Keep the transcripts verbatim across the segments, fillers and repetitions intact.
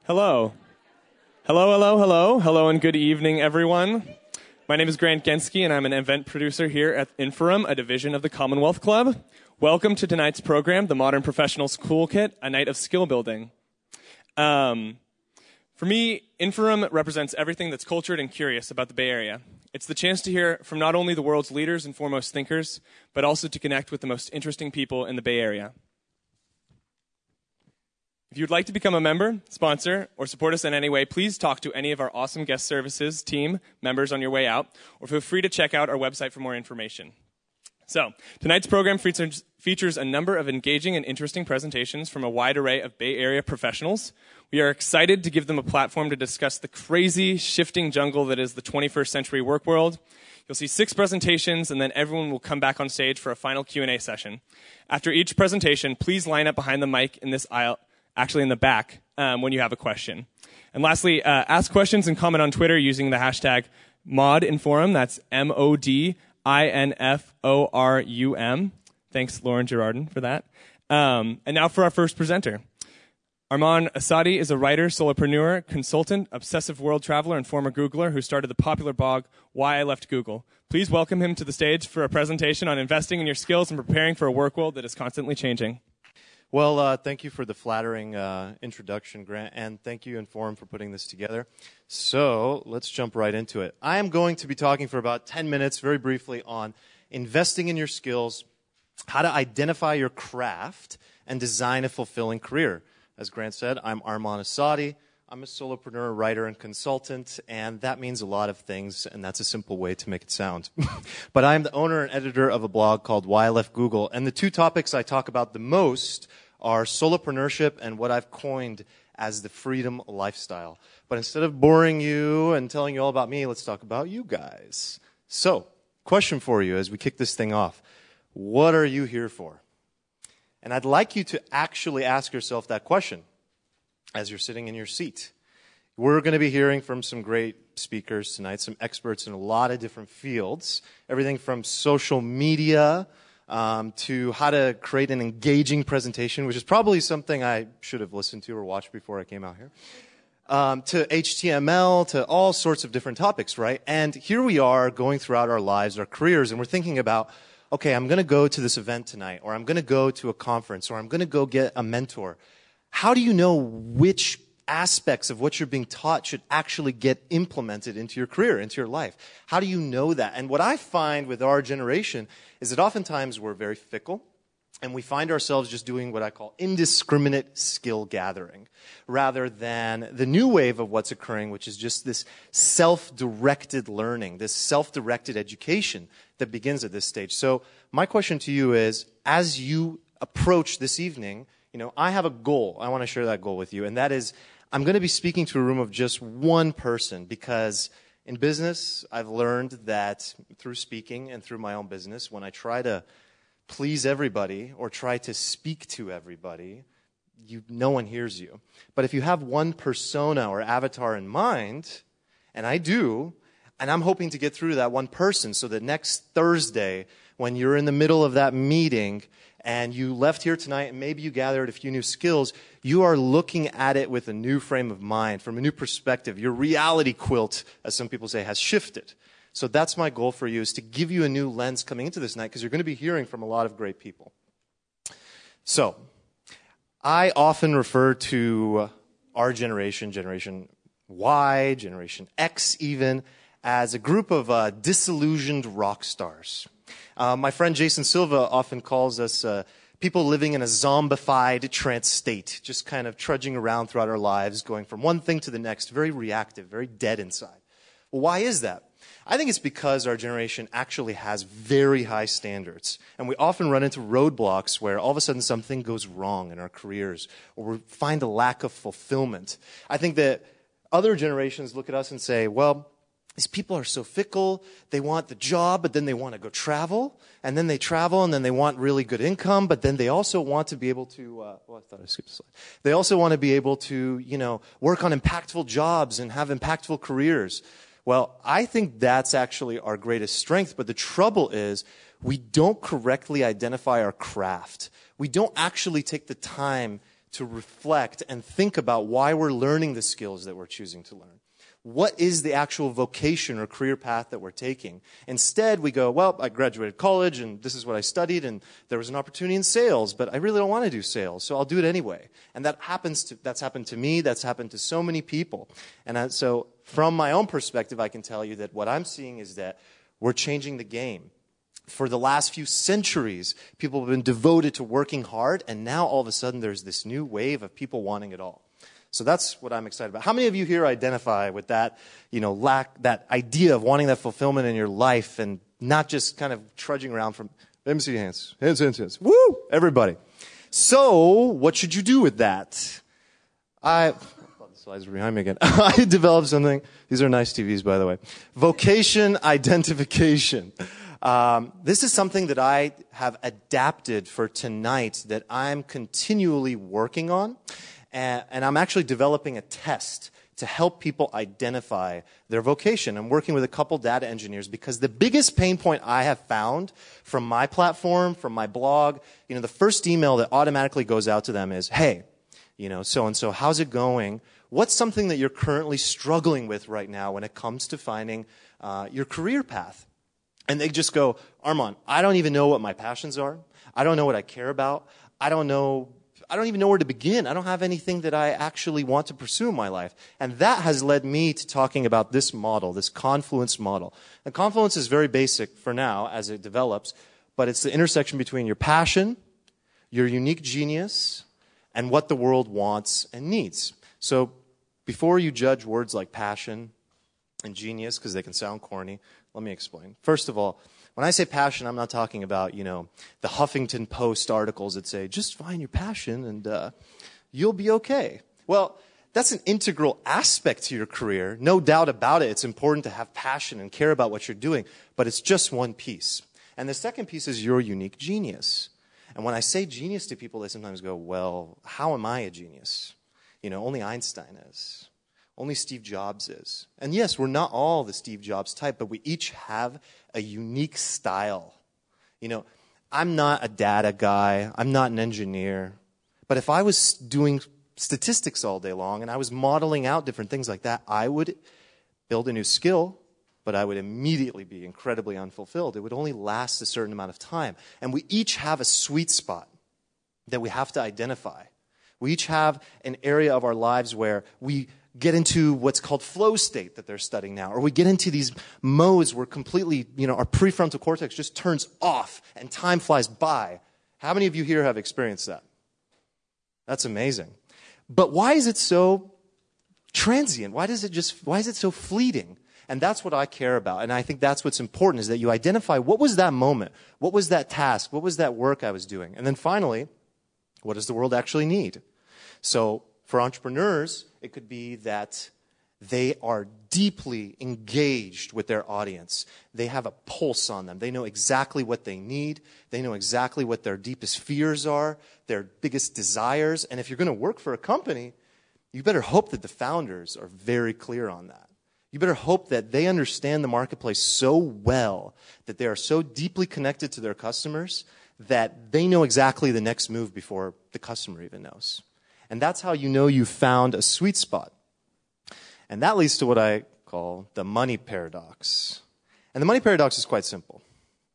Hello. Hello, hello, hello. Hello and good evening, everyone. My name is Grant Genske, and I'm an event producer here at Inforum, a division of the Commonwealth Club. Welcome to tonight's program, The Modern Professionals Toolkit, a night of skill building. Um, for me, Inforum represents everything that's cultured and curious about the Bay Area. It's the chance to hear from not only the world's leaders and foremost thinkers, but also to connect with the most interesting people in the Bay Area. If you'd like to become a member, sponsor, or support us in any way, please talk to any of our awesome guest services team members on your way out, or feel free to check out our website for more information. So, tonight's program features, features a number of engaging and interesting presentations from a wide array of Bay Area professionals. We are excited to give them a platform to discuss the crazy, shifting jungle that is the twenty-first century work world. You'll see six presentations, and then everyone will come back on stage for a final Q and A session. After each presentation, please line up behind the mic in this aisle, actually in the back, um, when you have a question. And lastly, uh, ask questions and comment on Twitter using the hashtag ModInforum. That's M O D I N F O R U M. Thanks, Lauren Girardin, for that. Um, and now for our first presenter. Arman Assadi is a writer, solopreneur, consultant, obsessive world traveler, and former Googler who started the popular blog Why I Left Google. Please welcome him to the stage for a presentation on investing in your skills and preparing for a work world that is constantly changing. Well, uh, thank you for the flattering uh, introduction, Grant, and thank you, Inforum, for putting this together. So let's jump right into it. I am going to be talking for about ten minutes, very briefly, on investing in your skills, how to identify your craft, and design a fulfilling career. As Grant said, I'm Arman Assadi. I'm a solopreneur, writer, and consultant, and that means a lot of things, and that's a simple way to make it sound. But I'm the owner and editor of a blog called Why I Left Google, and the two topics I talk about the most are solopreneurship and what I've coined as the freedom lifestyle. But instead of boring you and telling you all about me, let's talk about you guys. So, question for you as we kick this thing off. What are you here for? And I'd like you to actually ask yourself that question as you're sitting in your seat. We're going to be hearing from some great speakers tonight, some experts in a lot of different fields, everything from social media um, to how to create an engaging presentation, which is probably something I should have listened to or watched before I came out here, um, to H T M L, to all sorts of different topics, right? And here we are going throughout our lives, our careers, and we're thinking about, okay, I'm going to go to this event tonight, or I'm going to go to a conference, or I'm going to go get a mentor. How do you know which aspects of what you're being taught should actually get implemented into your career, into your life? How do you know that? And what I find with our generation is that oftentimes we're very fickle, and we find ourselves just doing what I call indiscriminate skill gathering, rather than the new wave of what's occurring, which is just this self-directed learning, this self-directed education that begins at this stage. So my question to you is, as you approach this evening, you know, I have a goal. I want to share that goal with you, and that is I'm going to be speaking to a room of just one person, because in business, I've learned that through speaking and through my own business, when I try to please everybody or try to speak to everybody, you, no one hears you. But if you have one persona or avatar in mind, and I do, and I'm hoping to get through to that one person so that next Thursday, when you're in the middle of that meeting and you left here tonight and maybe you gathered a few new skills, you are looking at it with a new frame of mind, from a new perspective. Your reality quilt, as some people say, has shifted. So that's my goal for you, is to give you a new lens coming into this night, because you're going to be hearing from a lot of great people. So I often refer to our generation, Generation Y, Generation X even, as a group of uh, disillusioned rock stars. Uh, my friend Jason Silva often calls us uh, people living in a zombified trance state, just kind of trudging around throughout our lives, going from one thing to the next, very reactive, very dead inside. Well, why is that? I think it's because our generation actually has very high standards, and we often run into roadblocks where all of a sudden something goes wrong in our careers, or we find a lack of fulfillment. I think that other generations look at us and say, well, these people are so fickle. They want the job, but then they want to go travel. And then they travel, and then they want really good income, but then they also want to be able to, uh, well, I thought I skipped a slide. They also want to be able to, you know, work on impactful jobs and have impactful careers. Well, I think that's actually our greatest strength, but the trouble is we don't correctly identify our craft. We don't actually take the time to reflect and think about why we're learning the skills that we're choosing to learn. What is the actual vocation or career path that we're taking? Instead, we go, well, I graduated college, and this is what I studied, and there was an opportunity in sales, but I really don't want to do sales, so I'll do it anyway. And that happens to, that's happened to me, that's happened to so many people. And I, so from my own perspective, I can tell you that what I'm seeing is that we're changing the game. For the last few centuries, people have been devoted to working hard, and now all of a sudden there's this new wave of people wanting it all. So that's what I'm excited about. How many of you here identify with that, you know, lack, that idea of wanting that fulfillment in your life and not just kind of trudging around from, let me see your hands, hands, hands, hands. Woo! Everybody. So what should you do with that? I, oh, the slides are behind me again. I developed something. These are nice T Vs, by the way. Vocation identification. Um, this is something that I have adapted for tonight that I'm continually working on. And, and I'm actually developing a test to help people identify their vocation. I'm working with a couple data engineers because the biggest pain point I have found from my platform, from my blog, you know, the first email that automatically goes out to them is, hey, you know, so-and-so, how's it going? What's something that you're currently struggling with right now when it comes to finding uh, your career path? And they just go, Armand, I don't even know what my passions are. I don't know what I care about. I don't know... I don't even know where to begin. I don't have anything that I actually want to pursue in my life. And that has led me to talking about this model, this Confluence model. And Confluence is very basic for now as it develops, but it's the intersection between your passion, your unique genius, and what the world wants and needs. So before you judge words like passion and genius, because they can sound corny, let me explain. First of all, when I say passion, I'm not talking about, you know, the Huffington Post articles that say, just find your passion and uh, you'll be okay. Well, that's an integral aspect to your career. No doubt about it. It's important to have passion and care about what you're doing, but it's just one piece. And the second piece is your unique genius. And when I say genius to people, they sometimes go, well, how am I a genius? You know, only Einstein is. Only Steve Jobs is. And yes, we're not all the Steve Jobs type, but we each have a unique style. You know, I'm not a data guy. I'm not an engineer. But if I was doing statistics all day long and I was modeling out different things like that, I would build a new skill, but I would immediately be incredibly unfulfilled. It would only last a certain amount of time. And we each have a sweet spot that we have to identify. We each have an area of our lives where we get into what's called flow state that they're studying now, or we get into these modes where completely, you know, our prefrontal cortex just turns off and time flies by. How many of you here have experienced that? That's amazing. But why is it so transient? Why does it just, why is it so fleeting? And that's what I care about. And I think that's what's important, is that you identify what was that moment? What was that task? What was that work I was doing? And then finally, what does the world actually need? So for entrepreneurs, it could be that they are deeply engaged with their audience. They have a pulse on them. They know exactly what they need. They know exactly what their deepest fears are, their biggest desires. And if you're going to work for a company, you better hope that the founders are very clear on that. You better hope that they understand the marketplace so well, that they are so deeply connected to their customers, that they know exactly the next move before the customer even knows. And that's how you know you found a sweet spot. And that leads to what I call the money paradox. And the money paradox is quite simple.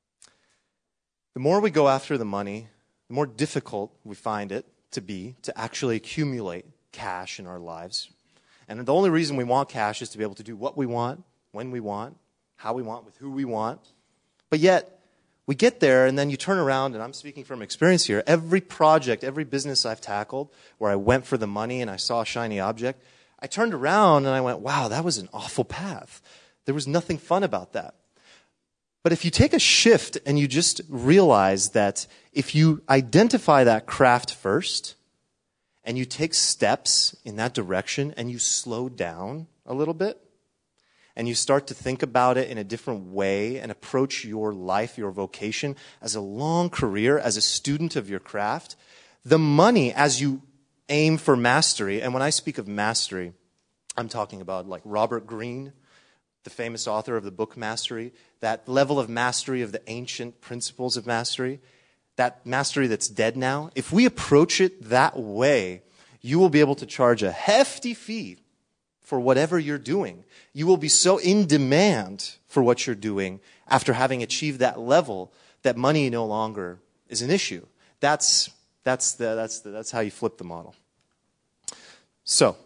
The more we go after the money, the more difficult we find it to be to actually accumulate cash in our lives. And the only reason we want cash is to be able to do what we want, when we want, how we want, with who we want. But yet, we get there, and then you turn around, and I'm speaking from experience here. Every project, every business I've tackled where I went for the money and I saw a shiny object, I turned around and I went, wow, that was an awful path. There was nothing fun about that. But if you take a shift and you just realize that if you identify that craft first and you take steps in that direction and you slow down a little bit, and you start to think about it in a different way and approach your life, your vocation, as a long career, as a student of your craft, the money, as you aim for mastery, and when I speak of mastery, I'm talking about like Robert Greene, the famous author of the book Mastery, that level of mastery of the ancient principles of mastery, that mastery that's dead now. If we approach it that way, you will be able to charge a hefty fee for whatever you're doing. You will be so in demand for what you're doing after having achieved that level that money no longer is an issue. That's, that's, the, that's, the, that's how you flip the model. So,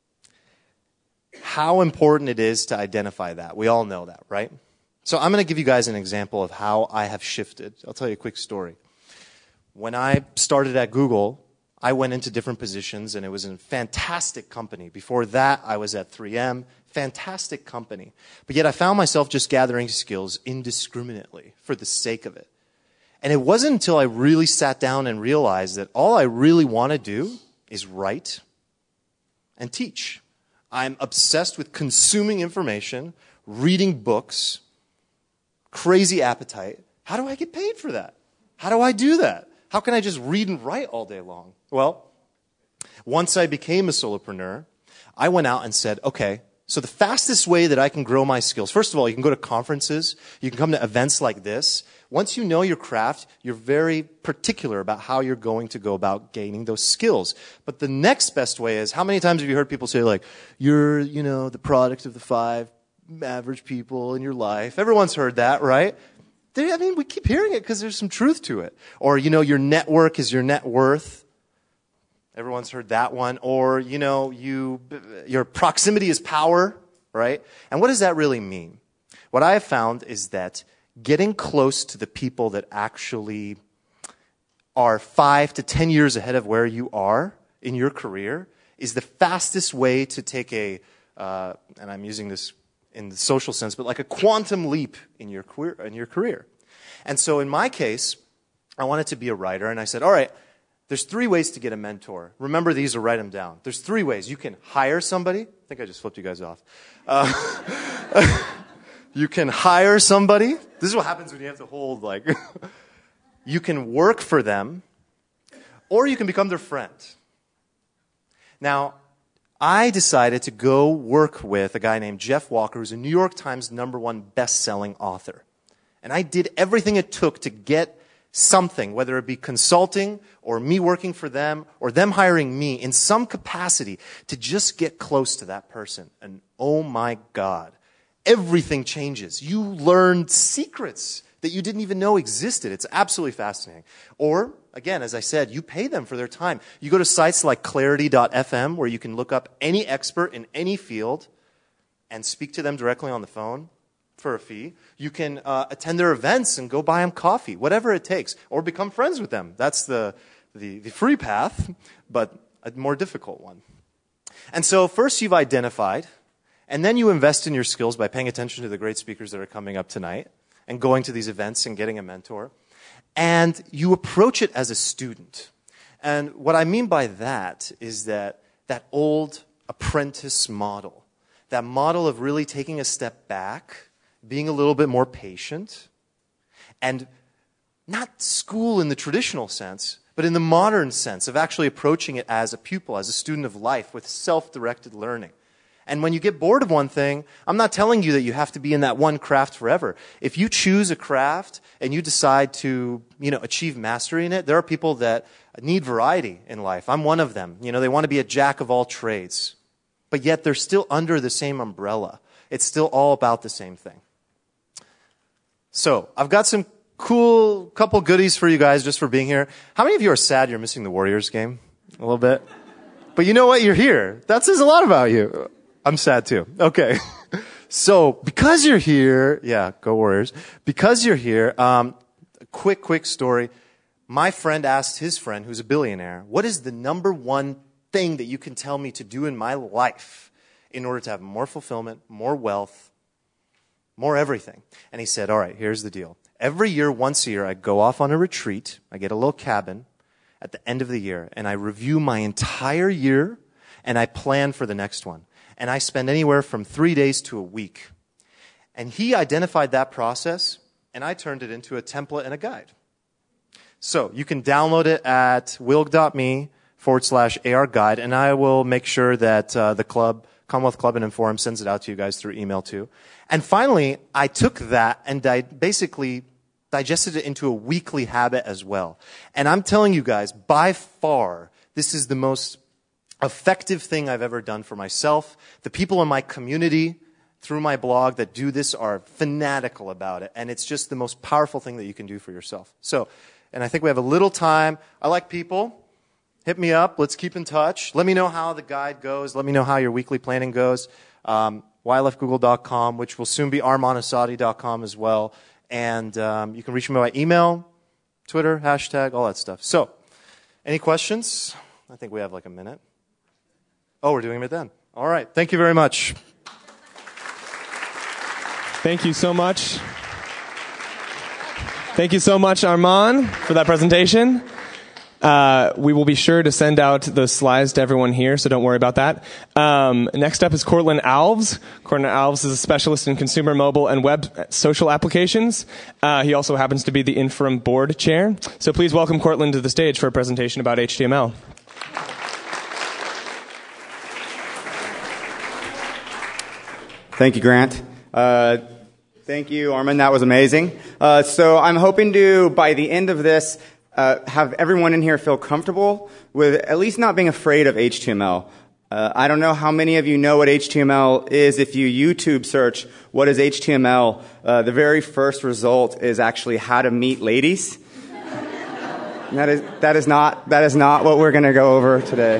how important it is to identify that. We all know that, right? So I'm going to give you guys an example of how I have shifted. I'll tell you a quick story. When I started at Google, I went into different positions, and it was a fantastic company. Before that, I was at three M. Fantastic company. But yet I found myself just gathering skills indiscriminately for the sake of it. And it wasn't until I really sat down and realized that all I really want to do is write and teach. I'm obsessed with consuming information, reading books, crazy appetite. How do I get paid for that? How do I do that? How can I just read and write all day long? Well, once I became a solopreneur, I went out and said, okay, so the fastest way that I can grow my skills, first of all, you can go to conferences, you can come to events like this. Once you know your craft, you're very particular about how you're going to go about gaining those skills. But the next best way is, how many times have you heard people say, like, you're, you know, the product of the five average people in your life? Everyone's heard that, right? They, I mean, we keep hearing it because there's some truth to it. Or, you know, your network is your net worth. Everyone's heard that one. Or, you know, you, your proximity is power, right? And what does that really mean? What I have found is that getting close to the people that actually are five to ten years ahead of where you are in your career is the fastest way to take a, uh, and I'm using this in the social sense, but like a quantum leap in your career. In your career. And so in my case, I wanted to be a writer, and I said, all right, there's three ways to get a mentor. Remember these or write them down. There's three ways. You can hire somebody. I think I just flipped you guys off. Uh, you can hire somebody. This is what happens when you have to hold, like, you can work for them, or you can become their friend. Now, I decided to go work with a guy named Jeff Walker, who's a New York Times number one best-selling author. And I did everything it took to get something, whether it be consulting or me working for them or them hiring me in some capacity, to just get close to that person. And oh my God, everything changes. You learn secrets that you didn't even know existed. It's absolutely fascinating. Or, again, as I said, you pay them for their time. You go to sites like clarity dot f m where you can look up any expert in any field and speak to them directly on the phone for a fee. You can uh, attend their events and go buy them coffee, whatever it takes, or become friends with them. That's the, the, the free path, but a more difficult one. And so first you've identified, and then you invest in your skills by paying attention to the great speakers that are coming up tonight and going to these events and getting a mentor. And you approach it as a student. And what I mean by that is that that old apprentice model, that model of really taking a step back, being a little bit more patient, and not school in the traditional sense, but in the modern sense of actually approaching it as a pupil, as a student of life with self-directed learning. And when you get bored of one thing, I'm not telling you that you have to be in that one craft forever. If you choose a craft and you decide to, you know, achieve mastery in it, there are people that need variety in life. I'm one of them. You know, they want to be a jack of all trades, but yet they're still under the same umbrella. It's still all about the same thing. So, I've got some cool couple goodies for you guys just for being here. How many of you are sad you're missing the Warriors game? A little bit? But you know what? You're here. That says a lot about you. I'm sad too. Okay. So, because you're here, yeah, go Warriors. Because you're here, um, a quick, quick story. My friend asked his friend, who's a billionaire, what is the number one thing that you can tell me to do in my life in order to have more fulfillment, more wealth, more everything? And he said, all right, here's the deal. Every year, once a year, I go off on a retreat. I get a little cabin at the end of the year, and I review my entire year, and I plan for the next one. And I spend anywhere from three days to a week. And he identified that process, and I turned it into a template and a guide. So you can download it at wilg.me forward slash AR guide, and I will make sure that uh, the club, Commonwealth Club and Inforum, sends it out to you guys through email too. And finally, I took that and I basically digested it into a weekly habit as well. And I'm telling you guys, by far, this is the most effective thing I've ever done for myself. The people in my community through my blog that do this are fanatical about it, and it's just the most powerful thing that you can do for yourself. So, and I think we have a little time. I like people. Hit me up. Let's keep in touch. Let me know how the guide goes. Let me know how your weekly planning goes. Um, y l f google dot com, which will soon be arman assadi dot com as well. And um, you can reach me by email, Twitter, hashtag, all that stuff. So, any questions? I think we have like a minute. Oh, we're doing it then. All right. Thank you very much. Thank you so much. Thank you so much, Arman, for that presentation. Uh, we will be sure to send out the slides to everyone here, so don't worry about that. Um, next up is Courtland Alves. Courtland Alves is a specialist in consumer mobile and web social applications. Uh, he also happens to be the interim board chair. So please welcome Courtland to the stage for a presentation about H T M L. Thank you, Grant. Uh, thank you, Arman. That was amazing. Uh, so I'm hoping to, by the end of this, uh, have everyone in here feel comfortable with at least not being afraid of H T M L. Uh, I don't know how many of you know what H T M L is. If you YouTube search what is H T M L, uh, the very first result is actually how to meet ladies. that is that is not that is not what we're going to go over today.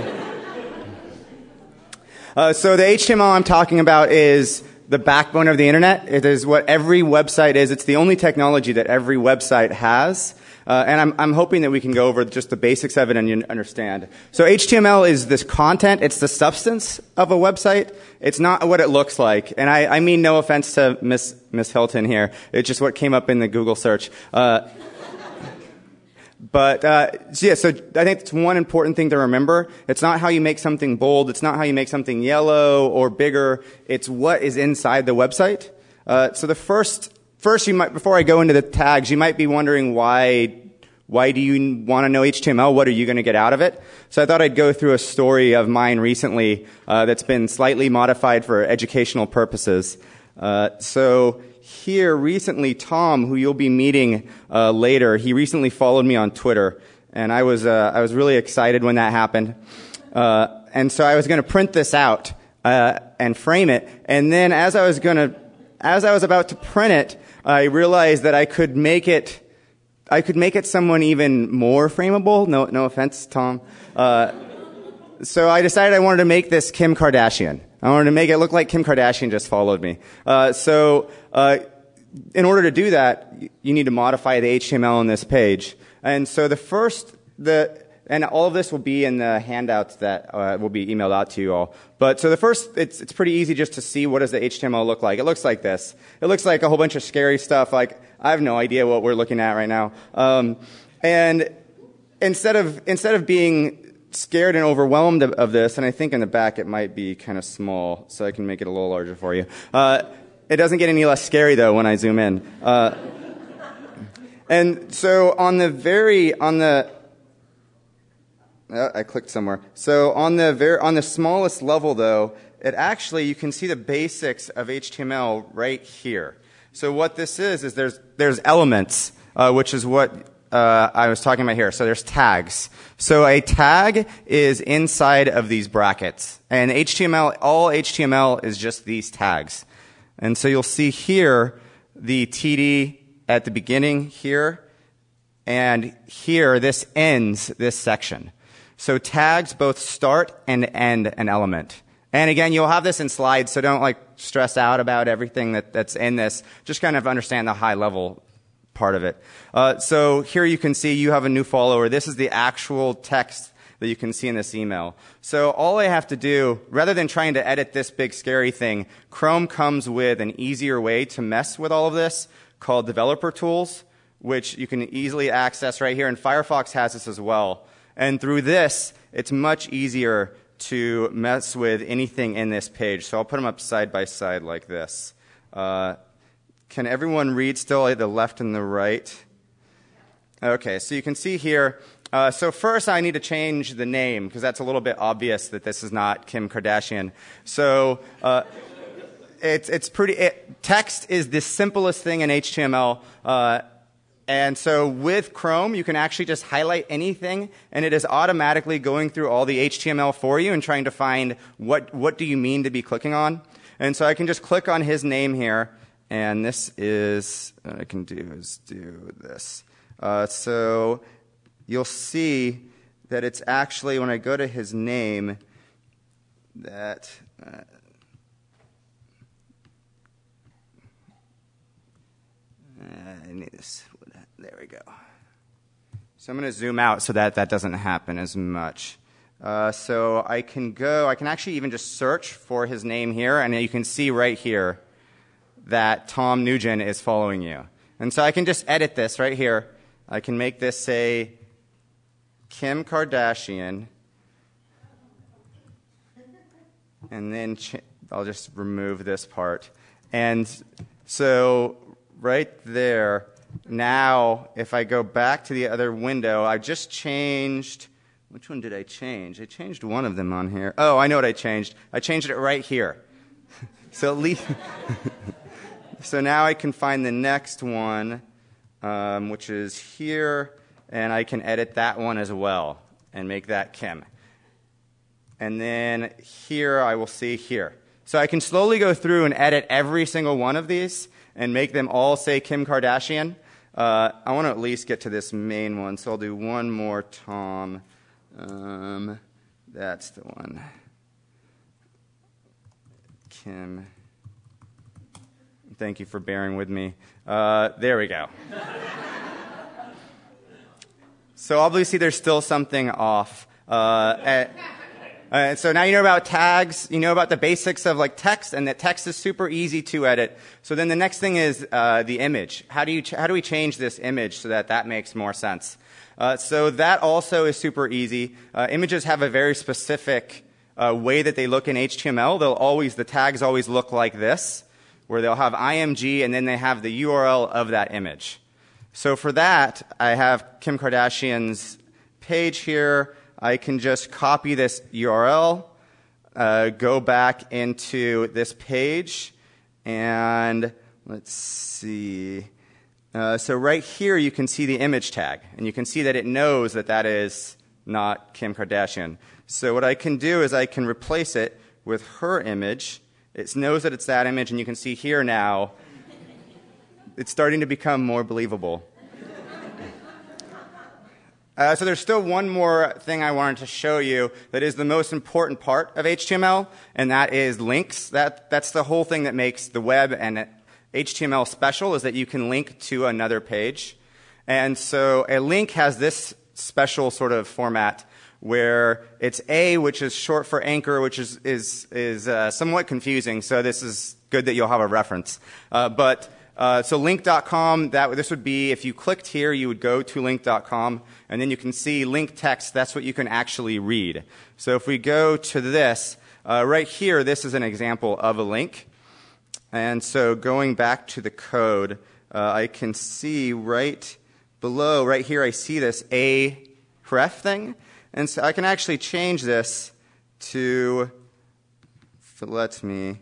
Uh, so the H T M L I'm talking about is the backbone of the internet. It is what every website is. It's the only technology that every website has. Uh, and I'm, I'm hoping that we can go over just the basics of it and you understand. So H T M L is this content. It's the substance of a website. It's not what it looks like. And I, I mean no offense to Miss Miss Hilton here. It's just what came up in the Google search. Uh, But, uh, so yeah, so I think it's one important thing to remember. It's not how you make something bold. It's not how you make something yellow or bigger. It's what is inside the website. Uh, so the first, first you might, before I go into the tags, you might be wondering why, why do you want to know H T M L? What are you going to get out of it? So I thought I'd go through a story of mine recently, uh, that's been slightly modified for educational purposes. Uh, so, Here recently, Tom, who you'll be meeting uh, later, he recently followed me on Twitter, and I was uh, I was really excited when that happened. Uh, and so I was going to print this out uh, and frame it, and then as I was going to, as I was about to print it, I realized that I could make it, I could make it someone even more frameable. No, no offense, Tom. Uh, so I decided I wanted to make this Kim Kardashian. I wanted to make it look like Kim Kardashian just followed me. Uh, so, uh, in order to do that, you need to modify the H T M L on this page. And so the first, the, and all of this will be in the handouts that uh, will be emailed out to you all. But so the first, it's it's pretty easy just to see what does the H T M L look like. It looks like this. It looks like a whole bunch of scary stuff. Like I have no idea what we're looking at right now. Um, and instead of instead of being scared and overwhelmed of, of this, and I think in the back it might be kind of small, so I can make it a little larger for you. Uh, it doesn't get any less scary though when I zoom in. Uh, and so on the very on the uh, I clicked somewhere. So on the very on the smallest level though, it actually you can see the basics of H T M L right here. So what this is is there's there's elements, uh, which is what Uh, I was talking about here. So there's tags. So a tag is inside of these brackets. And H T M L, all H T M L is just these tags. And so you'll see here the T D at the beginning here. And here, this ends this section. So tags both start and end an element. And again, you'll have this in slides, so don't like stress out about everything that, that's in this. Just kind of understand the high level part of it. Uh, so here you can see you have a new follower. This is the actual text that you can see in this email. So all I have to do, rather than trying to edit this big scary thing, Chrome comes with an easier way to mess with all of this called Developer Tools, which you can easily access right here. And Firefox has this as well. And through this, it's much easier to mess with anything in this page. So I'll put them up side by side like this. Uh, Can everyone read still at the left and the right? Okay, so you can see here. Uh, so first I need to change the name because that's a little bit obvious that this is not Kim Kardashian. So uh, it's it's pretty. It, text is the simplest thing in H T M L. Uh, And so with Chrome, you can actually just highlight anything, and it is automatically going through all the H T M L for you and trying to find what, what do you mean to be clicking on. And so I can just click on his name here, and this is, what I can do is do this. Uh, so you'll see that it's actually, when I go to his name, that... Uh, I need this. There we go. So I'm going to zoom out so that that doesn't happen as much. Uh, so I can go, I can actually even just search for his name here, and you can see right here that Tom Nugent is following you. And so I can just edit this right here. I can make this say Kim Kardashian, and then ch- I'll just remove this part. And so right there, now if I go back to the other window, I just changed, which one did I change? I changed one of them on here. Oh, I know what I changed. I changed it right here. So at least, so now I can find the next one, um, which is here, and I can edit that one as well and make that Kim. And then here I will see here. So I can slowly go through and edit every single one of these and make them all say Kim Kardashian. Uh, I want to at least get to this main one, so I'll do one more Tom. Um, that's the one. Kim. Thank you for bearing with me. Uh, there we go. So obviously there's still something off. Uh, at, Uh, so now you know about tags, you know about the basics of like text, and that text is super easy to edit. So then the next thing is uh, the image. How do you ch- how do we change this image so that that makes more sense? Uh, so that also is super easy. Uh, images have a very specific uh, way that they look in H T M L. They'll always the tags always look like this, where they'll have I M G and then they have the U R L of that image. So for that, I have Kim Kardashian's page here. I can just copy this U R L, uh, go back into this page, and let's see. Uh, so right here you can see the image tag, and you can see that it knows that that is not Kim Kardashian. So what I can do is I can replace it with her image. It knows that it's that image, and you can see here now it's starting to become more believable. Uh, so there's still one more thing I wanted to show you that is the most important part of H T M L, and that is links. That, that's the whole thing that makes the web and H T M L special, is that you can link to another page. And so a link has this special sort of format where it's A, which is short for anchor, which is, is, is uh, somewhat confusing. So this is good that you'll have a reference. Uh, but Uh, so link dot com, that, this would be, if you clicked here, you would go to link dot com, and then you can see link text. That's what you can actually read. So if we go to this, uh, right here, this is an example of a link. And so going back to the code, uh, I can see right below, right here, I see this a href thing. And so I can actually change this to, if it lets me,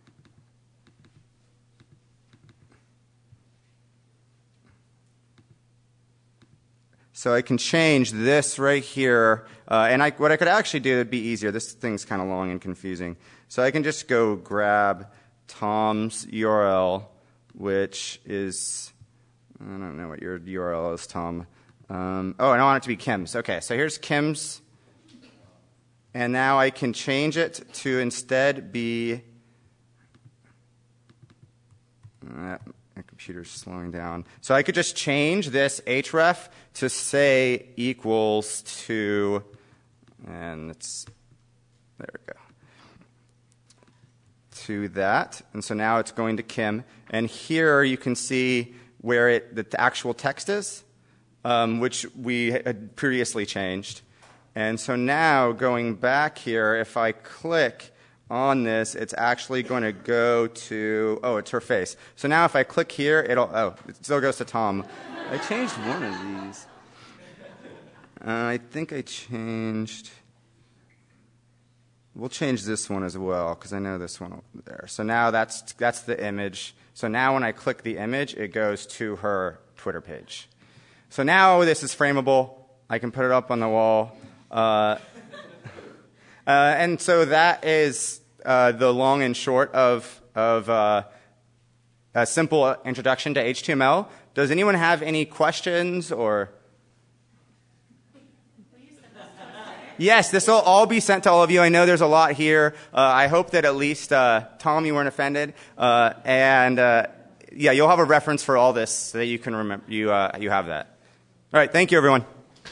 so I can change this right here, uh, and I, what I could actually do would be easier. This thing's kind of long and confusing. So I can just go grab Tom's U R L, which is, I don't know what your U R L is, Tom. Um, oh, and I want it to be Kim's. Okay, so here's Kim's, and now I can change it to instead be, uh, my computer's slowing down. So I could just change this href to say equals to, and it's, there we go, to that. And so now it's going to Kim. And here you can see where it, the actual text is, um, which we had previously changed. And so now going back here, if I click on this, it's actually going to go to, oh, it's her face. So now if I click here, it'll, oh, it still goes to Tom. I changed one of these. Uh, I think I changed, we'll change this one as well, because I know this one over there. So now that's, that's the image. So now when I click the image, it goes to her Twitter page. So now this is frameable. I can put it up on the wall. Uh, uh, and so that is uh, the long and short of, of uh, a simple introduction to H T M L. Does anyone have any questions or? Yes, this will all be sent to all of you. I know there's a lot here. Uh, I hope that at least, uh, Tom, you weren't offended. Uh, and, uh, yeah, you'll have a reference for all this so that you can remember, you, uh, you have that. All right, thank you, everyone.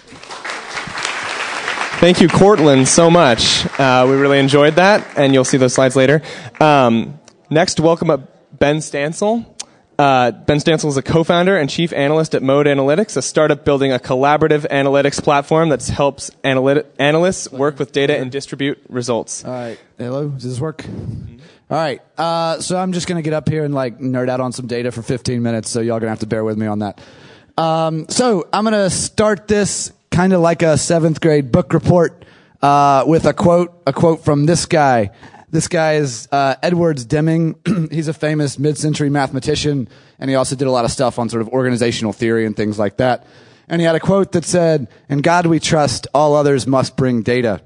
Thank you, Cortland, so much. Uh, we really enjoyed that, and you'll see those slides later. Um, next, welcome up Ben Stansel. Uh, Ben Stansel is a co-founder and chief analyst at Mode Analytics, a startup building a collaborative analytics platform that helps analyt- analysts work with data and distribute results. All right. Hello? Does this work? All right. Uh, so I'm just going to get up here and like nerd out on some data for fifteen minutes, so y'all going to have to bear with me on that. Um, so I'm going to start this kind of like a seventh grade book report uh, with a quote, a quote from this guy. This guy is uh, Edwards Deming. He's a famous mid-century mathematician, and he also did a lot of stuff on sort of organizational theory and things like that. And he had a quote that said, "In God we trust, all others must bring data."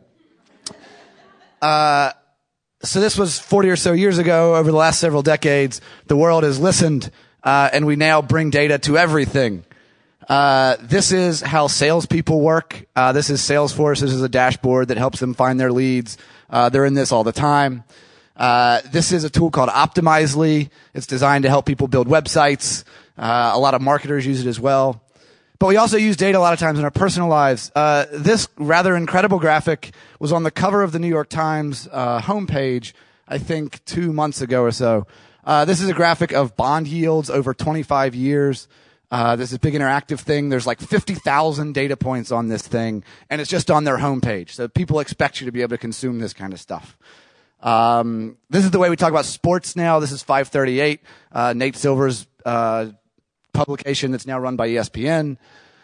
Uh, so this was forty or so years ago. Over the last several decades, the world has listened, uh, and we now bring data to everything. Uh, this is how salespeople work. Uh, this is Salesforce. This is a dashboard that helps them find their leads. Uh, they're in this all the time. Uh, this is a tool called Optimizely. It's designed to help people build websites. Uh, a lot of marketers use it as well. But we also use data a lot of times in our personal lives. Uh, this rather incredible graphic was on the cover of the New York Times uh, homepage, I think, two months ago or so. Uh, this is a graphic of bond yields over twenty-five years. Uh, this is a big interactive thing. There's like fifty thousand data points on this thing, and it's just on their homepage. So people expect you to be able to consume this kind of stuff. Um, this is the way we talk about sports now. This is five thirty-eight, uh, Nate Silver's uh, publication that's now run by E S P N.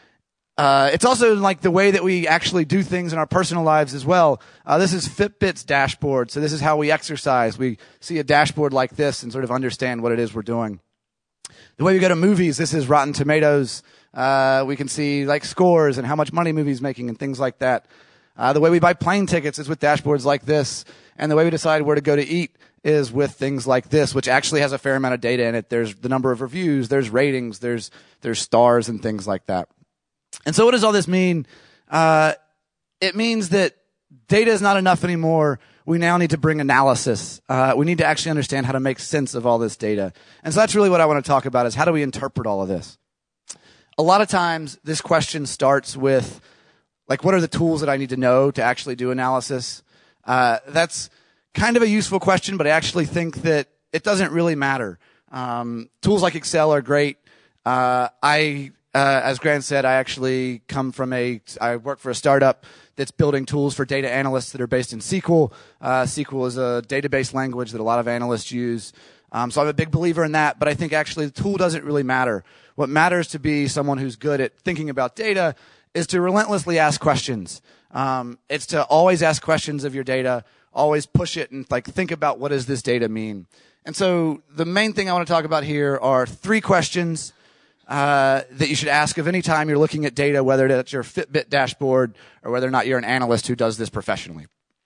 Uh, it's also like the way that we actually do things in our personal lives as well. Uh, this is Fitbit's dashboard. So this is how we exercise. We see a dashboard like this and sort of understand what it is we're doing. The way we go to movies, this is Rotten Tomatoes. Uh, we can see like scores and how much money movies making and things like that. Uh, the way we buy plane tickets is with dashboards like this. And the way we decide where to go to eat is with things like this, which actually has a fair amount of data in it. There's the number of reviews, there's ratings, there's, there's stars and things like that. And so what does all this mean? Uh, it means that data is not enough anymore. We now need to bring analysis. Uh, we need to actually understand how to make sense of all this data. And so that's really what I want to talk about is how do we interpret all of this? A lot of times this question starts with, like, what are the tools that I need to know to actually do analysis? Uh, that's kind of a useful question, but I actually think that it doesn't really matter. Um, tools like Excel are great. Uh, I, uh, as Grant said, I actually come from a, I work for a startup that's building tools for data analysts that are based in S Q L. Uh, S Q L is a database language that a lot of analysts use. Um, so I'm a big believer in that, but I think actually the tool doesn't really matter. What matters to be someone who's good at thinking about data is to relentlessly ask questions. Um, it's to always ask questions of your data, always push it and like think about what does this data mean. And so the main thing I want to talk about here are three questions Uh, that you should ask of any time you're looking at data, whether that's your Fitbit dashboard or whether or not you're an analyst who does this professionally.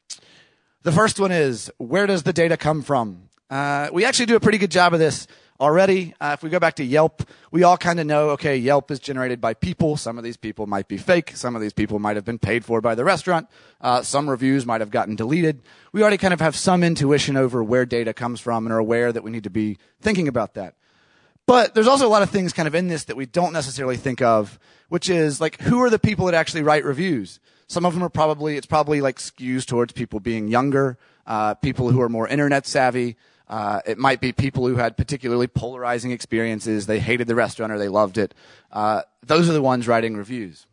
The first one is, where does the data come from? Uh, we actually do a pretty good job of this already. Uh, if we go back to Yelp, we all kind of know, okay, Yelp is generated by people. Some of these people might be fake. Some of these people might have been paid for by the restaurant. Uh, some reviews might have gotten deleted. We already kind of have some intuition over where data comes from and are aware that we need to be thinking about that. But there's also a lot of things kind of in this that we don't necessarily think of, which is like, who are the people that actually write reviews? Some of them are probably, it's probably like skews towards people being younger, uh, people who are more internet savvy. Uh, it might be people who had particularly polarizing experiences. They hated the restaurant or they loved it. Uh, those are the ones writing reviews.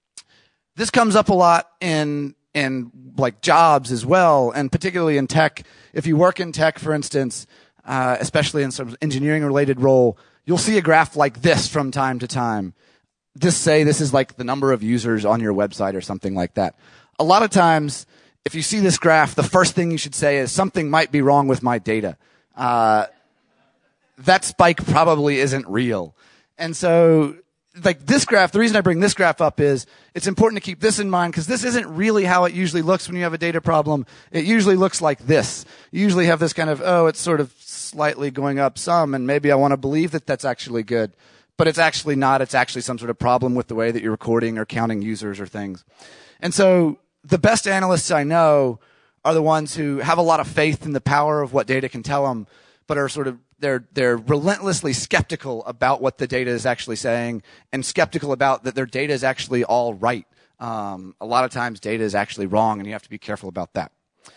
This comes up a lot in, in like jobs as well, and particularly in tech. If you work in tech, for instance, Uh, especially in some engineering-related role, you'll see a graph like this from time to time. Just say this is like the number of users on your website or something like that. A lot of times, if you see this graph, the first thing you should say is something might be wrong with my data. Uh, that spike probably isn't real. And so like this graph, the reason I bring this graph up is it's important to keep this in mind because this isn't really how it usually looks when you have a data problem. It usually looks like this. You usually have this kind of, oh, it's sort of slightly going up some, and maybe I want to believe that that's actually good. But it's actually not. It's actually some sort of problem with the way that you're recording or counting users or things. And so the best analysts I know are the ones who have a lot of faith in the power of what data can tell them, but are sort of They're they're relentlessly skeptical about what the data is actually saying, and skeptical about that their data is actually all right. Um, a lot of times, data is actually wrong, and you have to be careful about that.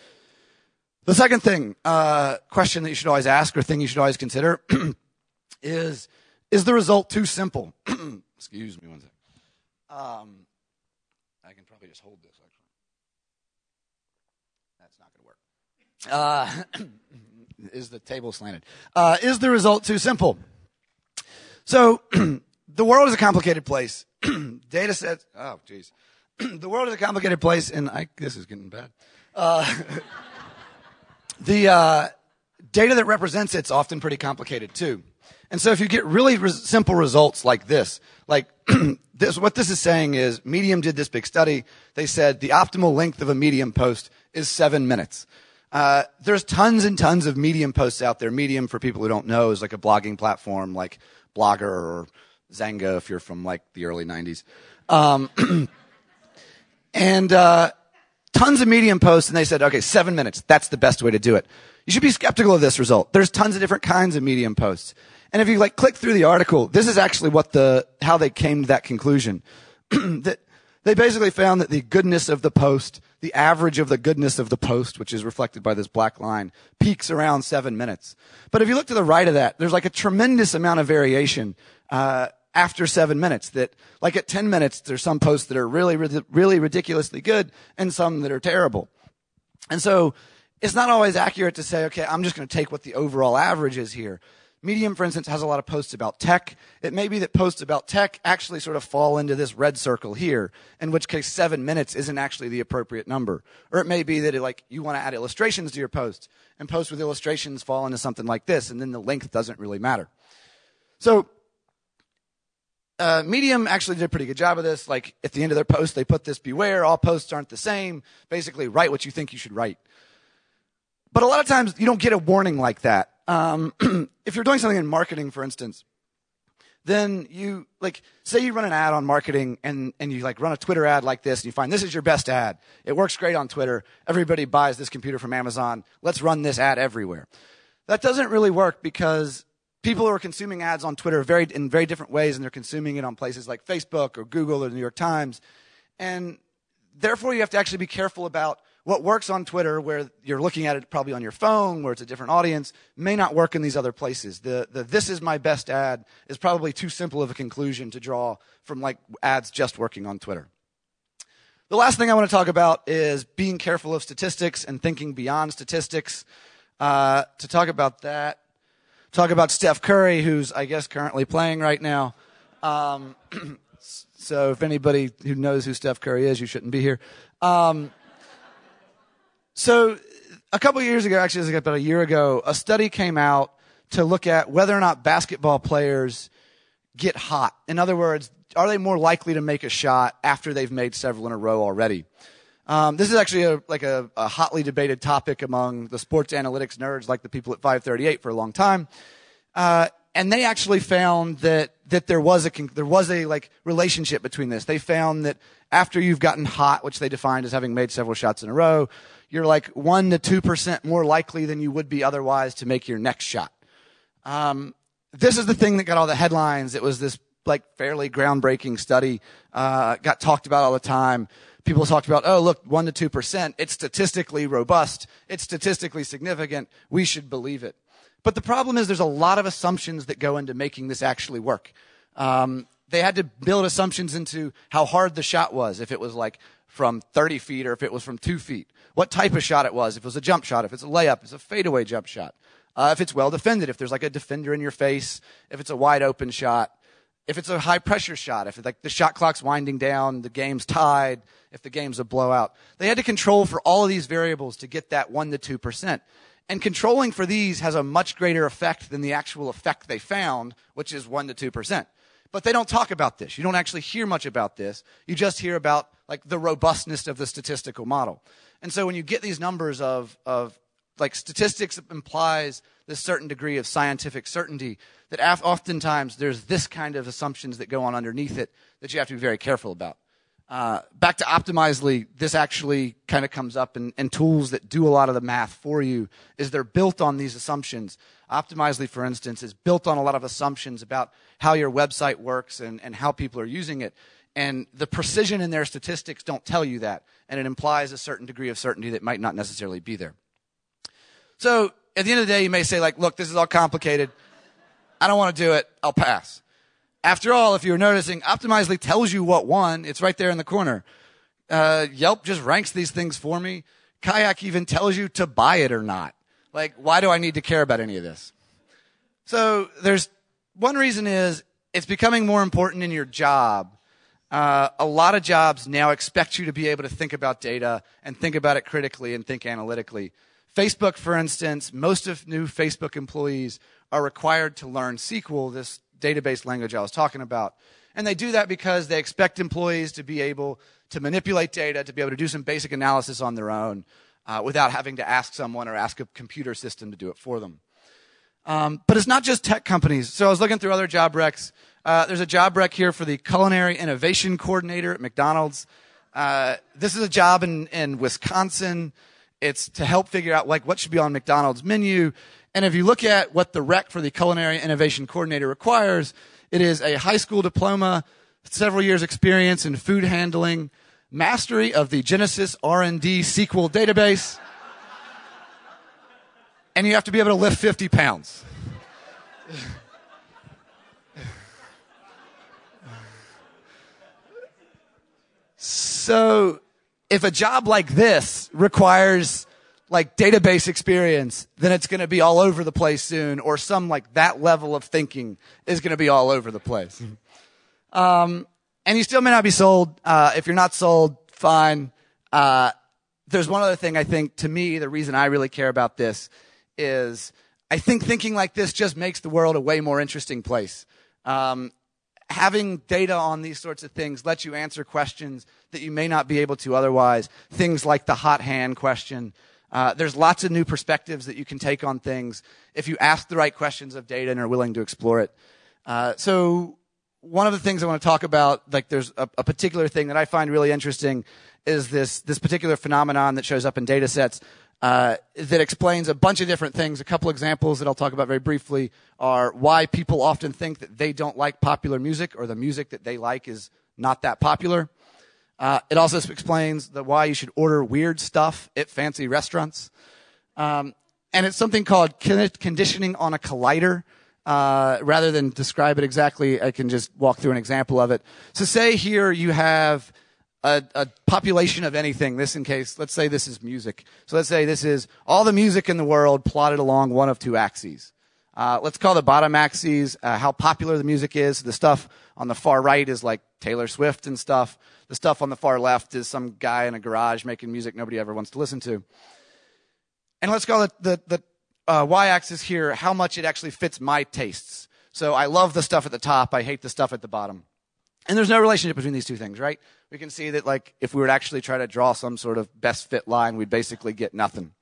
The second thing, uh, question that you should always ask, or thing you should always consider, is is the result too simple? Excuse me one second. Um, I can probably just hold this. Actually, that's not going to work. Uh, Is the table slanted? Uh, is the result too simple? So, the world is a complicated place. Data sets, oh, geez. The world is a complicated place, and I, this is getting bad. Uh, the uh, data that represents it's often pretty complicated, too. And so if you get really res- simple results like this, like this, what this is saying is Medium did this big study. They said the optimal length of a Medium post is seven minutes. Uh, there's tons and tons of Medium posts out there. Medium, for people who don't know, is like a blogging platform like Blogger or Zanga if you're from like the early nineties. Um, and, uh, tons of Medium posts, and they said, okay, seven minutes. That's the best way to do it. You should be skeptical of this result. There's tons of different kinds of Medium posts. And if you like click through the article, this is actually what the, how they came to that conclusion. that They basically found that the goodness of the post, the average of the goodness of the post, which is reflected by this black line, peaks around seven minutes. But if you look to the right of that, there's like a tremendous amount of variation uh, after seven minutes. That, like at ten minutes, there's some posts that are really, really, really ridiculously good and some that are terrible. And so it's not always accurate to say, okay, I'm just going to take what the overall average is here. Medium, for instance, has a lot of posts about tech. It may be that posts about tech actually sort of fall into this red circle here, in which case seven minutes isn't actually the appropriate number. Or it may be that it, like you want to add illustrations to your post, and posts with illustrations fall into something like this, and then the length doesn't really matter. So uh, Medium actually did a pretty good job of this. Like at the end of their post, they put this, beware, all posts aren't the same. Basically, write what you think you should write. But a lot of times you don't get a warning like that. Um, if you're doing something in marketing, for instance, then you, like, say you run an ad on marketing and, and you, like, run a Twitter ad like this and you find this is your best ad. It works great on Twitter. Everybody buys this computer from Amazon. Let's run this ad everywhere. That doesn't really work because people who are consuming ads on Twitter very, in very different ways, and they're consuming it on places like Facebook or Google or the New York Times. And therefore, you have to actually be careful about what works on Twitter, where you're looking at it probably on your phone, where it's a different audience, may not work in these other places. The, the this is my best ad is probably too simple of a conclusion to draw from like ads just working on Twitter. The last thing I want to talk about is being careful of statistics and thinking beyond statistics. Uh, to talk about that, talk about Steph Curry, who's, I guess, currently playing right now. Um, so if anybody who knows who Steph Curry is, you shouldn't be here. Um, So a couple of years ago, actually it was about a year ago, a study came out to look at whether or not basketball players get hot. In other words, are they more likely to make a shot after they've made several in a row already? Um, this is actually a, like a, a hotly debated topic among the sports analytics nerds, like the people at five thirty-eight for a long time. Uh, and they actually found that that there was a there was a like relationship between this. They found that after you've gotten hot, which they defined as having made several shots in a row, you're like one to two percent more likely than you would be otherwise to make your next shot. Um, this is the thing that got all the headlines. It was this like fairly groundbreaking study, uh, got talked about all the time. People talked about, oh, look, one to two percent. It's statistically robust. It's statistically significant. We should believe it. But the problem is there's a lot of assumptions that go into making this actually work. Um, they had to build assumptions into how hard the shot was, if it was like from thirty feet or if it was from two feet. What type of shot it was, if it was a jump shot, if it's a layup, if it's a fadeaway jump shot. Uh, if it's well defended, if there's like a defender in your face, if it's a wide open shot, if it's a high pressure shot, if like the shot clock's winding down, the game's tied, if the game's a blowout. They had to control for all of these variables to get that one to two percent. And controlling for these has a much greater effect than the actual effect they found, which is one to two percent. But they don't talk about this. You don't actually hear much about this. You just hear about like the robustness of the statistical model. And so when you get these numbers of, of like statistics implies this certain degree of scientific certainty that af- oftentimes there's this kind of assumptions that go on underneath it that you have to be very careful about. Uh, back to Optimizely, this actually kind of comes up in, in tools that do a lot of the math for you, is they're built on these assumptions. Optimizely, for instance, is built on a lot of assumptions about how your website works and, and how people are using it. And the precision in their statistics don't tell you that, and it implies a certain degree of certainty that might not necessarily be there. So at the end of the day, you may say, like, look, this is all complicated. I don't want to do it. I'll pass. After all, if you're noticing, Optimizely tells you what won. It's right there in the corner. Uh, Yelp just ranks these things for me. Kayak even tells you to buy it or not. Like, why do I need to care about any of this? So there's one reason is it's becoming more important in your job. Uh, a lot of jobs now expect you to be able to think about data and think about it critically and think analytically. Facebook, for instance, most of new Facebook employees are required to learn S Q L, this database language I was talking about. And they do that because they expect employees to be able to manipulate data, to be able to do some basic analysis on their own uh, without having to ask someone or ask a computer system to do it for them. Um, but it's not just tech companies. So I was looking through other job recs. Uh, there's a job rec here for the Culinary Innovation Coordinator at McDonald's. Uh, this is a job in, in Wisconsin. It's to help figure out like what should be on McDonald's menu. And if you look at what the rec for the Culinary Innovation Coordinator requires, it is a high school diploma, several years experience in food handling, mastery of the Genesis R and D S Q L database, and you have to be able to lift fifty pounds. So if a job like this requires like database experience, then it's going to be all over the place soon, or some like that level of thinking is going to be all over the place. Um, and you still may not be sold. Uh, if you're not sold, fine. Uh, there's one other thing I think, to me, the reason I really care about this is I think thinking like this just makes the world a way more interesting place. Um, having data on these sorts of things lets you answer questions that you may not be able to otherwise. Things like the hot hand question. Uh, there's lots of new perspectives that you can take on things if you ask the right questions of data and are willing to explore it. Uh, so one of the things I want to talk about, like there's a, a particular thing that I find really interesting is this, this particular phenomenon that shows up in data sets uh, that explains a bunch of different things. A couple examples that I'll talk about very briefly are why people often think that they don't like popular music or the music that they like is not that popular. Uh, it also explains the why you should order weird stuff at fancy restaurants. Um, and it's something called conditioning on a collider. Uh, rather than describe it exactly, I can just walk through an example of it. So say here you have a, a population of anything. This in case, let's say this is music. So let's say this is all the music in the world plotted along one of two axes. Uh, let's call the bottom axes uh, how popular the music is. The stuff on the far right is like Taylor Swift and stuff. The stuff on the far left is some guy in a garage making music nobody ever wants to listen to. And let's call it the, the uh, y-axis here how much it actually fits my tastes. So I love the stuff at the top. I hate the stuff at the bottom. And there's no relationship between these two things, right? We can see that like if we were to actually try to draw some sort of best fit line, we'd basically get nothing.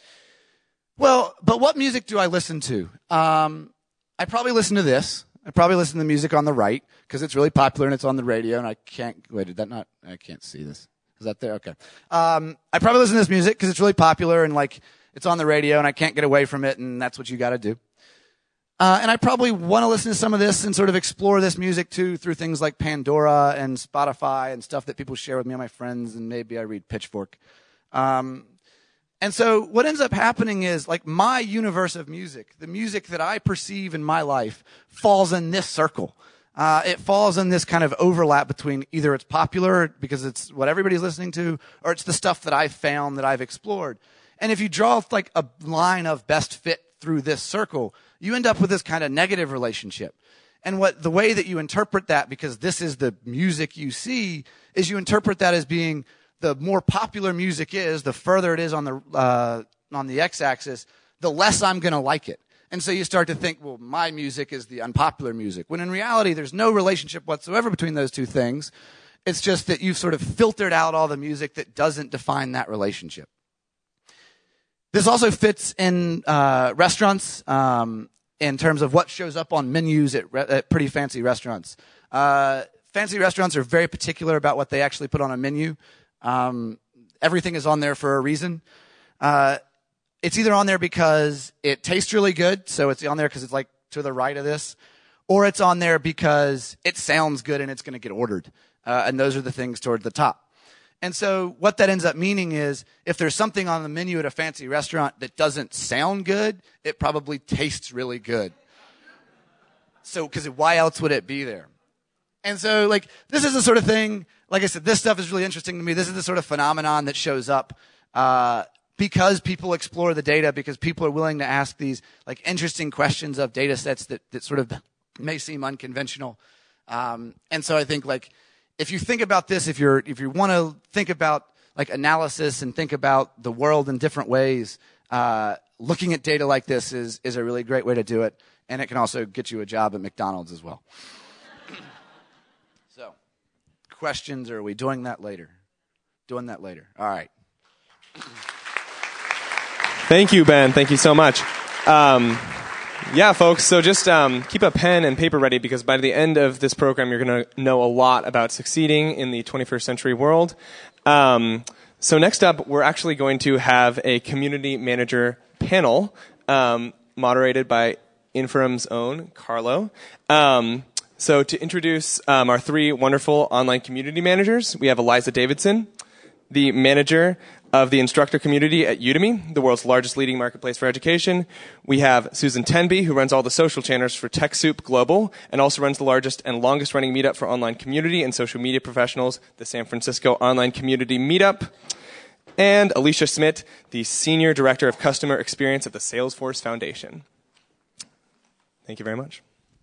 Well, but what music do I listen to? Um, I probably listen to this. I probably listen to the music on the right because it's really popular and it's on the radio and I can't, wait, did that not, I can't see this. Is that there? Okay. Um, I probably listen to this music because it's really popular and like it's on the radio and I can't get away from it and that's what you got to do. Uh, and I probably want to listen to some of this and sort of explore this music too through things like Pandora and Spotify and stuff that people share with me and my friends and maybe I read Pitchfork. Um, And so what ends up happening is like my universe of music, the music that I perceive in my life falls in this circle. Uh, it falls in this kind of overlap between either it's popular because it's what everybody's listening to or it's the stuff that I've found that I've explored. And if you draw like a line of best fit through this circle, you end up with this kind of negative relationship. And what the way that you interpret that, because this is the music you see, is you interpret that as being the more popular music is, the further it is on the uh, on the x-axis, the less I'm going to like it. And so you start to think, well, my music is the unpopular music. When in reality, there's no relationship whatsoever between those two things. It's just that you've sort of filtered out all the music that doesn't define that relationship. This also fits in uh, restaurants um, in terms of what shows up on menus at, re- at pretty fancy restaurants. Uh, fancy restaurants are very particular about what they actually put on a menu. Um, everything is on there for a reason. Uh, it's either on there because it tastes really good, so it's on there because it's like to the right of this, or it's on there because it sounds good and it's going to get ordered. Uh, and those are the things toward the top. And so what that ends up meaning is if there's something on the menu at a fancy restaurant that doesn't sound good, it probably tastes really good. So, because why else would it be there? And so, like, this is the sort of thing, like I said, this stuff is really interesting to me. This is the sort of phenomenon that shows up uh, because people explore the data, because people are willing to ask these, like, interesting questions of data sets that, that sort of may seem unconventional. Um, and so I think, like, if you think about this, if you're if you want to think about like analysis and think about the world in different ways, uh, looking at data like this is is a really great way to do it, and it can also get you a job at McDonald's as well. So, questions, or are we doing that later? Doing that later. All right. Thank you, Ben. Thank you so much. Um, Yeah, folks, so just um, keep a pen and paper ready, because by the end of this program, you're going to know a lot about succeeding in the twenty-first century world. Um, so next up, we're actually going to have a community manager panel um, moderated by Infirum's own Carlo. Um, so to introduce um, our three wonderful online community managers, we have Eliza Davidson, the manager of the instructor community at Udemy, the world's largest leading marketplace for education. We have Susan Tenby, who runs all the social channels for TechSoup Global, and also runs the largest and longest running meetup for online community and social media professionals, the San Francisco Online Community Meetup. And Alicia Smith, the Senior Director of Customer Experience at the Salesforce Foundation. Thank you very much.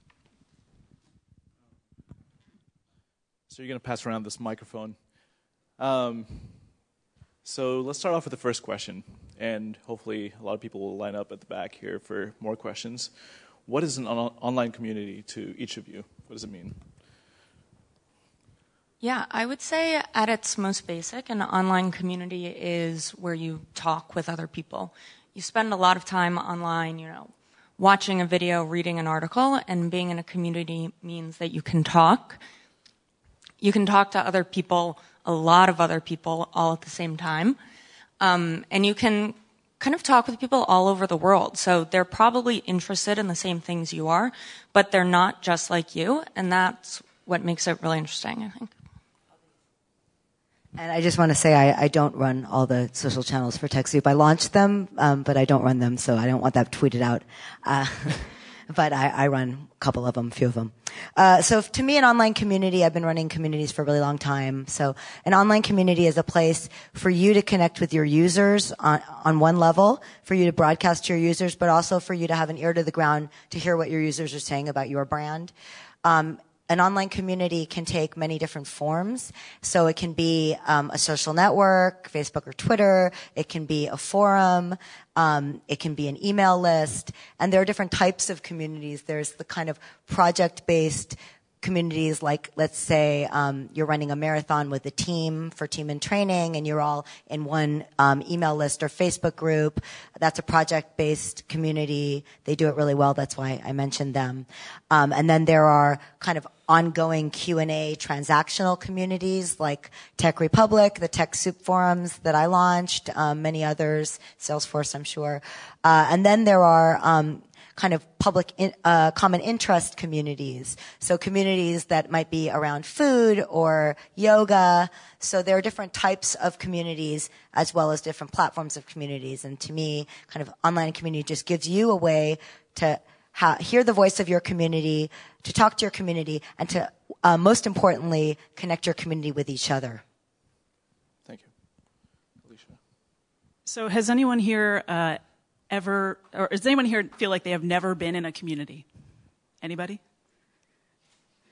So you're going to pass around this microphone. Um, So let's start off with the first question, and hopefully a lot of people will line up at the back here for more questions. What is an on- online community to each of you? What does it mean? Yeah, I would say at its most basic, an online community is where you talk with other people. You spend a lot of time online, you know, watching a video, reading an article, and being in a community means that you can talk. You can talk to other people, a lot of other people, all at the same time. Um, and you can kind of talk with people all over the world. So they're probably interested in the same things you are, but they're not just like you. And that's what makes it really interesting, I think. And I just want to say I, I don't run all the social channels for TechSoup. I launched them, um, but I don't run them, so I don't want that tweeted out. Uh, but I, I run a couple of them, a few of them. Uh, so to me, an online community, I've been running communities for a really long time. So an online community is a place for you to connect with your users on, on one level, for you to broadcast to your users, but also for you to have an ear to the ground to hear what your users are saying about your brand. Um, An online community can take many different forms. So it can be um, a social network, Facebook or Twitter. It can be a forum. Um, it can be an email list. And there are different types of communities. There's the kind of project-based communities, like, let's say um, you're running a marathon with a team for team in training, and you're all in one um, email list or Facebook group. That's a project-based community. They do it really well. That's why I mentioned them. Um, and then there are kind of ongoing Q and A transactional communities like Tech Republic, the TechSoup forums that I launched, um, many others, Salesforce, I'm sure. Uh, and then there are um, kind of public in, uh, common interest communities. So communities that might be around food or yoga. So there are different types of communities as well as different platforms of communities. And to me, kind of online community just gives you a way to ha- hear the voice of your community, to talk to your community, and to, uh, most importantly, connect your community with each other. Thank you. Alicia. So has anyone here uh, ever, or does anyone here feel like they have never been in a community? Anybody?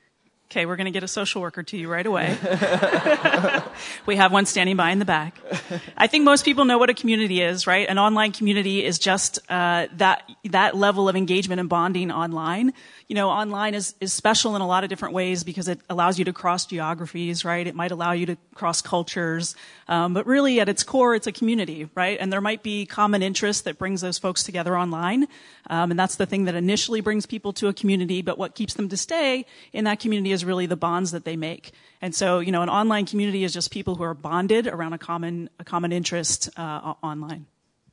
Okay, we're going to get a social worker to you right away. We have one standing by in the back. I think most people know what a community is, right? An online community is just uh, that that level of engagement and bonding online. You know, online is, is special in a lot of different ways because it allows you to cross geographies, right? It might allow you to cross cultures. Um, but really, at its core, it's a community, right? And there might be common interests that brings those folks together online. Um, and that's the thing that initially brings people to a community. But what keeps them to stay in that community is really the bonds that they make. And so, you know, an online community is just people who are bonded around a common a common interest uh, online.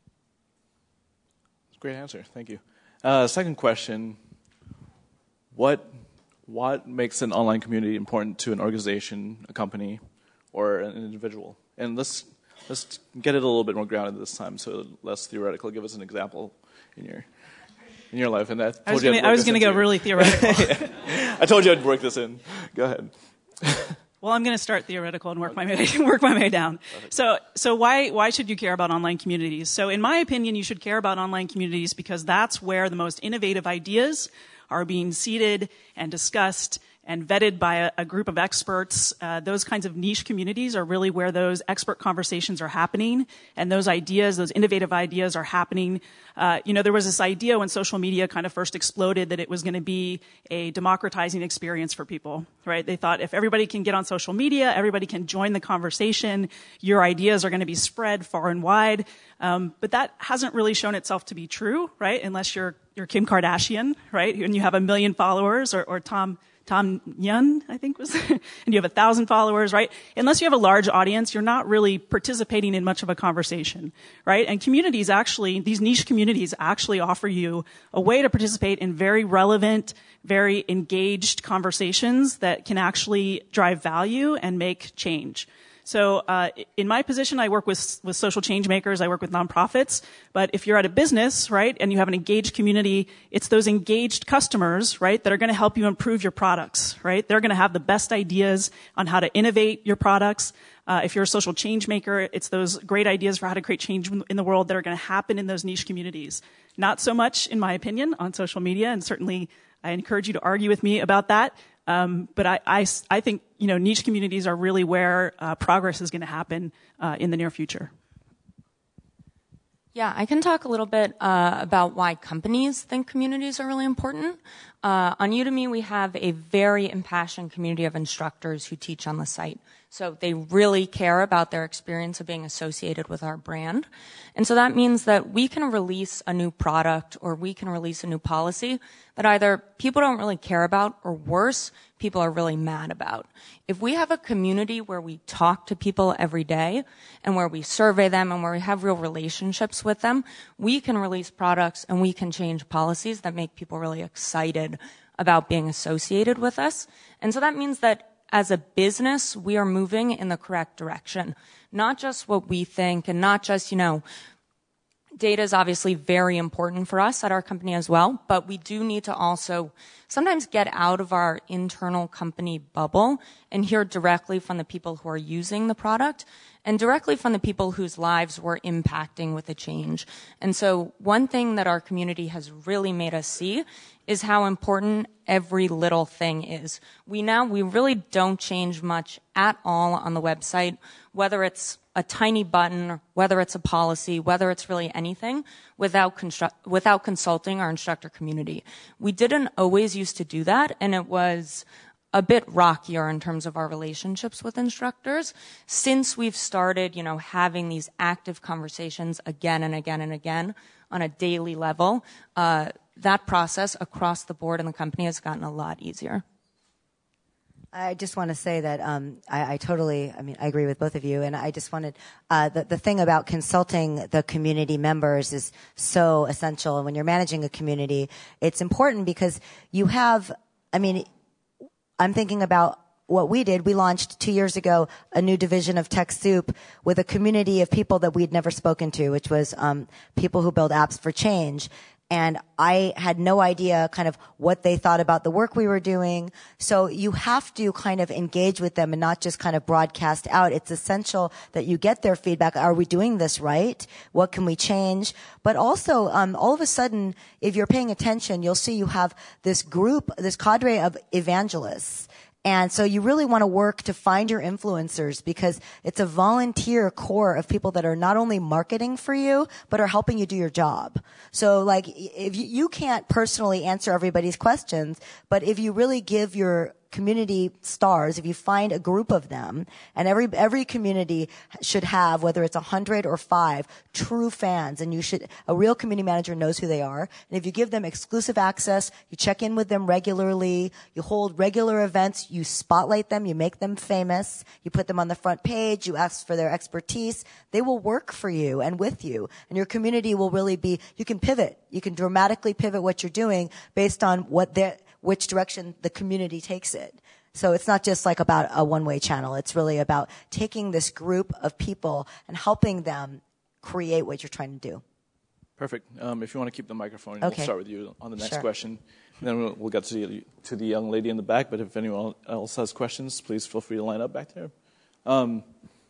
Great answer. Thank you. Uh, second question. What what makes an online community important to an organization, a company, or an individual? And let's let's get it a little bit more grounded this time, so less theoretical. Give us an example in your in your life. And I, I was going to go really theoretical. I told you I'd work this in. Go ahead. Well, I'm going to start theoretical and work my way, work my way down. So, so why why should you care about online communities? So, in my opinion, you should care about online communities because that's where the most innovative ideas are being seeded and discussed and vetted by a, a group of experts. Uh, those kinds of niche communities are really where those expert conversations are happening, and those ideas, those innovative ideas, are happening. Uh, you know, there was this idea when social media kind of first exploded that it was going to be a democratizing experience for people, right? They thought if everybody can get on social media, everybody can join the conversation, your ideas are going to be spread far and wide. Um, but that hasn't really shown itself to be true, right? Unless you're you're Kim Kardashian, right? And you have a million followers, or, or Tom Tom Yun, I think was, and you have a thousand followers, right? Unless you have a large audience, you're not really participating in much of a conversation, right? And communities actually, these niche communities actually offer you a way to participate in very relevant, very engaged conversations that can actually drive value and make change. So uh, in my position, I work with with social change makers. I work with nonprofits. But if you're at a business, right, and you have an engaged community, it's those engaged customers, right, that are going to help you improve your products, right? They're going to have the best ideas on how to innovate your products. Uh, if you're a social change maker, it's those great ideas for how to create change in the world that are going to happen in those niche communities. Not so much, in my opinion, on social media, and certainly I encourage you to argue with me about that. Um, but I, I, I think, you know, niche communities are really where uh, progress is going to happen uh, in the near future. Yeah, I can talk a little bit uh, about why companies think communities are really important. Uh, on Udemy, we have a very impassioned community of instructors who teach on the site. So they really care about their experience of being associated with our brand. And so that means that we can release a new product or we can release a new policy that either people don't really care about or worse, people are really mad about. If we have a community where we talk to people every day and where we survey them and where we have real relationships with them, we can release products and we can change policies that make people really excited about being associated with us. And so that means that as a business, we are moving in the correct direction. Not just what we think and not just, you know, data is obviously very important for us at our company as well, but we do need to also sometimes get out of our internal company bubble and hear directly from the people who are using the product and directly from the people whose lives we're impacting with the change. And so one thing that our community has really made us see is how important every little thing is. We now, we really don't change much at all on the website, whether it's a tiny button, whether it's a policy, whether it's really anything, without constru- without consulting our instructor community. We didn't always used to do that, and it was a bit rockier in terms of our relationships with instructors. Since we've started, you know, having these active conversations again and again and again on a daily level, uh, that process across the board in the company has gotten a lot easier. I just want to say that um, I, I totally, I mean, I agree with both of you. And I just wanted, uh, the, the thing about consulting the community members is so essential. And when you're managing a community, it's important because you have, I mean, I'm thinking about what we did. We launched two years ago a new division of TechSoup with a community of people that we'd never spoken to, which was um, people who build apps for change. And I had no idea kind of what they thought about the work we were doing. So you have to kind of engage with them and not just kind of broadcast out. It's essential that you get their feedback. Are we doing this right? What can we change? But also, um, all of a sudden, if you're paying attention, you'll see you have this group, this cadre of evangelists. And so you really want to work to find your influencers because it's a volunteer core of people that are not only marketing for you, but are helping you do your job. So like if you, you can't personally answer everybody's questions, but if you really give your community stars, if you find a group of them, and every every community should have, whether it's a hundred or five, true fans, and you should, a real community manager knows who they are, and if you give them exclusive access, you check in with them regularly, you hold regular events, you spotlight them, you make them famous, you put them on the front page, you ask for their expertise, they will work for you and with you, and your community will really be, you can pivot, you can dramatically pivot what you're doing based on what they're, which direction the community takes it. So it's not just like about a one-way channel. It's really about taking this group of people and helping them create what you're trying to do. Perfect. Um, if you want to keep the microphone, okay. We'll start with you on the next sure. question. And then we'll, we'll get to the, to the young lady in the back. But if anyone else has questions, please feel free to line up back there. Um,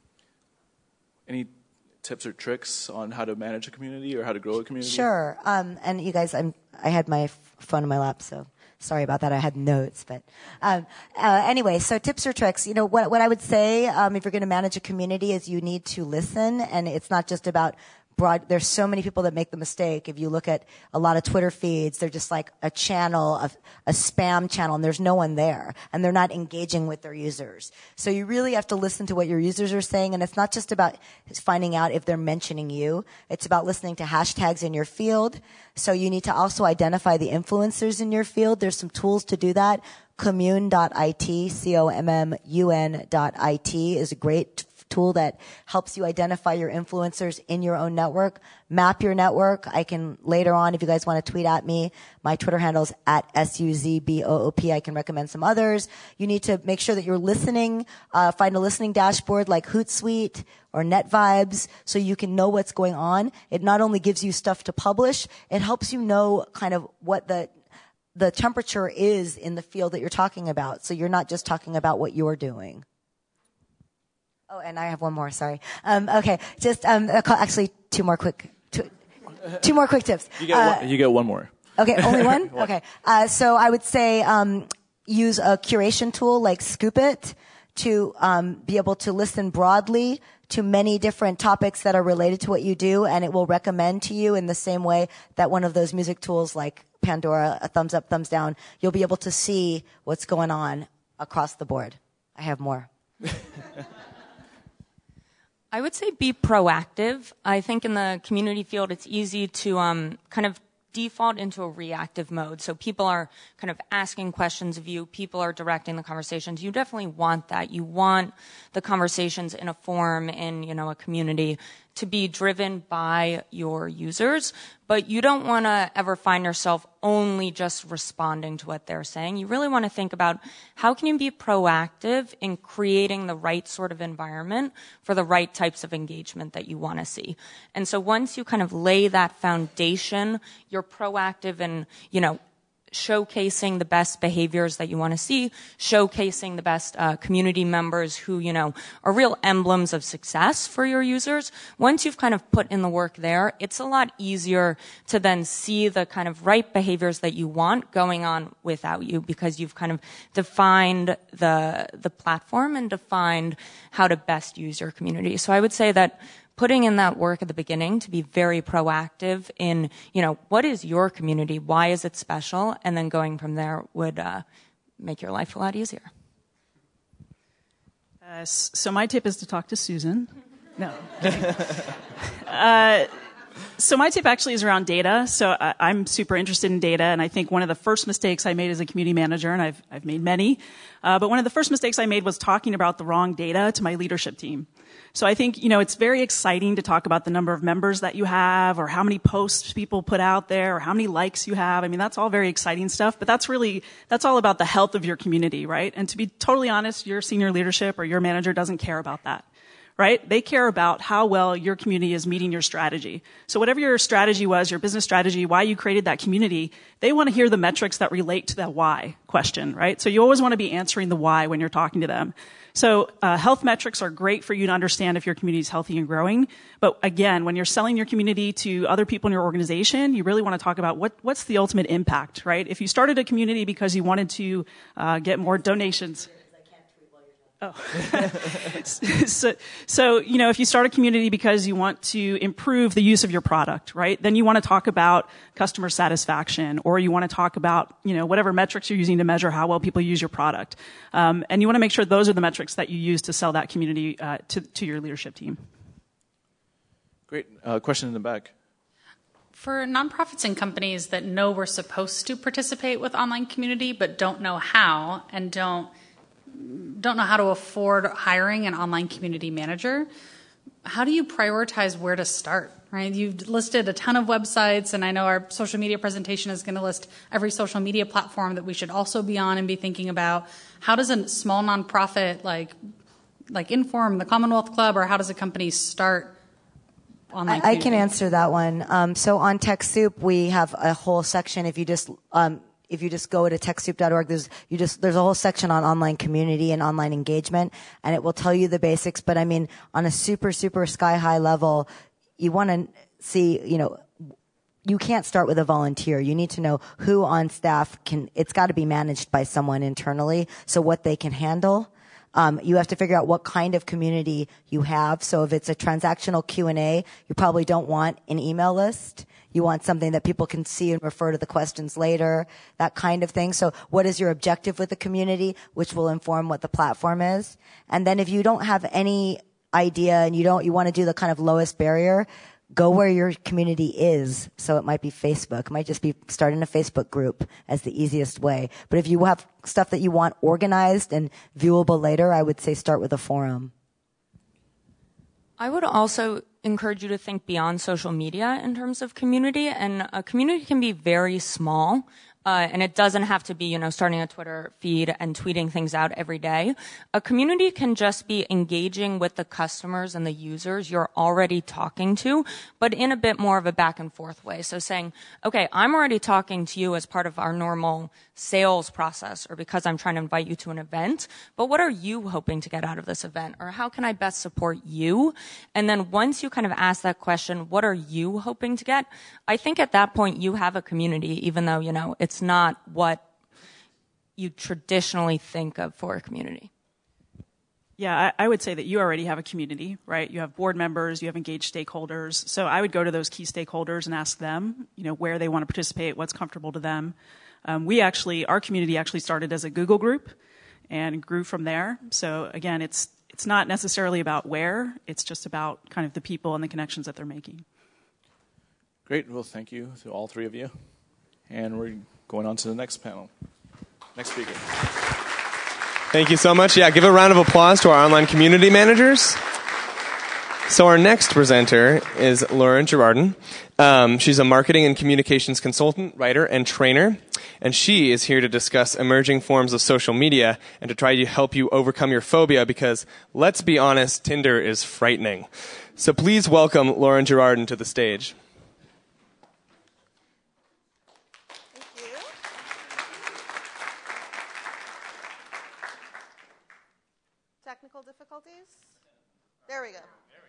any tips or tricks on how to manage a community or how to grow a community? Sure. Um, and you guys, I'm, I had my phone in my lap, so sorry about that. I had notes, but um, uh, anyway. So tips or tricks. You know what? What I would say, um, if you're going to manage a community, is you need to listen, and it's not just about broad. There's so many people that make the mistake. If you look at a lot of Twitter feeds, they're just like a channel, a, a spam channel, and there's no one there, and they're not engaging with their users. So you really have to listen to what your users are saying, and it's not just about finding out if they're mentioning you. It's about listening to hashtags in your field. So you need to also identify the influencers in your field. There's some tools to do that. commune dot I T, C O M M U N dot I T is a great tool that helps you identify your influencers in your own network. Map your network. I can later on, if you guys want to tweet at me, my Twitter handle is at S U Z B O O P. I can recommend some others. You need to make sure that you're listening. Uh, find a listening dashboard like Hootsuite or NetVibes so you can know what's going on. It not only gives you stuff to publish, it helps you know kind of what the the temperature is in the field that you're talking about. So you're not just talking about what you're doing. Oh, and I have one more. Sorry. Um, okay, just um, actually two more quick, two, two more quick tips. You get uh, one, you get one more. Okay, only one. Okay, uh, so I would say um, use a curation tool like Scoopit to um, be able to listen broadly to many different topics that are related to what you do, and it will recommend to you in the same way that one of those music tools like Pandora, a thumbs up, thumbs down. You'll be able to see what's going on across the board. I have more. I would say be proactive. I think in the community field, it's easy to um, kind of default into a reactive mode. So people are kind of asking questions of you. People are directing the conversations. You definitely want that. You want the conversations in a forum, in, you know, a community to be driven by your users, but you don't want to ever find yourself only just responding to what they're saying. You really want to think about how can you be proactive in creating the right sort of environment for the right types of engagement that you want to see. And so once you kind of lay that foundation, you're proactive in, you know, showcasing the best behaviors that you want to see, showcasing the best uh, community members who, you know, are real emblems of success for your users. Once you've kind of put in the work there, it's a lot easier to then see the kind of right behaviors that you want going on without you because you've kind of defined the the platform and defined how to best use your community. So I would say that putting in that work at the beginning to be very proactive in, you know, what is your community? Why is it special? And then going from there would uh, make your life a lot easier. Uh, so my tip is to talk to Susan. No. uh, so my tip actually is around data. So I, I'm super interested in data, and I think one of the first mistakes I made as a community manager, and I've I've made many, uh, but one of the first mistakes I made was talking about the wrong data to my leadership team. So I think, you know, it's very exciting to talk about the number of members that you have or how many posts people put out there or how many likes you have. I mean, that's all very exciting stuff, but that's really, that's all about the health of your community, right? And to be totally honest, your senior leadership or your manager doesn't care about that, right? They care about how well your community is meeting your strategy. So whatever your strategy was, your business strategy, why you created that community, they want to hear the metrics that relate to that why question, right? So you always want to be answering the why when you're talking to them. So uh, health metrics are great for you to understand if your community is healthy and growing. But again, when you're selling your community to other people in your organization, you really want to talk about what, what's the ultimate impact, right? If you started a community because you wanted to uh, get more donations. Oh. so, so, you know, if you start a community because you want to improve the use of your product, right? Then you want to talk about customer satisfaction, or you want to talk about, you know, whatever metrics you're using to measure how well people use your product. Um, and you want to make sure those are the metrics that you use to sell that community uh, to, to your leadership team. Great. Uh, question in the back. For nonprofits and companies that know we're supposed to participate with online community but don't know how and don't don't know how to afford hiring an online community manager, how do you prioritize where to start? Right? You've listed a ton of websites, and I know our social media presentation is going to list every social media platform that we should also be on and be thinking about. How does a small nonprofit like like Inform, the Commonwealth Club, or how does a company start online I, I community? can answer that one. Um, so on TechSoup, we have a whole section. If you just um, if you just go to TechSoup dot org, there's you just there's a whole section on online community and online engagement, and it will tell you the basics. But I mean, on a super super sky high level, you want to see, you know, you can't start with a volunteer. You need to know who on staff can. It's got to be managed by someone internally, so what they can handle. Um, you have to figure out what kind of community you have. So if it's a transactional Q and A, you probably don't want an email list. You want something that people can see and refer to the questions later, that kind of thing. So what is your objective with the community, which will inform what the platform is? And then if you don't have any idea and you don't, you want to do the kind of lowest barrier, go where your community is. So it might be Facebook. It might just be starting a Facebook group as the easiest way. But if you have stuff that you want organized and viewable later, I would say start with a forum. I would also encourage you to think beyond social media in terms of community, and a community can be very small. Uh, and it doesn't have to be, you know, starting a Twitter feed and tweeting things out every day. A community can just be engaging with the customers and the users you're already talking to, but in a bit more of a back and forth way. So saying, okay, I'm already talking to you as part of our normal sales process or because I'm trying to invite you to an event, but what are you hoping to get out of this event? Or how can I best support you? And then once you kind of ask that question, what are you hoping to get? I think at that point you have a community, even though, you know, it's not what you traditionally think of for a community. Yeah, I, I would say that you already have a community, right? You have board members, you have engaged stakeholders. So I would go to those key stakeholders and ask them, you know, where they want to participate, what's comfortable to them. Um, we actually, our community actually started as a Google group and grew from there. So again, it's it's not necessarily about where, it's just about kind of the people and the connections that they're making. Great. Well, thank you to all three of you. And we're going on to the next panel. Next speaker. Thank you so much. Yeah, give a round of applause to our online community managers. So our next presenter is Laura Girardin. Um, she's a marketing and communications consultant, writer, and trainer. And she is here to discuss emerging forms of social media and to try to help you overcome your phobia because, let's be honest, Tinder is frightening. So please welcome Laura Girardin to the stage. Technical difficulties? There we go.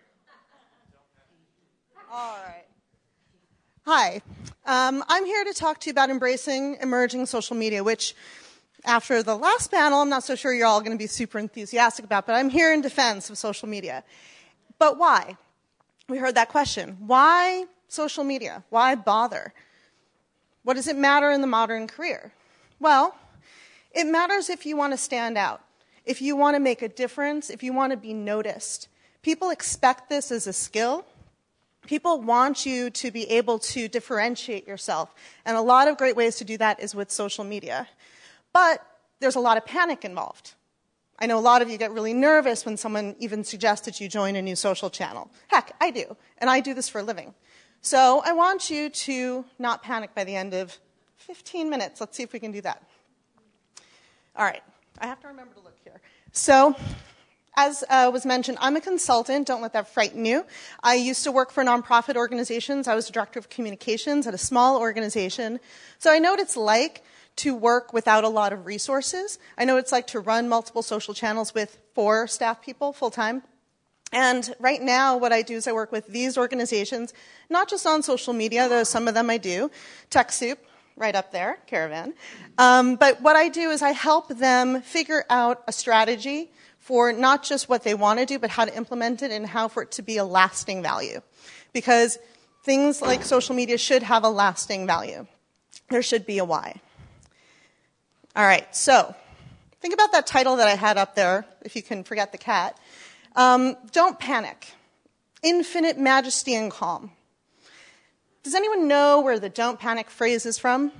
All right. Hi. Um, I'm here to talk to you about embracing emerging social media, which after the last panel, I'm not so sure you're all going to be super enthusiastic about, but I'm here in defense of social media. But why? We heard that question. Why social media? Why bother? What does it matter in the modern career? Well, it matters if you want to stand out. If you want to make a difference, if you want to be noticed. People expect this as a skill. People want you to be able to differentiate yourself. And a lot of great ways to do that is with social media. But there's a lot of panic involved. I know a lot of you get really nervous when someone even suggests that you join a new social channel. Heck, I do. And I do this for a living. So I want you to not panic by the end of fifteen minutes. Let's see if we can do that. All right. I have to remember to look here. So, as uh, was mentioned, I'm a consultant. Don't let that frighten you. I used to work for nonprofit organizations. I was the director of communications at a small organization. So I know what it's like to work without a lot of resources. I know what it's like to run multiple social channels with four staff people full-time. And right now, what I do is I work with these organizations, not just on social media, though some of them I do. TechSoup, right up there, Caravan. Um, but what I do is I help them figure out a strategy for not just what they want to do, but how to implement it and how for it to be a lasting value. Because things like social media should have a lasting value. There should be a why. All right, so think about that title that I had up there, if you can forget the cat. Um, don't panic. Infinite majesty and calm. Does anyone know where the don't panic phrase is from?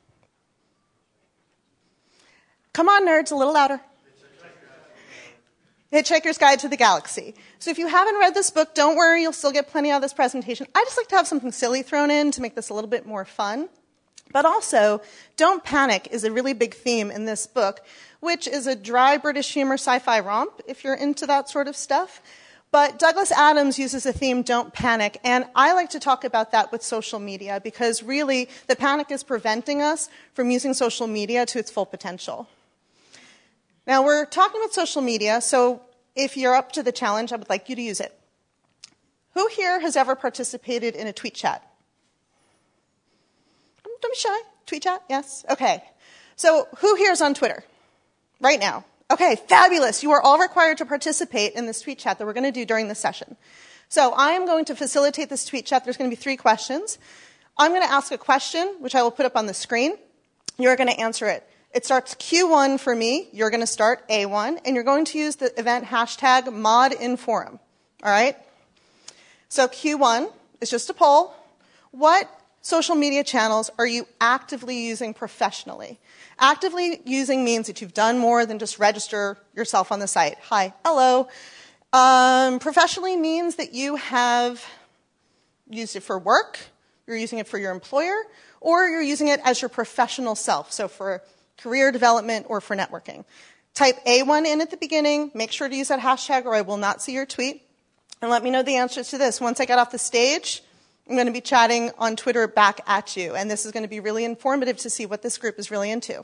Come on, nerds, a little louder. Hitchhiker's Guide to the Galaxy. So if you haven't read this book, don't worry, you'll still get plenty out of this presentation. I just like to have something silly thrown in to make this a little bit more fun. But also, don't panic is a really big theme in this book, which is a dry British humor sci-fi romp, if you're into that sort of stuff. But Douglas Adams uses the theme, don't panic, and I like to talk about that with social media because really the panic is preventing us from using social media to its full potential. Now, we're talking about social media, so if you're up to the challenge, I would like you to use it. Who here has ever participated in a tweet chat? Don't be shy. Tweet chat? Yes? Okay. So who here is on Twitter right now? Okay, fabulous. You are all required to participate in this tweet chat that we're going to do during this session. So I am going to facilitate this tweet chat. There's going to be three questions. I'm going to ask a question, which I will put up on the screen. You're going to answer it. It starts Q one for me. You're going to start A one, and you're going to use the event hashtag modinforum. All right? So Q one is just a poll. What social media channels are you actively using professionally? Actively using means that you've done more than just register yourself on the site. Hi, hello. Um, professionally means that you have used it for work, you're using it for your employer, or you're using it as your professional self, so for career development or for networking. Type A one in at the beginning, make sure to use that hashtag or I will not see your tweet, and let me know the answers to this. Once I get off the stage, I'm going to be chatting on Twitter back at you, and this is going to be really informative to see what this group is really into.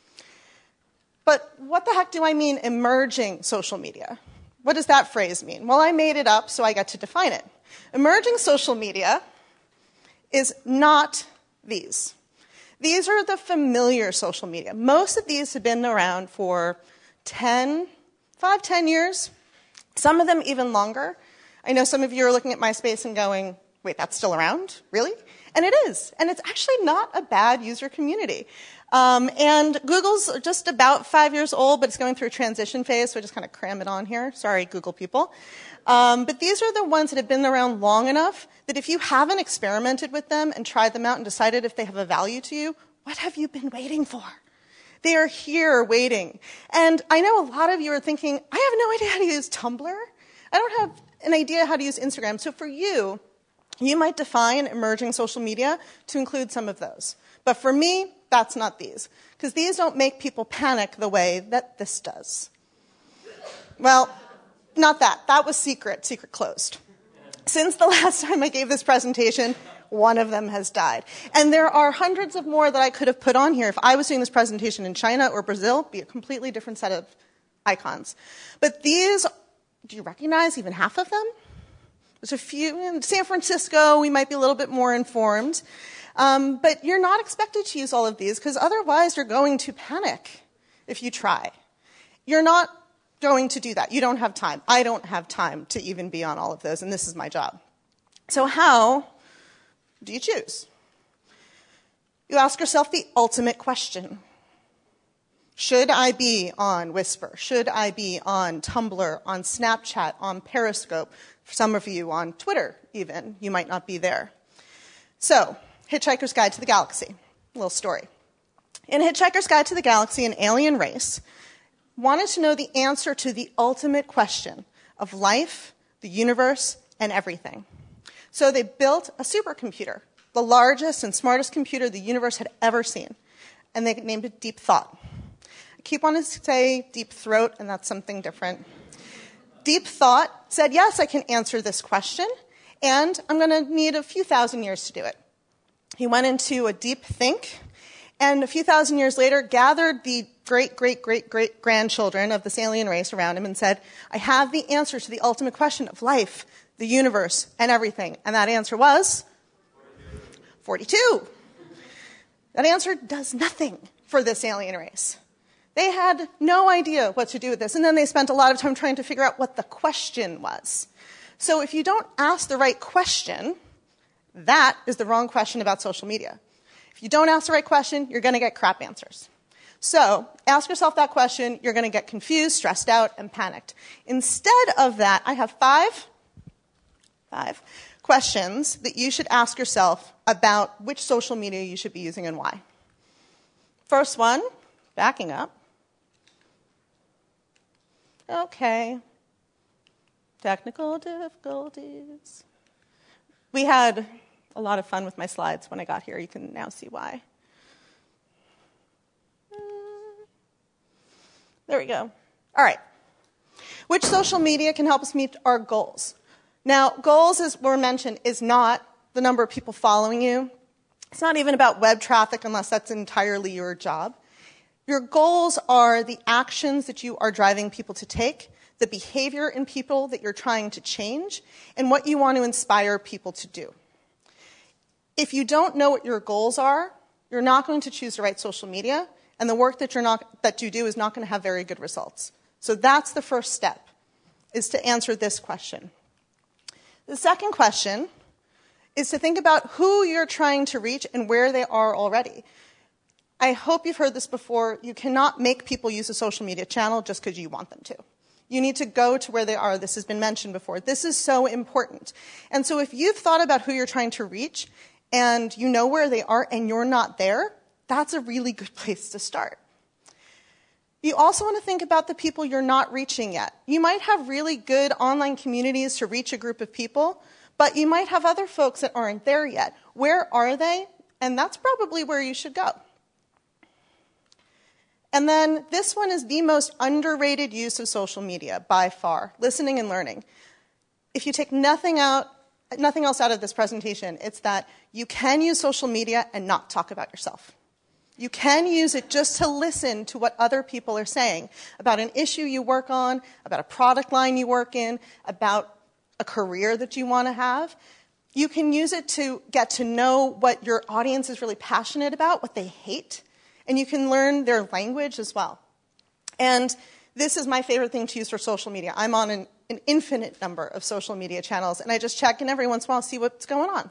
But what the heck do I mean emerging social media? What does that phrase mean? Well, I made it up, so I get to define it. Emerging social media is not these. These are the familiar social media. Most of these have been around for ten, five, ten years, some of them even longer. I know some of you are looking at MySpace and going, wait, that's still around? Really? And it is. And it's actually not a bad user community. Um, and Google's just about five years old, but it's going through a transition phase, so I just kind of cram it on here. Sorry, Google people. Um, but these are the ones that have been around long enough that if you haven't experimented with them and tried them out and decided if they have a value to you, what have you been waiting for? They are here waiting. And I know a lot of you are thinking, I have no idea how to use Tumblr. I don't have an idea how to use Instagram. So for you, you might define emerging social media to include some of those. But for me, that's not these. Because these don't make people panic the way that this does. Well, not that. That was secret. Secret closed. Since the last time I gave this presentation, one of them has died. And there are hundreds of more that I could have put on here. If I was doing this presentation in China or Brazil, it'd be a completely different set of icons. But these, do you recognize even half of them? There's a few in San Francisco. We might be a little bit more informed. Um, but you're not expected to use all of these because otherwise you're going to panic if you try. You're not going to do that. You don't have time. I don't have time to even be on all of those, and this is my job. So how do you choose? You ask yourself the ultimate question. Should I be on Whisper? Should I be on Tumblr, on Snapchat, on Periscope? For some of you on Twitter, even. You might not be there. So, Hitchhiker's Guide to the Galaxy. A little story. In Hitchhiker's Guide to the Galaxy, an alien race wanted to know the answer to the ultimate question of life, the universe, and everything. So they built a supercomputer, the largest and smartest computer the universe had ever seen. And they named it Deep Thought. I keep wanting to say Deep Throat, and that's something different. Deep Thought said, yes, I can answer this question, and I'm going to need a few thousand years to do it. He went into a deep think, and a few thousand years later gathered the great, great, great, great grandchildren of this alien race around him and said, I have the answer to the ultimate question of life, the universe, and everything. And that answer was forty-two. That answer does nothing for this alien race. They had no idea what to do with this, and then they spent a lot of time trying to figure out what the question was. So if you don't ask the right question, that is the wrong question about social media. If you don't ask the right question, you're going to get crap answers. So ask yourself that question. You're going to get confused, stressed out, and panicked. Instead of that, I have five, five questions that you should ask yourself about which social media you should be using and why. First one, backing up. Okay. Technical difficulties. We had a lot of fun with my slides when I got here. You can now see why. There we go. All right. Which social media can help us meet our goals? Now, goals, as were mentioned, is not the number of people following you. It's not even about web traffic unless that's entirely your job. Your goals are the actions that you are driving people to take, the behavior in people that you're trying to change, and what you want to inspire people to do. If you don't know what your goals are, you're not going to choose the right social media, and the work that, you're not, that you do is not going to have very good results. So that's the first step, is to answer this question. The second question is to think about who you're trying to reach and where they are already. I hope you've heard this before. You cannot make people use a social media channel just because you want them to. You need to go to where they are. This has been mentioned before. This is so important. And so if you've thought about who you're trying to reach and you know where they are and you're not there, that's a really good place to start. You also want to think about the people you're not reaching yet. You might have really good online communities to reach a group of people, but you might have other folks that aren't there yet. Where are they? And that's probably where you should go. And then this one is the most underrated use of social media by far, listening and learning. If you take nothing out, nothing else out of this presentation, it's that you can use social media and not talk about yourself. You can use it just to listen to what other people are saying about an issue you work on, about a product line you work in, about a career that you want to have. You can use it to get to know what your audience is really passionate about, what they hate, and you can learn their language as well. And this is my favorite thing to use for social media. I'm on an, an infinite number of social media channels, and I just check in every once in a while to see what's going on.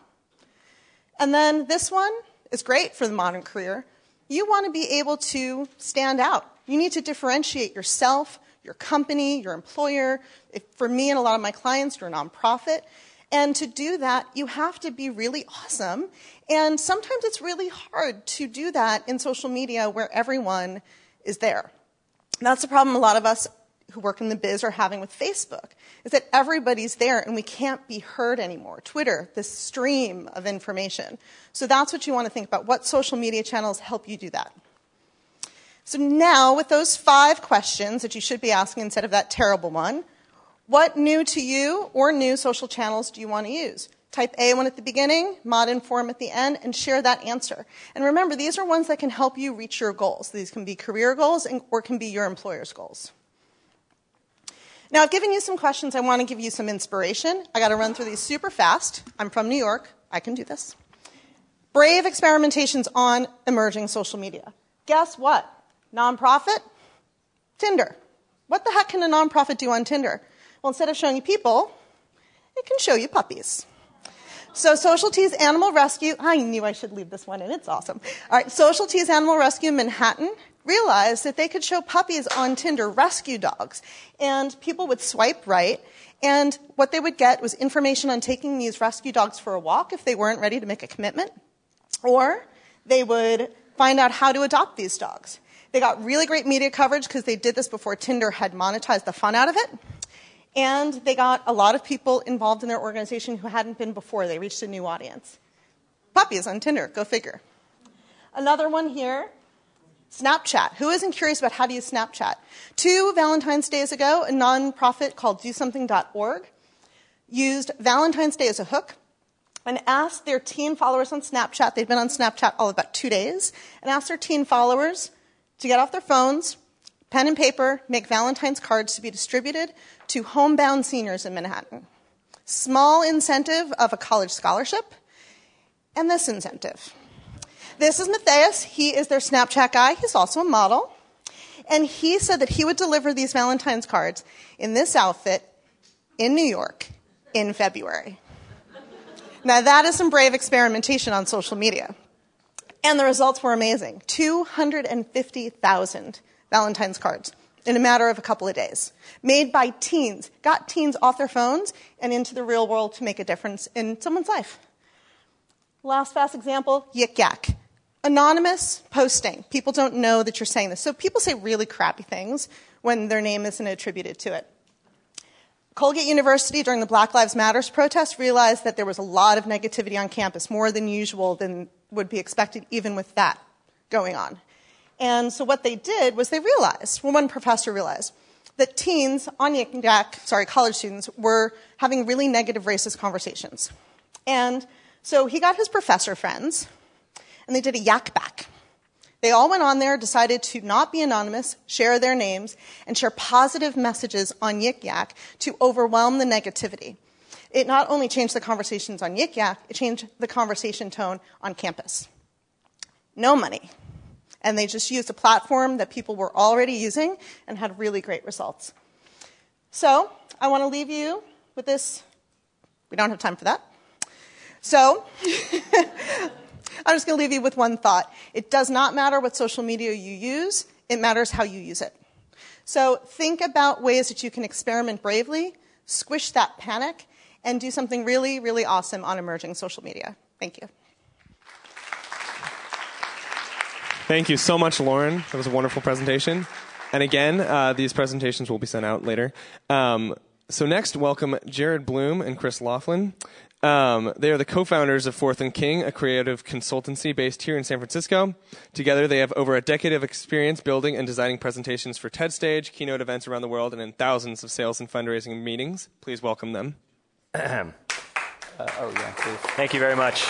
And then this one is great for the modern career. You want to be able to stand out. You need to differentiate yourself, your company, your employer. If, for me and a lot of my clients, you're a nonprofit. And to do that, you have to be really awesome. And sometimes it's really hard to do that in social media where everyone is there. And that's the problem a lot of us who work in the biz are having with Facebook, is that everybody's there and we can't be heard anymore. Twitter, this stream of information. So that's what you want to think about. What social media channels help you do that? So now, with those five questions that you should be asking instead of that terrible one, what new to you or new social channels do you want to use? Type A one at the beginning, mod inform at the end, and share that answer. And remember, these are ones that can help you reach your goals. These can be career goals and, or can be your employer's goals. Now, I've given you some questions. I want to give you some inspiration. I got to run through these super fast. I'm from New York. I can do this. Brave experimentations on emerging social media. Guess what? Nonprofit? Tinder. What the heck can a nonprofit do on Tinder? Well, instead of showing you people, it can show you puppies. So Social Teas Animal Rescue, I knew I should leave this one in, it's awesome. All right, Social Teas Animal Rescue in Manhattan realized that they could show puppies on Tinder, rescue dogs, and people would swipe right, and what they would get was information on taking these rescue dogs for a walk if they weren't ready to make a commitment, or they would find out how to adopt these dogs. They got really great media coverage because they did this before Tinder had monetized the fun out of it. And they got a lot of people involved in their organization who hadn't been before. They reached a new audience. Puppies on Tinder, go figure. Another one here, Snapchat. Who isn't curious about how to use Snapchat? Two Valentine's Days ago, a nonprofit called do something dot org used Valentine's Day as a hook and asked their teen followers on Snapchat, they'd been on Snapchat all about two days, and asked their teen followers to get off their phones, pen and paper, make Valentine's cards to be distributed to homebound seniors in Manhattan. Small incentive of a college scholarship, and this incentive. This is Matthias. He is their Snapchat guy. He's also a model. And he said that he would deliver these Valentine's cards in this outfit in New York in February. Now, that is some brave experimentation on social media. And the results were amazing. two hundred fifty thousand Valentine's cards in a matter of a couple of days, made by teens, got teens off their phones and into the real world to make a difference in someone's life. Last fast example, Yik Yak. Anonymous posting. People don't know that you're saying this. So people say really crappy things when their name isn't attributed to it. Colgate University, during the Black Lives Matter protest, realized that there was a lot of negativity on campus, more than usual, than would be expected even with that going on. And so what they did was they realized, well, one professor realized, that teens on Yik Yak, sorry, college students, were having really negative racist conversations. And so he got his professor friends, and they did a yak back. They all went on there, decided to not be anonymous, share their names, and share positive messages on Yik Yak to overwhelm the negativity. It not only changed the conversations on Yik Yak, it changed the conversation tone on campus. No money. And they just used a platform that people were already using and had really great results. So I want to leave you with this. We don't have time for that. So I'm just going to leave you with one thought. It does not matter what social media you use. It matters how you use it. So think about ways that you can experiment bravely, squish that panic, and do something really, really awesome on emerging social media. Thank you. Thank you so much, Lauren. That was a wonderful presentation. And again, uh, these presentations will be sent out later. Um, so next, welcome Jared Bloom and Chris Laughlin. Um, they are the co-founders of Fourth and King, a creative consultancy based here in San Francisco. Together, they have over a decade of experience building and designing presentations for TEDstage, keynote events around the world, and in thousands of sales and fundraising meetings. Please welcome them. uh, oh, yeah, please. Thank you very much.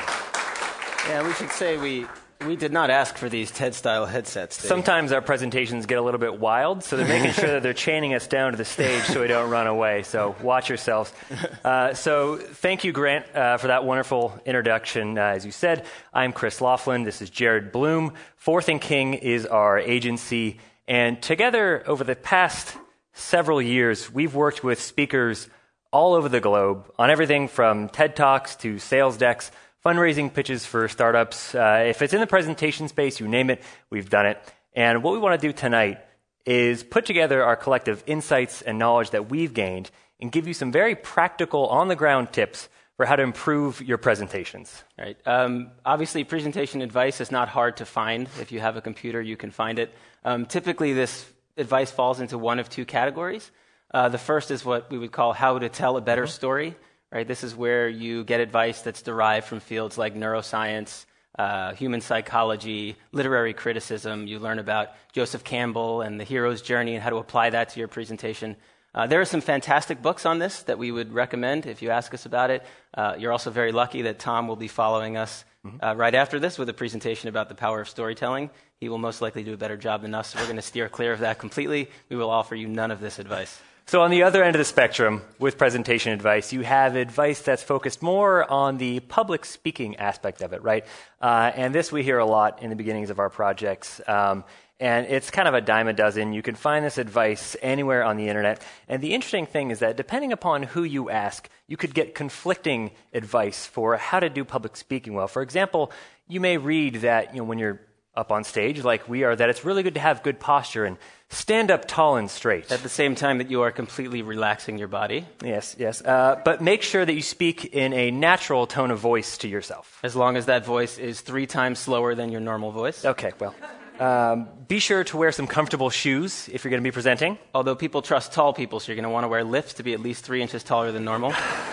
Yeah, we should say we... We did not ask for these TED-style headsets. Sometimes our presentations get a little bit wild, so they're making sure that they're chaining us down to the stage so we don't run away. So watch yourselves. Uh, so thank you, Grant, uh, for that wonderful introduction. Uh, as you said, I'm Chris Laughlin. This is Jared Bloom. Fourth and King is our agency. And together, over the past several years, we've worked with speakers all over the globe on everything from TED Talks to sales decks, fundraising pitches for startups. Uh, if it's in the presentation space, you name it, we've done it. And what we want to do tonight is put together our collective insights and knowledge that we've gained and give you some very practical, on-the-ground tips for how to improve your presentations. Right. Um, obviously, presentation advice is not hard to find. If you have a computer, you can find it. Um, typically, this advice falls into one of two categories. Uh, the first is what we would call how to tell a better mm-hmm. story. Right, this is where you get advice that's derived from fields like neuroscience, uh, human psychology, literary criticism. You learn about Joseph Campbell and the hero's journey and how to apply that to your presentation. Uh, there are some fantastic books on this that we would recommend if you ask us about it. Uh, you're also very lucky that Tom will be following us mm-hmm. uh, right after this with a presentation about the power of storytelling. He will most likely do a better job than us, so we're going to steer clear of that completely. We will offer you none of this advice. So on the other end of the spectrum, with presentation advice, you have advice that's focused more on the public speaking aspect of it, right? Uh, and this we hear a lot in the beginnings of our projects. Um, and it's kind of a dime a dozen. You can find this advice anywhere on the internet. And the interesting thing is that depending upon who you ask, you could get conflicting advice for how to do public speaking well. For example, you may read that, you know, when you're up on stage like we are, that it's really good to have good posture and stand up tall and straight. At the same time that you are completely relaxing your body. Yes, yes. Uh, but make sure that you speak in a natural tone of voice to yourself. As long as that voice is three times slower than your normal voice. Okay, well. Um, be sure to wear some comfortable shoes if you're going to be presenting. Although people trust tall people, so you're going to want to wear lifts to be at least three inches taller than normal.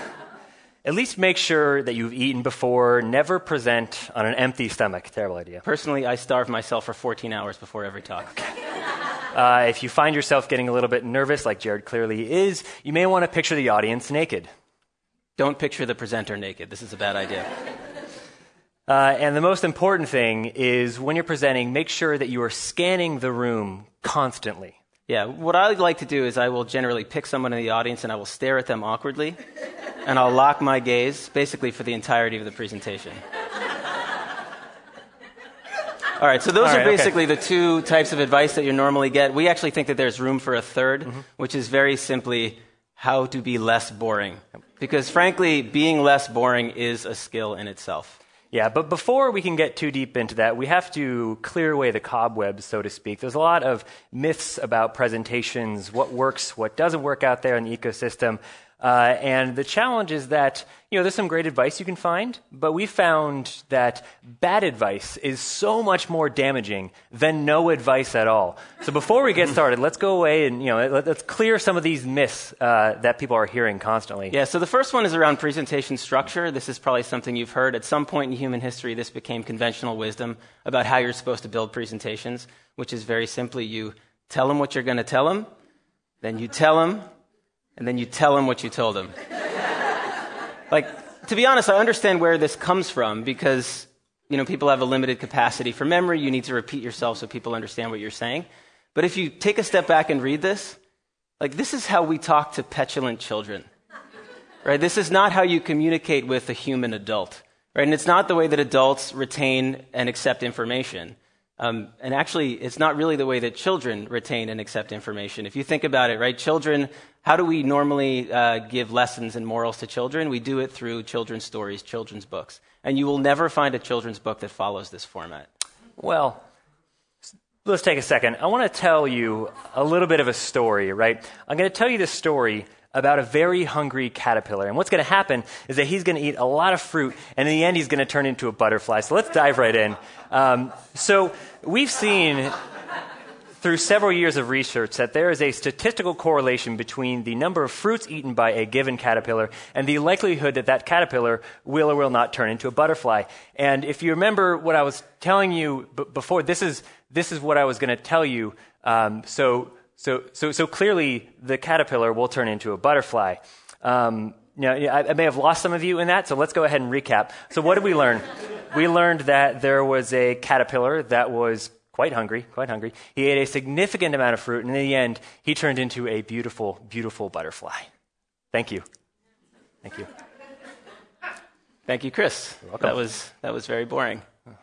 At least make sure that you've eaten before. Never present on an empty stomach. Terrible idea. Personally, I starve myself for fourteen hours before every talk. Okay. Uh, if you find yourself getting a little bit nervous, like Jared clearly is, you may want to picture the audience naked. Don't picture the presenter naked. This is a bad idea. Uh, and the most important thing is when you're presenting, make sure that you are scanning the room constantly. Yeah, what I like to do is I will generally pick someone in the audience and I will stare at them awkwardly, and I'll lock my gaze basically for the entirety of the presentation. All right, so those All are right, okay. basically the two types of advice that you normally get. We actually think that there's room for a third, mm-hmm. which is very simply how to be less boring. Because frankly, being less boring is a skill in itself. Yeah, but before we can get too deep into that, we have to clear away the cobwebs, so to speak. There's a lot of myths about presentations, what works, what doesn't work out there in the ecosystem. Uh, and the challenge is that, you know, there's some great advice you can find, but we found that bad advice is so much more damaging than no advice at all. So before we get started, let's go away and, you know, let, let's clear some of these myths uh, that people are hearing constantly. Yeah, so the first one is around presentation structure. This is probably something you've heard. At some point in human history, this became conventional wisdom about how you're supposed to build presentations, which is very simply you tell them what you're going to tell them, then you tell them, and then you tell them what you told them. Like, to be honest, I understand where this comes from because, you know, people have a limited capacity for memory. You need to repeat yourself so people understand what you're saying. But if you take a step back and read this, like, this is how we talk to petulant children, right? This is not how you communicate with a human adult, right? And it's not the way that adults retain and accept information. Um, and actually, it's not really the way that children retain and accept information. If you think about it, right, children, how do we normally uh, give lessons and morals to children? We do it through children's stories, children's books. And you will never find a children's book that follows this format. Well, let's take a second. I want to tell you a little bit of a story, right? I'm going to tell you this story about a very hungry caterpillar. And what's going to happen is that he's going to eat a lot of fruit, and in the end, he's going to turn into a butterfly. So let's dive right in. Um, so we've seen through several years of research that there is a statistical correlation between the number of fruits eaten by a given caterpillar and the likelihood that that caterpillar will or will not turn into a butterfly. And if you remember what I was telling you b- before, this is this is what I was going to tell you. Um, so. So, so, so clearly, the caterpillar will turn into a butterfly. Um, you know, I, I may have lost some of you in that, so let's go ahead and recap. So, what did we learn? We learned that there was a caterpillar that was quite hungry, quite hungry. He ate a significant amount of fruit, and in the end, he turned into a beautiful, beautiful butterfly. Thank you. Thank you. Thank you, Chris. You're welcome. That was that was very boring.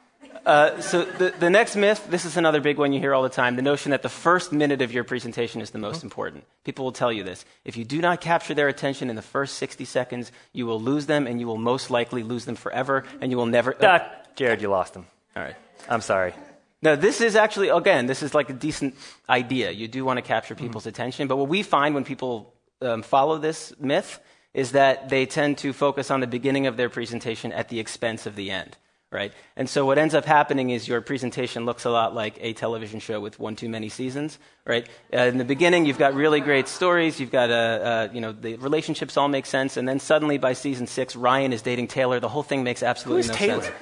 Uh, so the, the next myth, this is another big one you hear all the time, the notion that the first minute of your presentation is the most important. People will tell you this. If you do not capture their attention in the first sixty seconds, you will lose them, and you will most likely lose them forever, and you will never... Uh, Jared, you lost them. All right. I'm sorry. No, this is actually, again, this is like a decent idea. You do want to capture people's mm-hmm. attention, but what we find when people um, follow this myth is that they tend to focus on the beginning of their presentation at the expense of the end. Right? And so what ends up happening is your presentation looks a lot like a television show with one too many seasons, right? Uh, in the beginning, you've got really great stories. You've got, uh, uh, you know, the relationships all make sense. And then suddenly by season six, Ryan is dating Taylor. The whole thing makes absolutely Who's no Taylor? sense.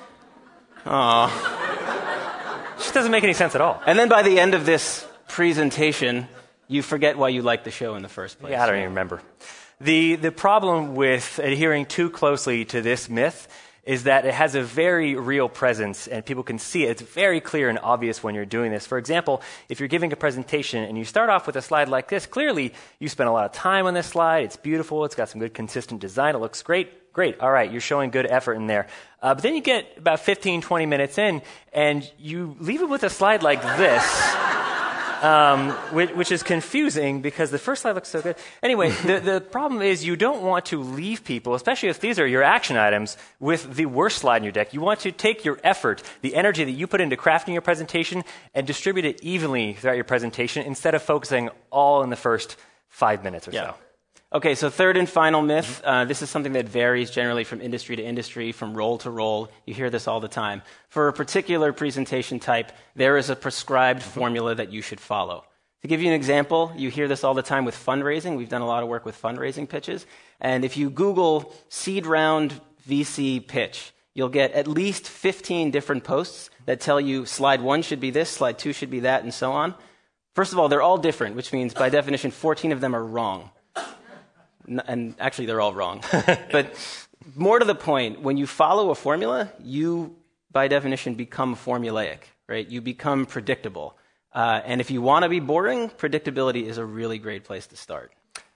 Aww. It just doesn't make any sense at all. And then by the end of this presentation, you forget why you liked the show in the first place. Yeah, I don't even remember. The, the problem with adhering too closely to this myth is that it has a very real presence and people can see it. It's very clear and obvious when you're doing this. For example, if you're giving a presentation and you start off with a slide like this, clearly you spent a lot of time on this slide. It's beautiful. It's got some good consistent design. It looks great. Great. All right. You're showing good effort in there. Uh, but then you get about fifteen, twenty minutes in and you leave it with a slide like this. Um, which, which is confusing because the first slide looks so good. Anyway, the, the problem is you don't want to leave people, especially if these are your action items, with the worst slide in your deck. You want to take your effort, the energy that you put into crafting your presentation, and distribute it evenly throughout your presentation instead of focusing all in the first five minutes or yeah. so. Okay, so third and final myth. Uh, this is something that varies generally from industry to industry, from role to role. You hear this all the time. For a particular presentation type, there is a prescribed formula that you should follow. To give you an example, you hear this all the time with fundraising. We've done a lot of work with fundraising pitches. And if you Google seed round V C pitch, you'll get at least fifteen different posts that tell you slide one should be this, slide two should be that, and so on. First of all, they're all different, which means by definition, fourteen of them are wrong. And actually, they're all wrong. But more to the point, when you follow a formula, you, by definition, become formulaic, right? You become predictable. Uh, and if you want to be boring, predictability is a really great place to start.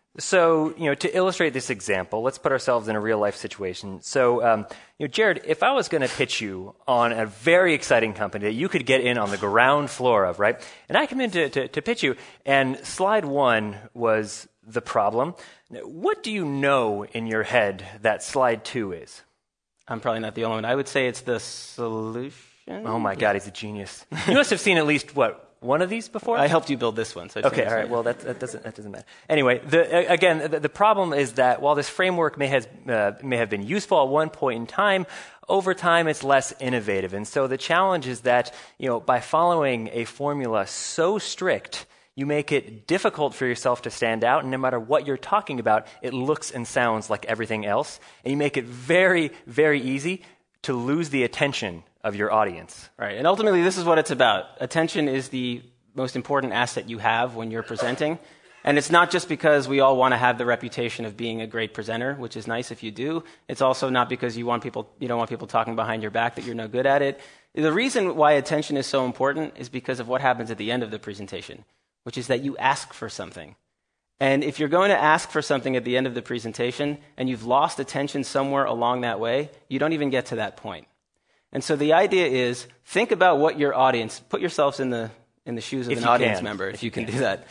So, you know, to illustrate this example, let's put ourselves in a real-life situation. So, um, you know, Jared, if I was going to pitch you on a very exciting company that you could get in on the ground floor of, right? And I come in to, to, to pitch you, and slide one was the problem. What do you know in your head that slide two is? I'm probably not the only one. I would say it's the solution. Oh, my God, he's a genius. You must have seen at least, what, one of these before? I helped you build this one. So okay, all right. Well, that, that doesn't that doesn't matter. Anyway, the, again, the, the problem is that while this framework may has uh, may have been useful at one point in time, over time it's less innovative. And so the challenge is that, you know, by following a formula so strict, you make it difficult for yourself to stand out, and no matter what you're talking about, it looks and sounds like everything else, and you make it very, very easy to lose the attention of your audience. Right, and ultimately this is what it's about. Attention is the most important asset you have when you're presenting. And it's not just because we all want to have the reputation of being a great presenter, which is nice if you do. It's also not because you want people, you don't want people talking behind your back that you're no good at it. The reason why attention is so important is because of what happens at the end of the presentation, which is that you ask for something. And if you're going to ask for something at the end of the presentation and you've lost attention somewhere along that way, you don't even get to that point. And so the idea is, think about what your audience, put yourselves in the in the shoes of if an audience can. member, if, if you, you can, can do that.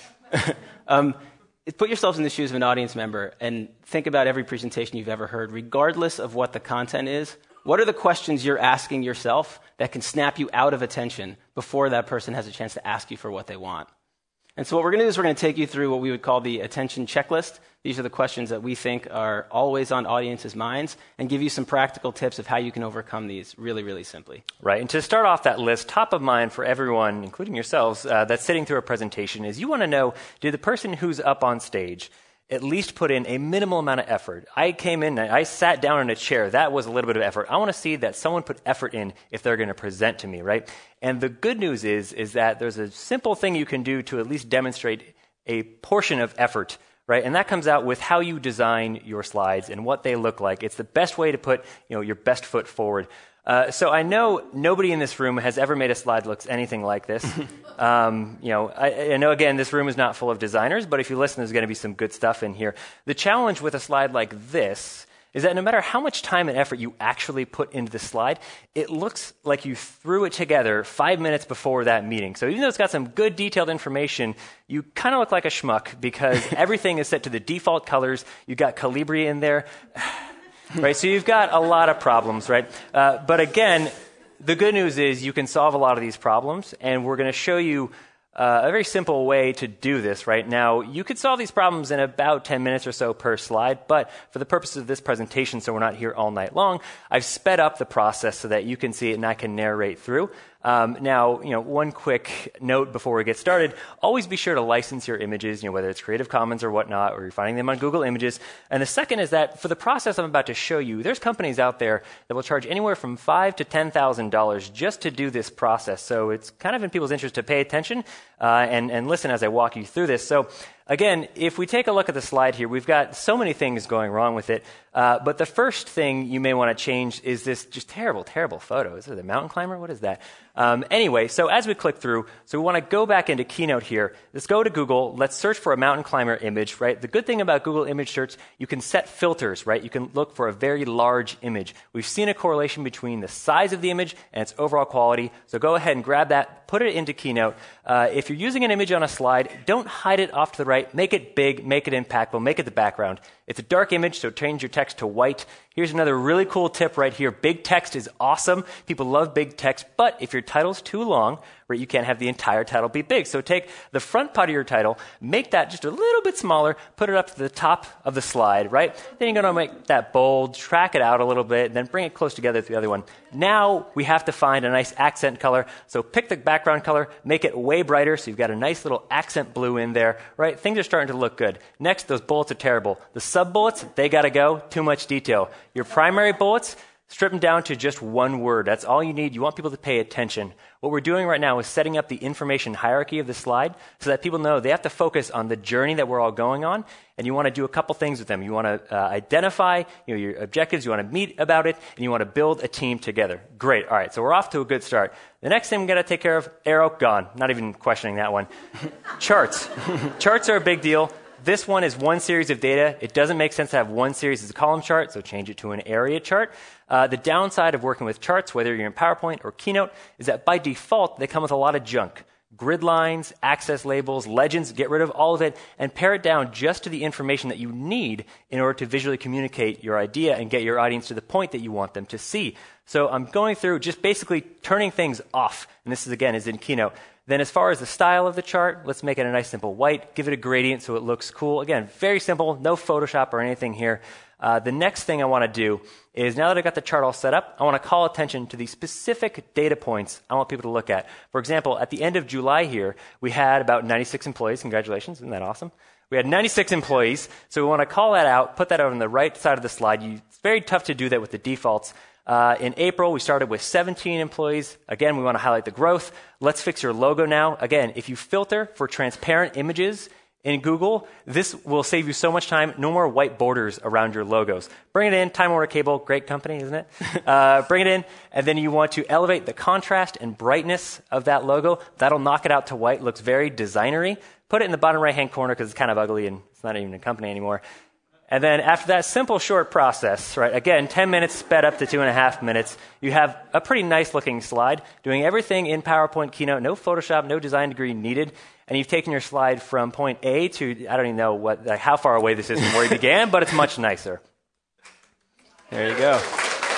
um, put yourselves in the shoes of an audience member and think about every presentation you've ever heard, regardless of what the content is. What are the questions you're asking yourself that can snap you out of attention before that person has a chance to ask you for what they want? And so what we're going to do is we're going to take you through what we would call the attention checklist. These are the questions that we think are always on audiences' minds, and give you some practical tips of how you can overcome these really, really simply. Right. And to start off that list, top of mind for everyone, including yourselves, uh, that's sitting through a presentation is you want to know, did the person who's up on stage at least put in a minimal amount of effort? I came in, I sat down in a chair. That was a little bit of effort. I want to see that someone put effort in if they're going to present to me, right? And the good news is, is that there's a simple thing you can do to at least demonstrate a portion of effort, right? And that comes out with how you design your slides and what they look like. It's the best way to put, you know, your best foot forward. Uh, so I know nobody in this room has ever made a slide that looks anything like this. um, you know, I, I know, again, this room is not full of designers, but if you listen, there's going to be some good stuff in here. The challenge with a slide like this is that no matter how much time and effort you actually put into the slide, it looks like you threw it together five minutes before that meeting. So even though it's got some good detailed information, you kind of look like a schmuck because everything is set to the default colors. You've got Calibri in there. Right, so you've got a lot of problems, right? Uh, but again, the good news is you can solve a lot of these problems, and we're going to show you uh, a very simple way to do this right now. You could solve these problems in about ten minutes or so per slide, but for the purposes of this presentation, so we're not here all night long, I've sped up the process so that you can see it and I can narrate through. Um, now, you know, one quick note before we get started, always be sure to license your images, you know, whether it's Creative Commons or whatnot, or you're finding them on Google Images. And the second is that for the process I'm about to show you, there's companies out there that will charge anywhere from five thousand to ten thousand dollars just to do this process. So it's kind of in people's interest to pay attention uh, and, and listen as I walk you through this. So again, if we take a look at the slide here, we've got so many things going wrong with it. Uh, but the first thing you may want to change is this just terrible, terrible photo. Is it a mountain climber? What is that? Um, anyway, so as we click through, so we want to go back into Keynote here. Let's go to Google. Let's search for a mountain climber image, right? The good thing about Google image search, you can set filters, right? You can look for a very large image. We've seen a correlation between the size of the image and its overall quality. So go ahead and grab that, put it into Keynote. Uh, if you're using an image on a slide, don't hide it off to the right. Make it big, make it impactful, make it the background. It's a dark image, so change your text to white. Here's another really cool tip right here. Big text is awesome. People love big text, but if your title's too long, right, you can't have the entire title be big. So take the front part of your title, make that just a little bit smaller, put it up to the top of the slide, right? Then you're going to make that bold, track it out a little bit, and then bring it close together to the other one. Now we have to find a nice accent color. So pick the background color, make it way brighter, so you've got a nice little accent blue in there, right? Things are starting to look good. Next, those bullets are terrible. The sub-bullets, they got to go. Too much detail. Your primary bullets, strip them down to just one word. That's all you need. You want people to pay attention. What we're doing right now is setting up the information hierarchy of the slide so that people know they have to focus on the journey that we're all going on, and you want to do a couple things with them. You want to uh, identify you know, your objectives, you want to meet about it, and you want to build a team together. Great. All right, so we're off to a good start. The next thing we've got to take care of, arrow, gone. Not even questioning that one. Charts. Charts are a big deal. this one is one series of data. It doesn't make sense to have one series as a column chart, so change it to an area chart. Uh, the downside of working with charts, whether you're in PowerPoint or Keynote, is that by default, they come with a lot of junk. Grid lines, access labels, legends, get rid of all of it and pare it down just to the information that you need in order to visually communicate your idea and get your audience to the point that you want them to see. So I'm going through just basically turning things off. And this is, again, is in Keynote. Then as far as the style of the chart, let's make it a nice simple white. Give it a gradient so it looks cool. Again, very simple, no Photoshop or anything here. Uh, the next thing I want to do is, now that I've got the chart all set up, I want to call attention to the specific data points I want people to look at. For example, at the end of July here, we had about ninety-six employees. Congratulations, isn't that awesome? We had ninety-six employees, so we want to call that out, put that over on the right side of the slide. You, it's very tough to do that with the defaults. Uh, in April, we started with seventeen employees. Again, we want to highlight the growth. Let's fix your logo now. Again, if you filter for transparent images in Google, this will save you so much time. No more white borders around your logos. Bring it in. Time Warner Cable, great company, isn't it? uh, bring it in, and then you want to elevate the contrast and brightness of that logo. That'll knock it out to white. Looks very designery. Put it in the bottom right-hand corner because it's kind of ugly and it's not even a company anymore. And then after that simple, short process, right, again, ten minutes sped up to two and a half minutes, you have a pretty nice-looking slide doing everything in PowerPoint Keynote, no Photoshop, no design degree needed, and you've taken your slide from point A to, I don't even know what, like how far away this is from where you began, but it's much nicer. There you go.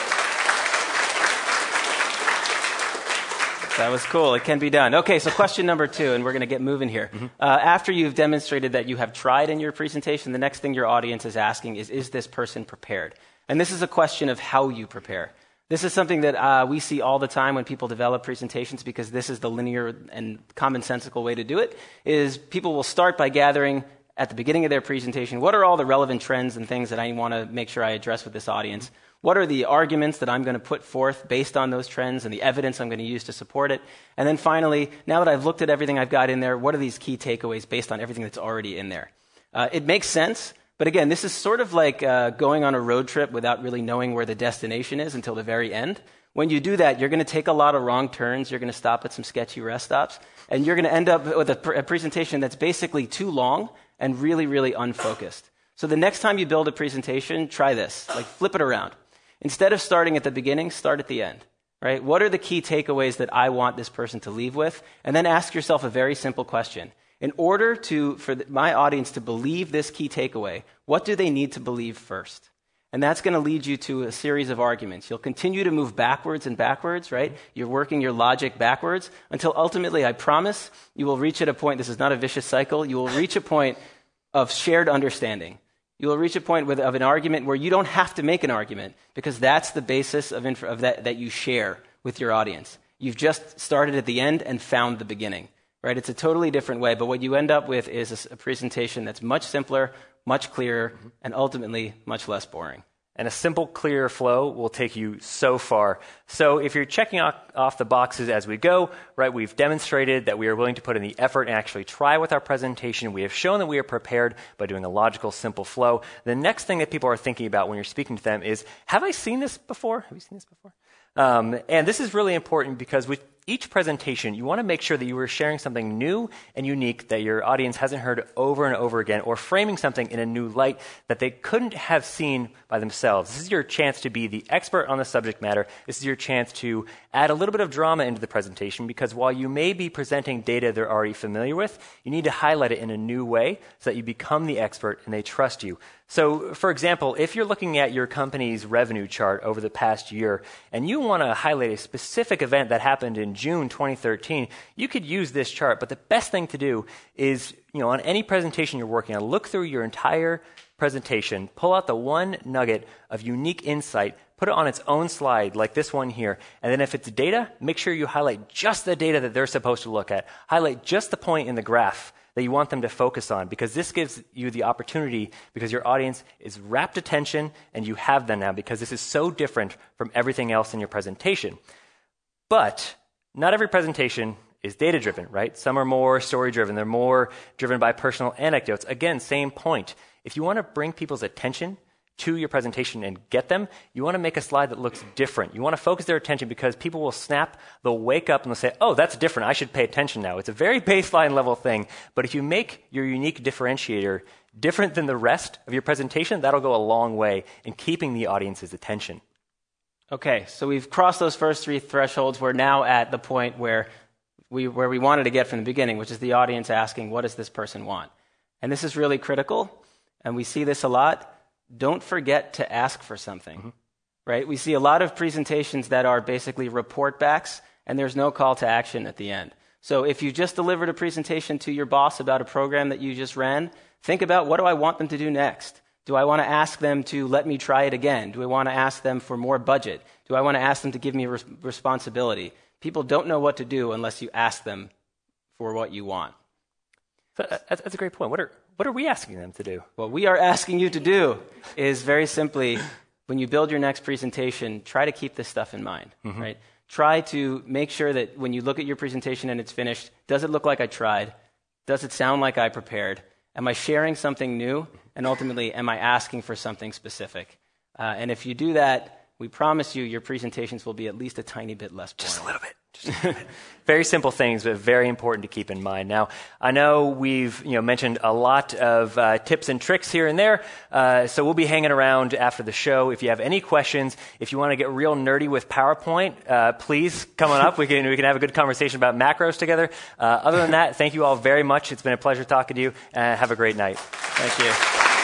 That was cool. It can be done. Okay, so question number two, and we're going to get moving here. Mm-hmm. Uh, after you've demonstrated that you have tried in your presentation, the next thing your audience is asking is, is this person prepared? And this is a question of how you prepare. This is something that uh, we see all the time when people develop presentations, because this is the linear and commonsensical way to do it, is people will start by gathering at the beginning of their presentation, what are all the relevant trends and things that I want to make sure I address with this audience? What are the arguments that I'm going to put forth based on those trends and the evidence I'm going to use to support it? And then finally, now that I've looked at everything I've got in there, what are these key takeaways based on everything that's already in there? Uh, it makes sense, but again, this is sort of like uh, going on a road trip without really knowing where the destination is until the very end. When you do that, you're going to take a lot of wrong turns, you're going to stop at some sketchy rest stops, and you're going to end up with a, pr- a presentation that's basically too long and really, really unfocused. So the next time you build a presentation, try this. Like, flip it around. Instead of starting at the beginning, start at the end, right? What are the key takeaways that I want this person to leave with? And then ask yourself a very simple question. In order to, for the, my audience to believe this key takeaway, what do they need to believe first? And that's going to lead you to a series of arguments. You'll continue to move backwards and backwards, right? You're working your logic backwards until ultimately, I promise, you will reach at a point, this is not a vicious cycle, you will reach a point of shared understanding. You will reach a point with, of an argument where you don't have to make an argument, because that's the basis of, inf- of that, that you share with your audience. You've just started at the end and found the beginning, right? It's a totally different way, but what you end up with is a, a presentation that's much simpler, much clearer, mm-hmm. and ultimately much less boring. And a simple, clear flow will take you so far. So if you're checking off the boxes as we go, right, we've demonstrated that we are willing to put in the effort and actually try with our presentation. We have shown that we are prepared by doing a logical, simple flow. The next thing that people are thinking about when you're speaking to them is, have I seen this before? Have you seen this before? Um, and this is really important because with each presentation, you want to make sure that you are sharing something new and unique that your audience hasn't heard over and over again, or framing something in a new light that they couldn't have seen by themselves. This is your chance to be the expert on the subject matter. This is your chance to add a little bit of drama into the presentation, because while you may be presenting data they're already familiar with, you need to highlight it in a new way so that you become the expert and they trust you. So, for example, if you're looking at your company's revenue chart over the past year and you want to highlight a specific event that happened in June twenty thirteen, you could use this chart. But the best thing to do is, you know, on any presentation you're working on, look through your entire presentation, pull out the one nugget of unique insight, put it on its own slide like this one here, and then if it's data, make sure you highlight just the data that they're supposed to look at. Highlight just the point in the graph that you want them to focus on, because this gives you the opportunity, because your audience is rapt attention and you have them now, because this is so different from everything else in your presentation. But not every presentation is data-driven, right? Some are more story-driven. They're more driven by personal anecdotes. Again, same point. If you want to bring people's attention, to your presentation and get them, you want to make a slide that looks different. You want to focus their attention because people will snap, they'll wake up and they'll say, oh, that's different. I should pay attention now. It's a very baseline level thing. But if you make your unique differentiator different than the rest of your presentation, that'll go a long way in keeping the audience's attention. Okay, so we've crossed those first three thresholds. We're now at the point where we, where we wanted to get from the beginning, which is the audience asking, what does this person want? And this is really critical, and we see this a lot. Don't forget to ask for something, mm-hmm. right? We see a lot of presentations that are basically report backs, and there's no call to action at the end. So if you just delivered a presentation to your boss about a program that you just ran, think about, what do I want them to do next? Do I want to ask them to let me try it again? Do I want to ask them for more budget? Do I want to ask them to give me res- responsibility? People don't know what to do unless you ask them for what you want. So that's, that's a great point. What are what are we asking them to do? What we are asking you to do is very simply, when you build your next presentation, try to keep this stuff in mind, mm-hmm. right? Try to make sure that when you look at your presentation and it's finished, does it look like I tried? Does it sound like I prepared? Am I sharing something new? And ultimately, am I asking for something specific? Uh, and if you do that, we promise you your presentations will be at least a tiny bit less boring. Just a little bit. Just a little bit. Very simple things, but very important to keep in mind. Now, I know we've you know mentioned a lot of uh, tips and tricks here and there, uh, so we'll be hanging around after the show. If you have any questions, if you want to get real nerdy with PowerPoint, uh, please come on up. We can we can have a good conversation about macros together. Uh, other than that, thank you all very much. It's been a pleasure talking to you, and have a great night. Thank you.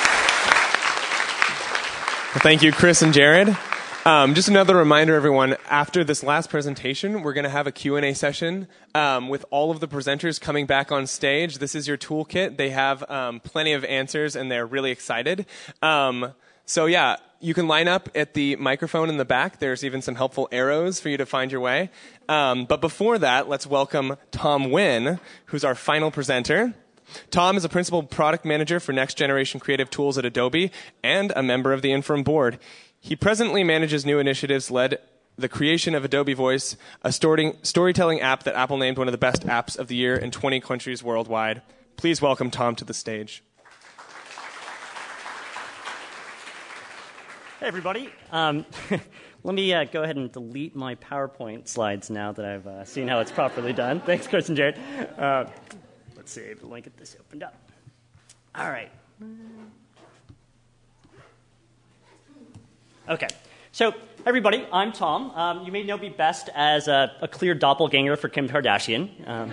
Well, thank you, Chris and Jared. Um, just another reminder, everyone, after this last presentation, we're going to have a Q and A session um, with all of the presenters coming back on stage. This is your toolkit. They have um, plenty of answers, and they're really excited. Um, so, yeah, you can line up at the microphone in the back. There's even some helpful arrows for you to find your way. Um, but before that, let's welcome Tom Wynn, who's our final presenter. Tom is a principal product manager for Next Generation Creative Tools at Adobe and a member of the Infirm board. He presently manages new initiatives, led the creation of Adobe Voice, a story- storytelling app that Apple named one of the best apps of the year in twenty countries worldwide. Please welcome Tom to the stage. Hey, everybody. Um, let me uh, go ahead and delete my PowerPoint slides now that I've uh, seen how it's properly done. Thanks, Chris and Jared. Uh, let's see if the link get this opened up. All right. Okay, so everybody, I'm Tom. Um, you may know me best as a, a clear doppelganger for Kim Kardashian. Um,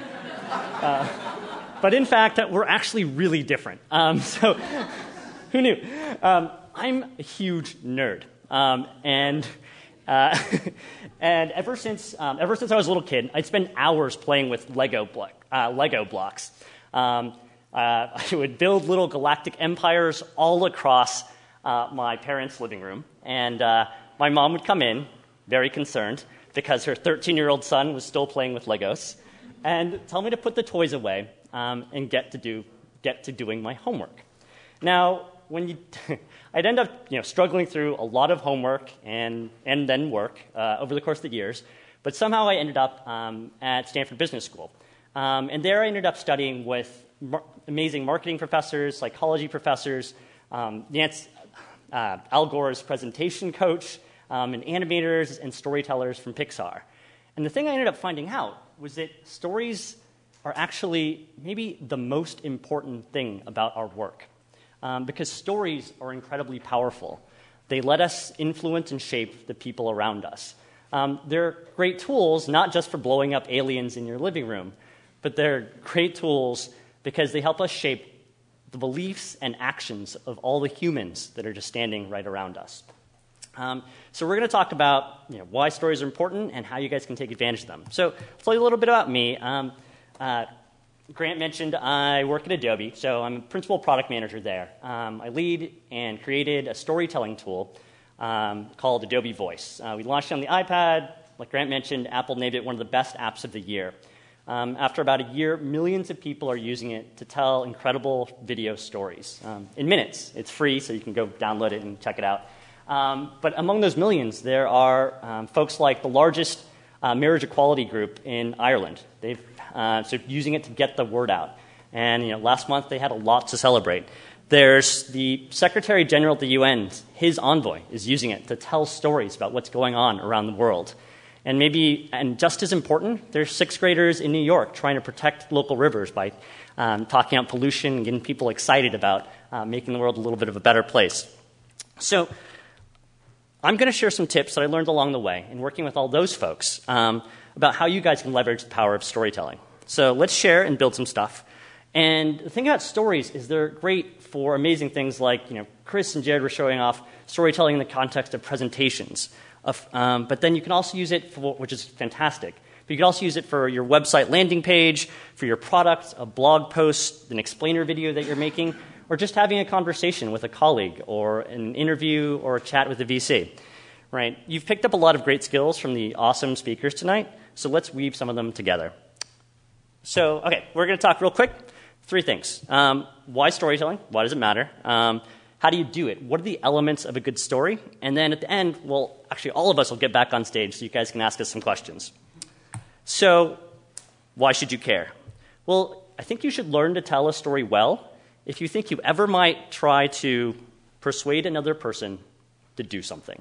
uh, but in fact, we're actually really different. Um, so who knew? Um, I'm a huge nerd. Um, and uh, and ever since um, ever since I was a little kid, I'd spend hours playing with Lego, blo- uh, Lego blocks. Um, uh, I would build little galactic empires all across uh, my parents' living room. And uh, my mom would come in, very concerned, because her thirteen-year-old son was still playing with Legos, and tell me to put the toys away um, and get to do get to doing my homework. Now, when you, I'd end up you know struggling through a lot of homework and and then work uh, over the course of the years, but somehow I ended up um, at Stanford Business School, um, and there I ended up studying with mar- amazing marketing professors, psychology professors, um, Nancy. Uh, Al Gore's presentation coach, um, and animators and storytellers from Pixar. And the thing I ended up finding out was that stories are actually maybe the most important thing about our work, um, because stories are incredibly powerful. They let us influence and shape the people around us. Um, they're great tools, not just for blowing up aliens in your living room, but they're great tools because they help us shape the beliefs and actions of all the humans that are just standing right around us. Um, so we're going to talk about you know, why stories are important and how you guys can take advantage of them. So I'll tell you a little bit about me. Um, uh, Grant mentioned I work at Adobe, so I'm a principal product manager there. Um, I lead and created a storytelling tool um, called Adobe Voice. Uh, we launched it on the iPad. Like Grant mentioned, Apple named it one of the best apps of the year. Um, after about a year, millions of people are using it to tell incredible video stories um, in minutes. It's free, so you can go download it and check it out. Um, but among those millions, there are um, folks like the largest uh, marriage equality group in Ireland. They've uh, so using it to get the word out. And you know, last month they had a lot to celebrate. There's the Secretary General at the U N, his envoy is using it to tell stories about what's going on around the world. And maybe, and just as important, there's sixth graders in New York trying to protect local rivers by um, talking about pollution and getting people excited about uh, making the world a little bit of a better place. So I'm going to share some tips that I learned along the way in working with all those folks um, about how you guys can leverage the power of storytelling. So let's share and build some stuff. And the thing about stories is they're great for amazing things like, you know, Chris and Jared were showing off storytelling in the context of presentations. Of, um, but then you can also use it for, which is fantastic, but you can also use it for your website landing page, for your product, a blog post, an explainer video that you're making, or just having a conversation with a colleague, or an interview, or a chat with a V C. Right? You've picked up a lot of great skills from the awesome speakers tonight, so let's weave some of them together. So, okay, we're going to talk real quick. Three things. Um, why storytelling? Why does it matter? Um, how do you do it? What are the elements of a good story? And then at the end, well, actually all of us will get back on stage so you guys can ask us some questions. So, why should you care? Well, I think you should learn to tell a story well if you think you ever might try to persuade another person to do something.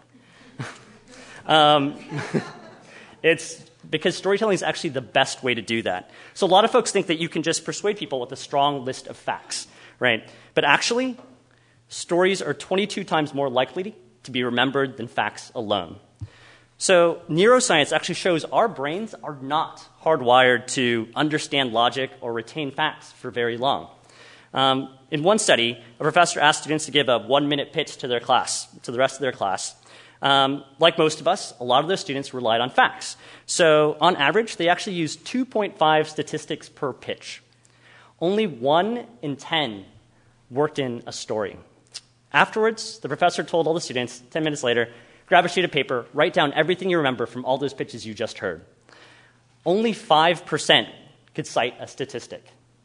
um, it's because storytelling is actually the best way to do that. So a lot of folks think that you can just persuade people with a strong list of facts, right? But actually, stories are twenty-two times more likely to be remembered than facts alone. So neuroscience actually shows our brains are not hardwired to understand logic or retain facts for very long. Um, in one study, a professor asked students to give a one-minute pitch to their class, to the rest of their class. Um, like most of us, a lot of those students relied on facts. So on average, they actually used two point five statistics per pitch. Only one in ten worked in a story. Afterwards, the professor told all the students, ten minutes later, grab a sheet of paper, write down everything you remember from all those pitches you just heard. Only five percent could cite a statistic.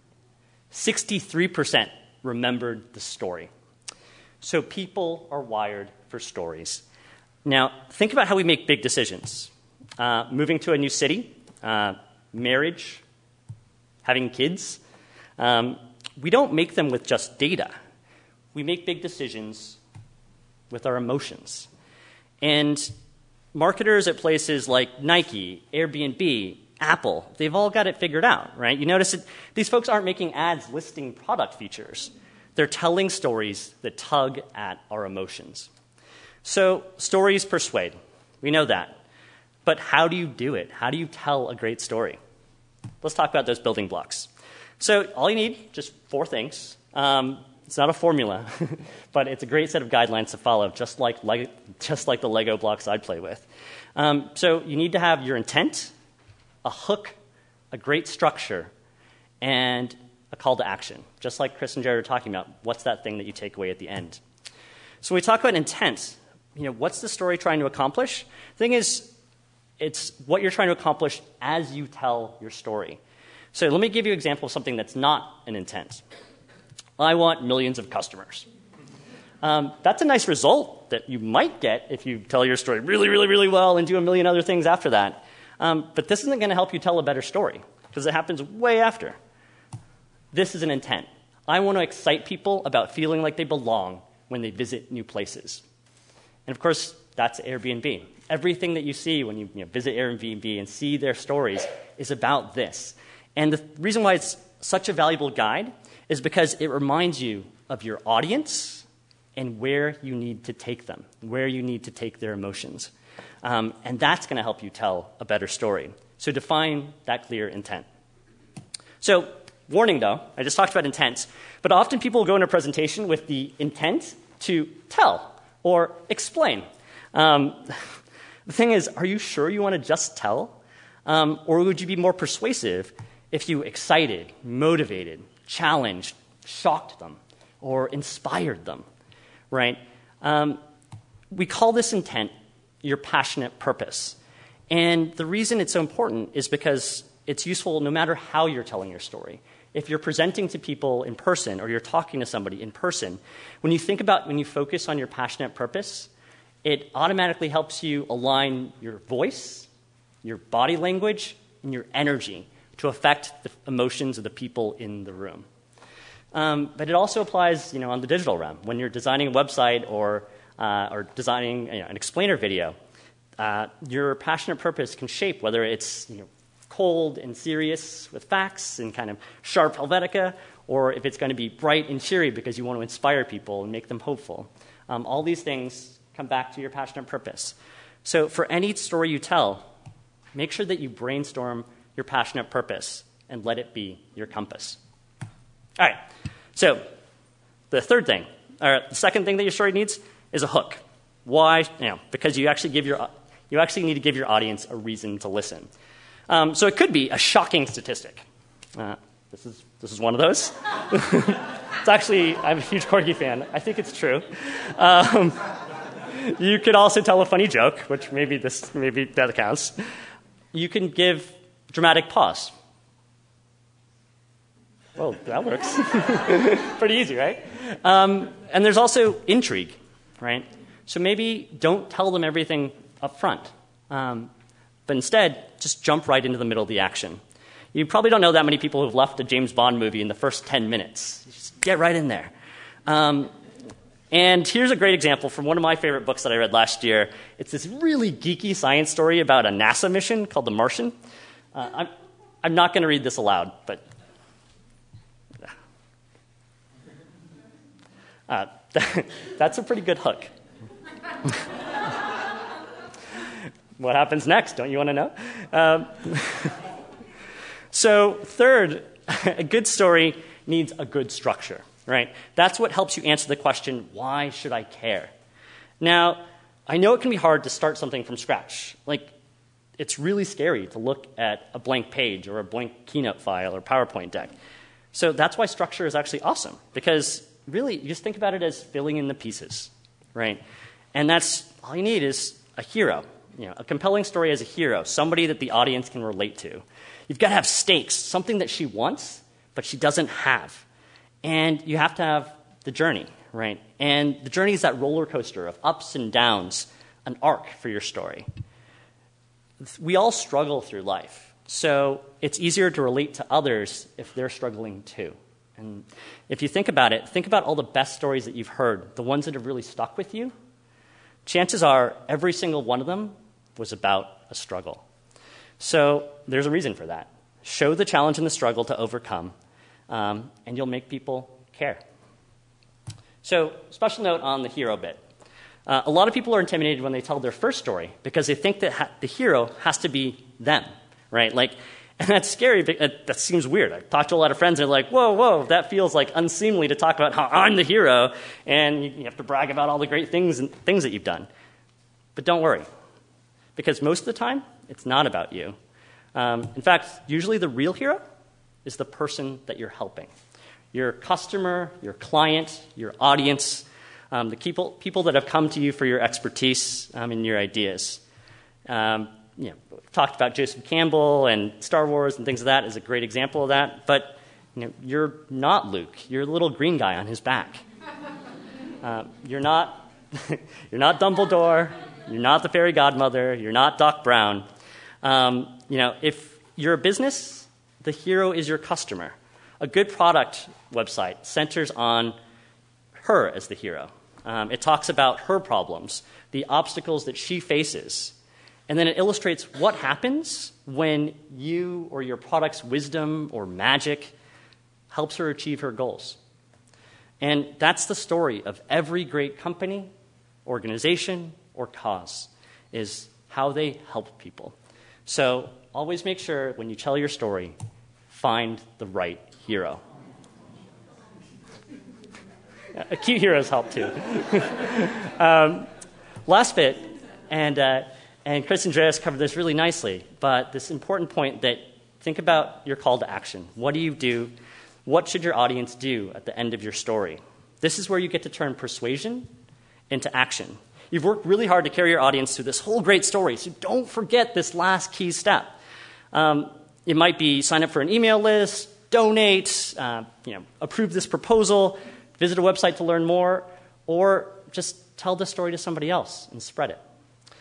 sixty-three percent remembered the story. So people are wired for stories. Now, think about how we make big decisions. Uh, moving to a new city, uh, marriage, having kids. Um, we don't make them with just data. We make big decisions with our emotions. And marketers at places like Nike, Airbnb, Apple, they've all got it figured out, right? You notice that these folks aren't making ads listing product features. They're telling stories that tug at our emotions. So stories persuade. We know that. But how do you do it? How do you tell a great story? Let's talk about those building blocks. So all you need, just four things. Um, it's not a formula, but it's a great set of guidelines to follow, just like, like, just like the Lego blocks I'd play with. Um, so you need to have your intent, a hook, a great structure, and a call to action. Just like Chris and Jared were talking about, what's that thing that you take away at the end? So when we talk about intent, you know, what's the story trying to accomplish? The thing is, it's what you're trying to accomplish as you tell your story. So let me give you an example of something that's not an intent. I want millions of customers. Um, that's a nice result that you might get if you tell your story really, really, really well and do a million other things after that. Um, but this isn't going to help you tell a better story because it happens way after. This is an intent. I want to excite people about feeling like they belong when they visit new places. And of course, that's Airbnb. Everything that you see when you, you know, visit Airbnb and see their stories is about this. And the reason why it's such a valuable guide is because it reminds you of your audience and where you need to take them, where you need to take their emotions. Um, and that's going to help you tell a better story. So define that clear intent. So, warning though, I just talked about intent, but often people will go into a presentation with the intent to tell or explain. Um, the thing is, are you sure you want to just tell? Um, or would you be more persuasive if you excited, motivated, challenged, shocked them, or inspired them, right? Um, we call this intent your passionate purpose. And the reason it's so important is because it's useful no matter how you're telling your story. If you're presenting to people in person or you're talking to somebody in person, when you think about, when you focus on your passionate purpose, it automatically helps you align your voice, your body language, and your energy to affect the emotions of the people in the room. Um, but it also applies, you know, on the digital realm. When you're designing a website or, uh, or designing you know, an explainer video, uh, your passionate purpose can shape whether it's you know, cold and serious with facts and kind of sharp Helvetica, or if it's going to be bright and cheery because you want to inspire people and make them hopeful. Um, all these things come back to your passionate purpose. So for any story you tell, make sure that you brainstorm your passionate purpose and let it be your compass. All right, so the third thing, or the second thing that your story needs is a hook. Why? You know, because you actually give your you actually need to give your audience a reason to listen. Um, so it could be a shocking statistic. Uh, this is this is one of those. It's actually, I'm a huge Corgi fan. I think it's true. Um, you could also tell a funny joke, which maybe this maybe that counts. You can give dramatic pause. Well, that works. Pretty easy, right? Um, and there's also intrigue, right? So maybe don't tell them everything up front, um, but instead just jump right into the middle of the action. You probably don't know that many people who've left a James Bond movie in the first ten minutes. Just get right in there. Um, and here's a great example from one of my favorite books that I read last year. It's this really geeky science story about a NASA mission called The Martian. Uh, I'm, I'm not going to read this aloud, but Uh, that's a pretty good hook. What happens next? Don't you want to know? Um, so third, a good story needs a good structure, right? That's what helps you answer the question, why should I care? Now, I know it can be hard to start something from scratch. Like, it's really scary to look at a blank page or a blank Keynote file or PowerPoint deck. So that's why structure is actually awesome, because really, you just think about it as filling in the pieces, right? And that's all you need is a hero, you know, a compelling story as a hero, somebody that the audience can relate to. You've got to have stakes, something that she wants, but she doesn't have. And you have to have the journey, right? And the journey is that roller coaster of ups and downs, an arc for your story. We all struggle through life, so it's easier to relate to others if they're struggling too. And if you think about it, think about all the best stories that you've heard, the ones that have really stuck with you. Chances are every single one of them was about a struggle. So there's a reason for that. Show the challenge and the struggle to overcome, um, and you'll make people care. So special note on the hero bit. Uh, a lot of people are intimidated when they tell their first story because they think that ha- the hero has to be them, right? Like, and that's scary. That seems weird. I've talked to a lot of friends, and they're like, whoa, whoa, that feels like unseemly to talk about how I'm the hero, and you have to brag about all the great things and things that you've done. But don't worry, because most of the time, it's not about you. Um, in fact, usually the real hero is the person that you're helping. Your customer, your client, your audience, um, the people, people that have come to you for your expertise um, and your ideas. Um, You know, talked about Joseph Campbell and Star Wars and things like that is a great example of that. But you know, you're not Luke. You're the little green guy on his back. Uh, you're not. You're not Dumbledore. You're not the fairy godmother. You're not Doc Brown. Um, you know, if you're a business, the hero is your customer. A good product website centers on her as the hero. Um, it talks about her problems, the obstacles that she faces. And then it illustrates what happens when you or your product's wisdom or magic helps her achieve her goals. And that's the story of every great company, organization, or cause, is how they help people. So always make sure when you tell your story, find the right hero. Uh, cute heroes help too. um, last bit, and... Uh, And Chris Andreas covered this really nicely, but this important point that think about your call to action. What do you do? What should your audience do at the end of your story? This is where you get to turn persuasion into action. You've worked really hard to carry your audience through this whole great story, so don't forget this last key step. Um, it might be sign up for an email list, donate, uh, you know, approve this proposal, visit a website to learn more, or just tell the story to somebody else and spread it.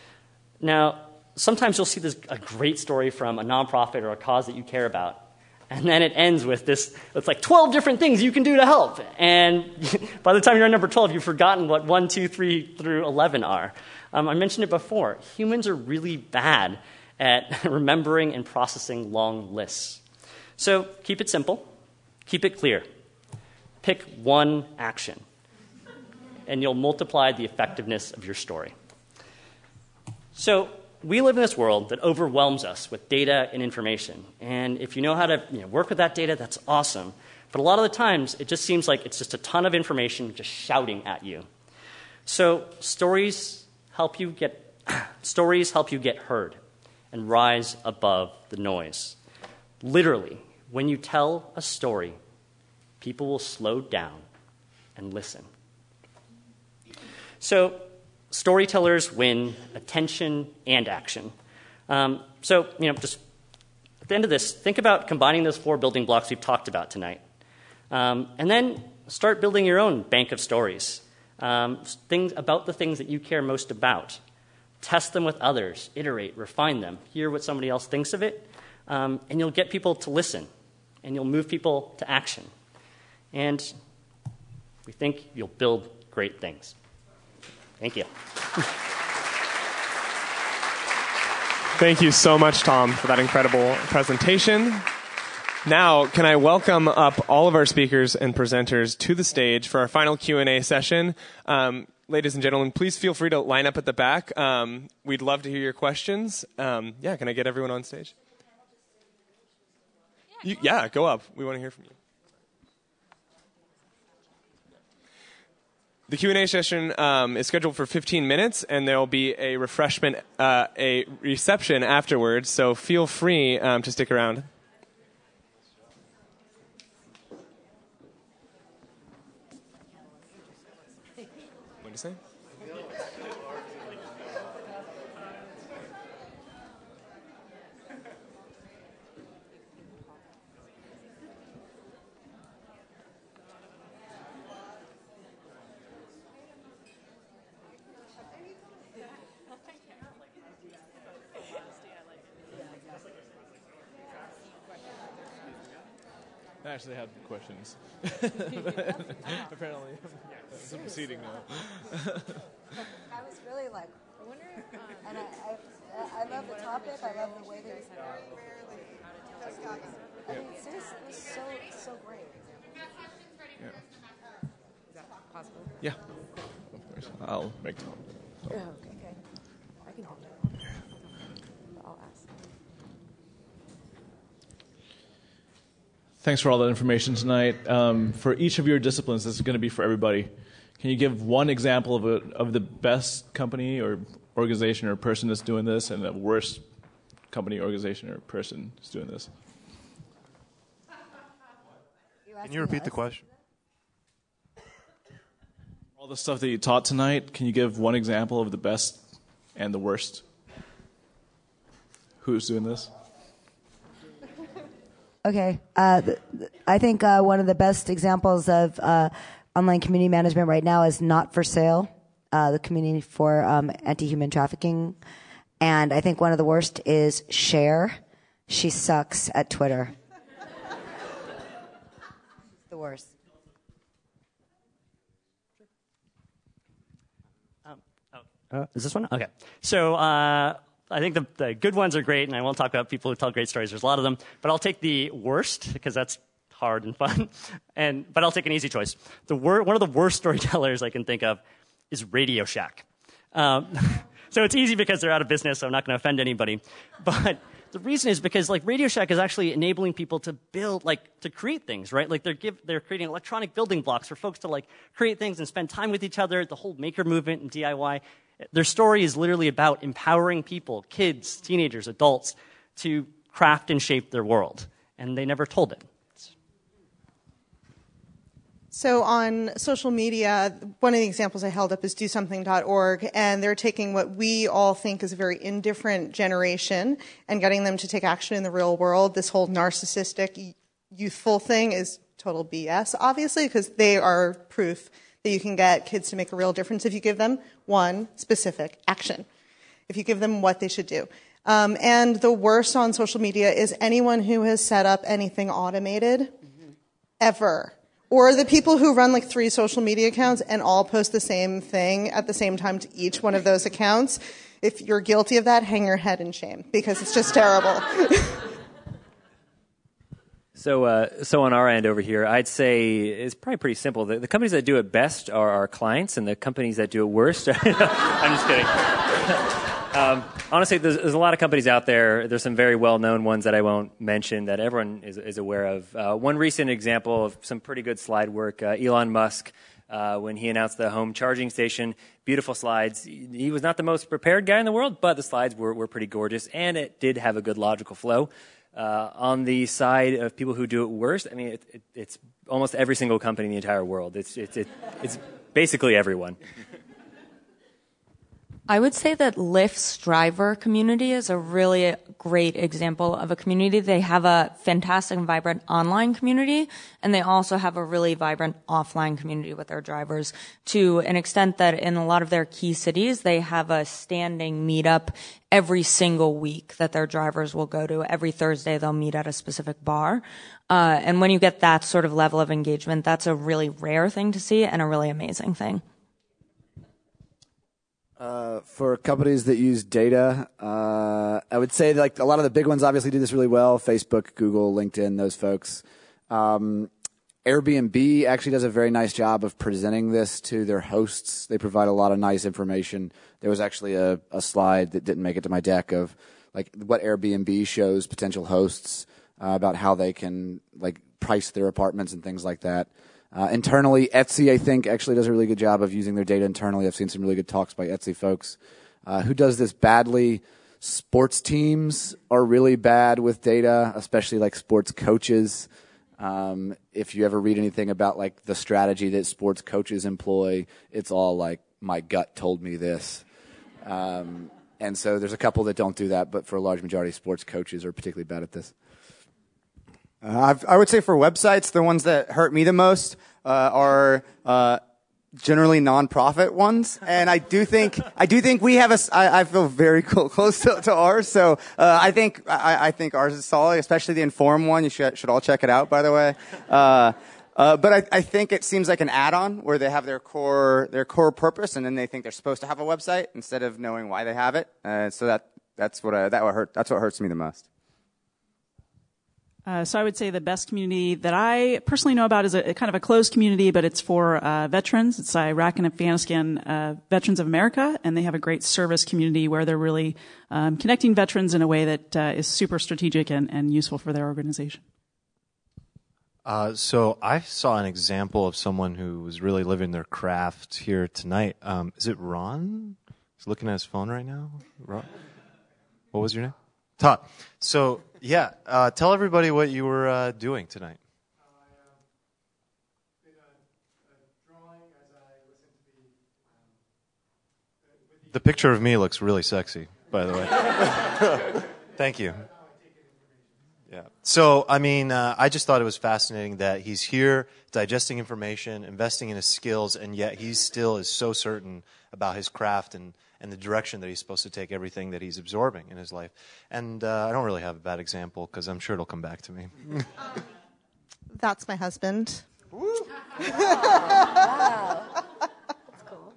Now, sometimes you'll see this, a great story from a nonprofit or a cause that you care about, And then it ends with this, it's like twelve different things you can do to help. And by the time you're on number twelve, you've forgotten what one, two, three through eleven are. Um, I mentioned it before. Humans are really bad at remembering and processing long lists. So keep it simple. Keep it clear. Pick one action, and you'll multiply the effectiveness of your story. So we live in this world that overwhelms us with data and information. And if you know how to you know, work with that data, that's awesome. But a lot of the times, it just seems like it's just a ton of information just shouting at you. So stories help you get stories help you get heard and rise above the noise. Literally, when you tell a story, people will slow down and listen. So storytellers win attention and action. Um, so, you know, just at the end of this, think about combining those four building blocks we've talked about tonight. Um, and then start building your own bank of stories, um, things about the things that you care most about. Test them with others, iterate, refine them, hear what somebody else thinks of it, um, and you'll get people to listen, and you'll move people to action. And we think you'll build great things. Thank you. Thank you so much, Tom, for that incredible presentation. Now, can I welcome up all of our speakers and presenters to the stage for our final Q and A session. Um, ladies and gentlemen, please feel free to line up at the back. Um, we'd love to hear your questions. Um, yeah, can I get everyone on stage? You, yeah, go up. We want to hear from you. The Q and A session um, is scheduled for fifteen minutes, and there will be a refreshment, uh, a reception afterwards, so feel free um, to stick around. What did you say? I actually had questions. Apparently, it's a proceeding now. I was really like, I wonder if, um, and I, I, I love the topic. I love the way that it's very rarely. I mean, seriously, it was so so great. Yeah. Is that possible? Yeah. Of course. I'll make time. Oh, okay, okay. I can hold it. I'll ask. Thanks for all that information tonight. Um, for each of your disciplines, this is going to be for everybody. Can you give one example of a, of the best company or organization or person that's doing this, and the worst company, organization, or person that's doing this? Can you repeat the question? All the stuff that you taught tonight, can you give one example of the best and the worst? Who's doing this? Okay. Uh, th- th- I think uh, one of the best examples of uh, online community management right now is Not for Sale, uh, the community for um, anti-human trafficking. And I think one of the worst is Cher. She sucks at Twitter. The worst. Um, oh, uh, is this one? Okay. So uh, I think the, the good ones are great, and I won't talk about people who tell great stories. There's a lot of them. But I'll take the worst, because that's hard and fun. and But I'll take an easy choice. The wor- One of the worst storytellers I can think of is Radio Shack. Um, so it's easy because they're out of business, so I'm not going to offend anybody. But the reason is because like Radio Shack is actually enabling people to build, like to create things, right? Like they're give, they're creating electronic building blocks for folks to like create things and spend time with each other. The whole maker movement and D I Y. Their story is literally about empowering people, kids, teenagers, adults, to craft and shape their world, and they never told it. So on social media, one of the examples I held up is do something dot org, and they're taking what we all think is a very indifferent generation and getting them to take action in the real world. This whole narcissistic, youthful thing is total B S, obviously, because they are proof that you can get kids to make a real difference if you give them one specific action, if you give them what they should do. Um, and the worst on social media is anyone who has set up anything automated, mm-hmm. ever. Or the people who run like three social media accounts and all post the same thing at the same time to each one of those accounts. If you're guilty of that, hang your head in shame, because it's just terrible. So, uh, so on our end over here, I'd say it's probably pretty simple. The, the companies that do it best are our clients, and the companies that do it worst. I'm just kidding. um, honestly, there's, there's a lot of companies out there. There's some very well-known ones that I won't mention that everyone is, is aware of. Uh, one recent example of some pretty good slide work: uh, Elon Musk. Uh, when he announced the home charging station, beautiful slides. He was not the most prepared guy in the world, but the slides were, were pretty gorgeous, and it did have a good logical flow. Uh, on the side of people who do it worst, I mean, it, it, it's almost every single company in the entire world. It's, it's, it, it's basically everyone. I would say that Lyft's driver community is a really great example of a community. They have a fantastic and vibrant online community, and they also have a really vibrant offline community with their drivers to an extent that in a lot of their key cities, they have a standing meetup every single week that their drivers will go to. Every Thursday, they'll meet at a specific bar. Uh, and when you get that sort of level of engagement, that's a really rare thing to see and a really amazing thing. Uh, for companies that use data, uh, I would say like a lot of the big ones obviously do this really well. Facebook, Google, LinkedIn, those folks. Um, Airbnb actually does a very nice job of presenting this to their hosts. They provide a lot of nice information. There was actually a, a slide that didn't make it to my deck of like what Airbnb shows potential hosts uh, about how they can like price their apartments and things like that. Uh, internally, Etsy, I think, actually does a really good job of using their data internally. I've seen some really good talks by Etsy folks. Uh, who does this badly? Sports teams are really bad with data, especially like sports coaches. Um, if you ever read anything about like the strategy that sports coaches employ, it's all like, my gut told me this. Um, and so there's a couple that don't do that, but for a large majority, sports coaches are particularly bad at this. Uh, I've, I would say for websites, the ones that hurt me the most uh, are uh, generally nonprofit ones, and I do think I do think we have a. I, I feel very cool, close to, to ours, so uh, I think I, I think ours is solid, especially the Inform one. You should should all check it out, by the way. Uh, uh, but I, I think it seems like an add-on where they have their core their core purpose, and then they think they're supposed to have a website instead of knowing why they have it. Uh, so that that's what I, that what hurt. That's what hurts me the most. Uh, so I would say the best community that I personally know about is a, a kind of a closed community, but it's for uh, veterans. It's Iraq and Afghanistan uh, Veterans of America, and they have a great service community where they're really um, connecting veterans in a way that uh, is super strategic and, and useful for their organization. Uh, so I saw an example of someone who was really living their craft here tonight. Um, is it Ron? He's looking at his phone right now. Ron? What was your name? Todd. So, yeah, uh, tell everybody what you were uh, doing tonight. The picture of me looks really sexy, by the way. Thank you. Yeah. So, I mean, uh, I just thought it was fascinating that he's here digesting information, investing in his skills, and yet he still is so certain about his craft and, and the direction that he's supposed to take everything that he's absorbing in his life. And uh, I don't really have a bad example because I'm sure it'll come back to me. That's my husband. Wow. That's cool.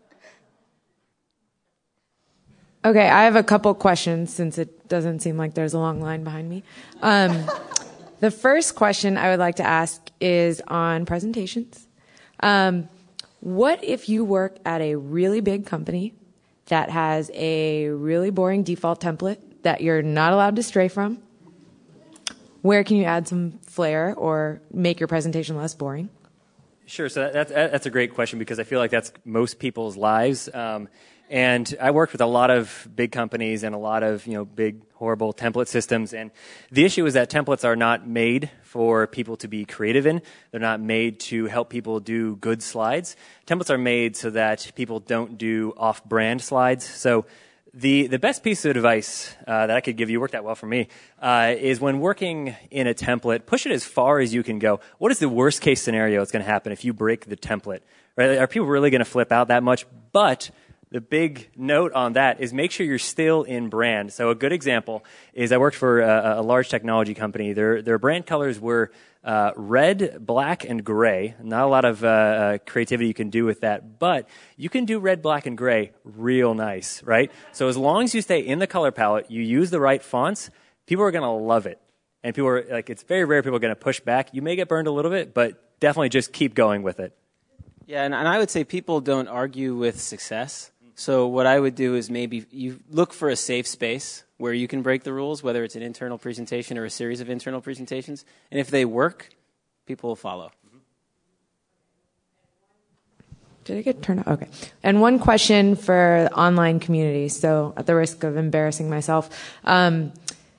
Okay, I have a couple questions since it doesn't seem like there's a long line behind me. Um, the first question I would like to ask is on presentations. Um, what if you work at a really big company that has a really boring default template that you're not allowed to stray from? Where can you add some flair or make your presentation less boring? Sure. So that's that's a great question because I feel like that's most people's lives. Um, and I worked with a lot of big companies and a lot of you know big horrible template systems. And the issue is that templates are not made for people to be creative in. They're not made to help people do good slides. Templates are made so that people don't do off-brand slides. So the the best piece of advice uh, that I could give you, worked out well for me, uh, is when working in a template, push it as far as you can go. What is the worst case scenario that's going to happen if you break the template? Right? Are people really going to flip out that much? But the big note on that is make sure you're still in brand. So a good example is I worked for a, a large technology company. Their their brand colors were uh, red, black, and gray. Not a lot of uh, uh, creativity you can do with that, but you can do red, black, and gray real nice, right? So as long as you stay in the color palette, you use the right fonts, people are going to love it. And people are like, it's very rare people are going to push back. You may get burned a little bit, but definitely just keep going with it. Yeah, and, and I would say people don't argue with success. So what I would do is maybe you look for a safe space where you can break the rules, whether it's an internal presentation or a series of internal presentations. And if they work, people will follow. Did I get turned off? Okay. And one question for online communities. So at the risk of embarrassing myself, um,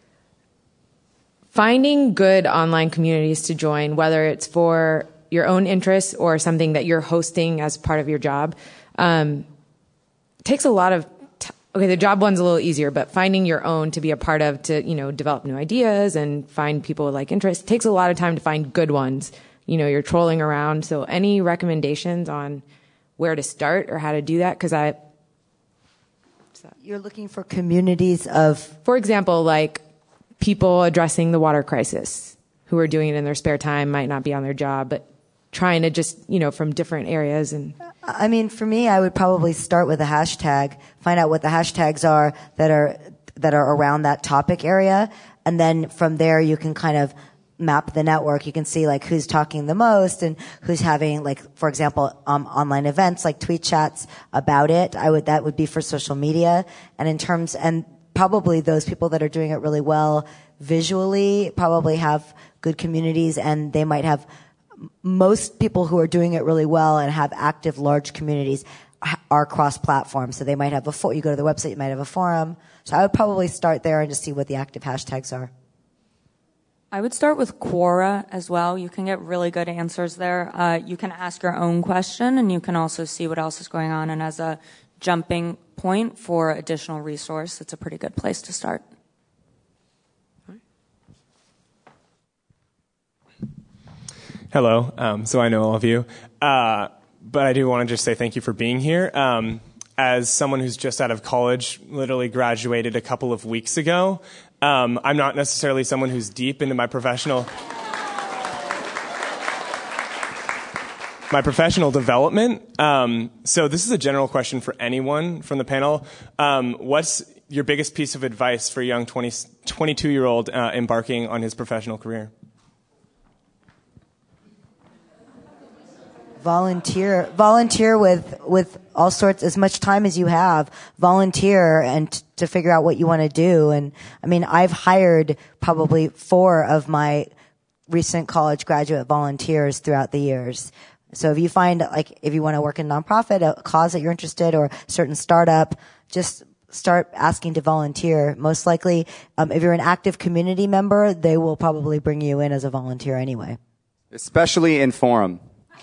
finding good online communities to join, whether it's for your own interests or something that you're hosting as part of your job, um, takes a lot of t- okay, the job one's a little easier, but finding your own to be a part of, to, you know, develop new ideas and find people with like interest takes a lot of time to find good ones. You know, you're trolling around. So any recommendations on where to start or how to do that? Because I... You're looking for communities of... For example, like people addressing the water crisis who are doing it in their spare time, might not be on their job, but trying to just, you know, from different areas. And I mean, for me, I would probably start with a hashtag, find out what the hashtags are that are that are around that topic area, and then from there you can kind of map the network. You can see like who's talking the most and who's having, like, for example, um, online events like tweet chats about it. I would that would be for social media, and in terms and probably those people that are doing it really well visually probably have good communities, and they might have. Most people who are doing it really well and have active large communities are cross-platform. So they might have a for- you go to the website, you might have a forum. So I would probably start there and just see what the active hashtags are. I would start with Quora as well. You can get really good answers there. Uh, you can ask your own question, and you can also see what else is going on. And as a jumping point for additional resource, it's a pretty good place to start. Hello. Um, so I know all of you. Uh, but I do want to just say thank you for being here. Um, as someone who's just out of college, literally graduated a couple of weeks ago, um, I'm not necessarily someone who's deep into my professional my professional development. Um, so this is a general question for anyone from the panel. Um, what's your biggest piece of advice for a young twenty, twenty-two-year-old uh, embarking on his professional career? Volunteer, volunteer with, with all sorts, as much time as you have, volunteer and t- to figure out what you want to do. And I mean, I've hired probably four of my recent college graduate volunteers throughout the years. So if you find, like, if you want to work in nonprofit, a cause that you're interested, or a certain startup, just start asking to volunteer. Most likely, um, if you're an active community member, they will probably bring you in as a volunteer anyway. Especially in forum.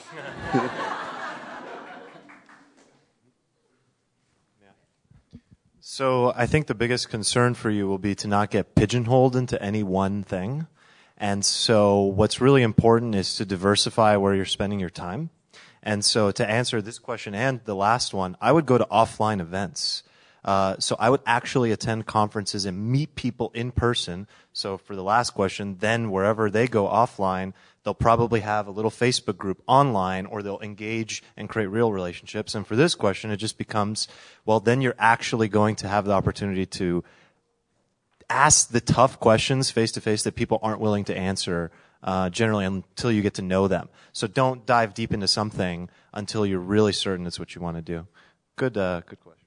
So I think the biggest concern for you will be to not get pigeonholed into any one thing. And so what's really important is to diversify where you're spending your time. And so to answer this question and the last one, I would go to offline events. Uh, so I would actually attend conferences and meet people in person. So for the last question, then wherever they go offline, they'll probably have a little Facebook group online, or they'll engage and create real relationships. And for this question, it just becomes, well, then you're actually going to have the opportunity to ask the tough questions face to face that people aren't willing to answer uh, generally until you get to know them. So don't dive deep into something until you're really certain it's what you want to do. Good, uh, good question.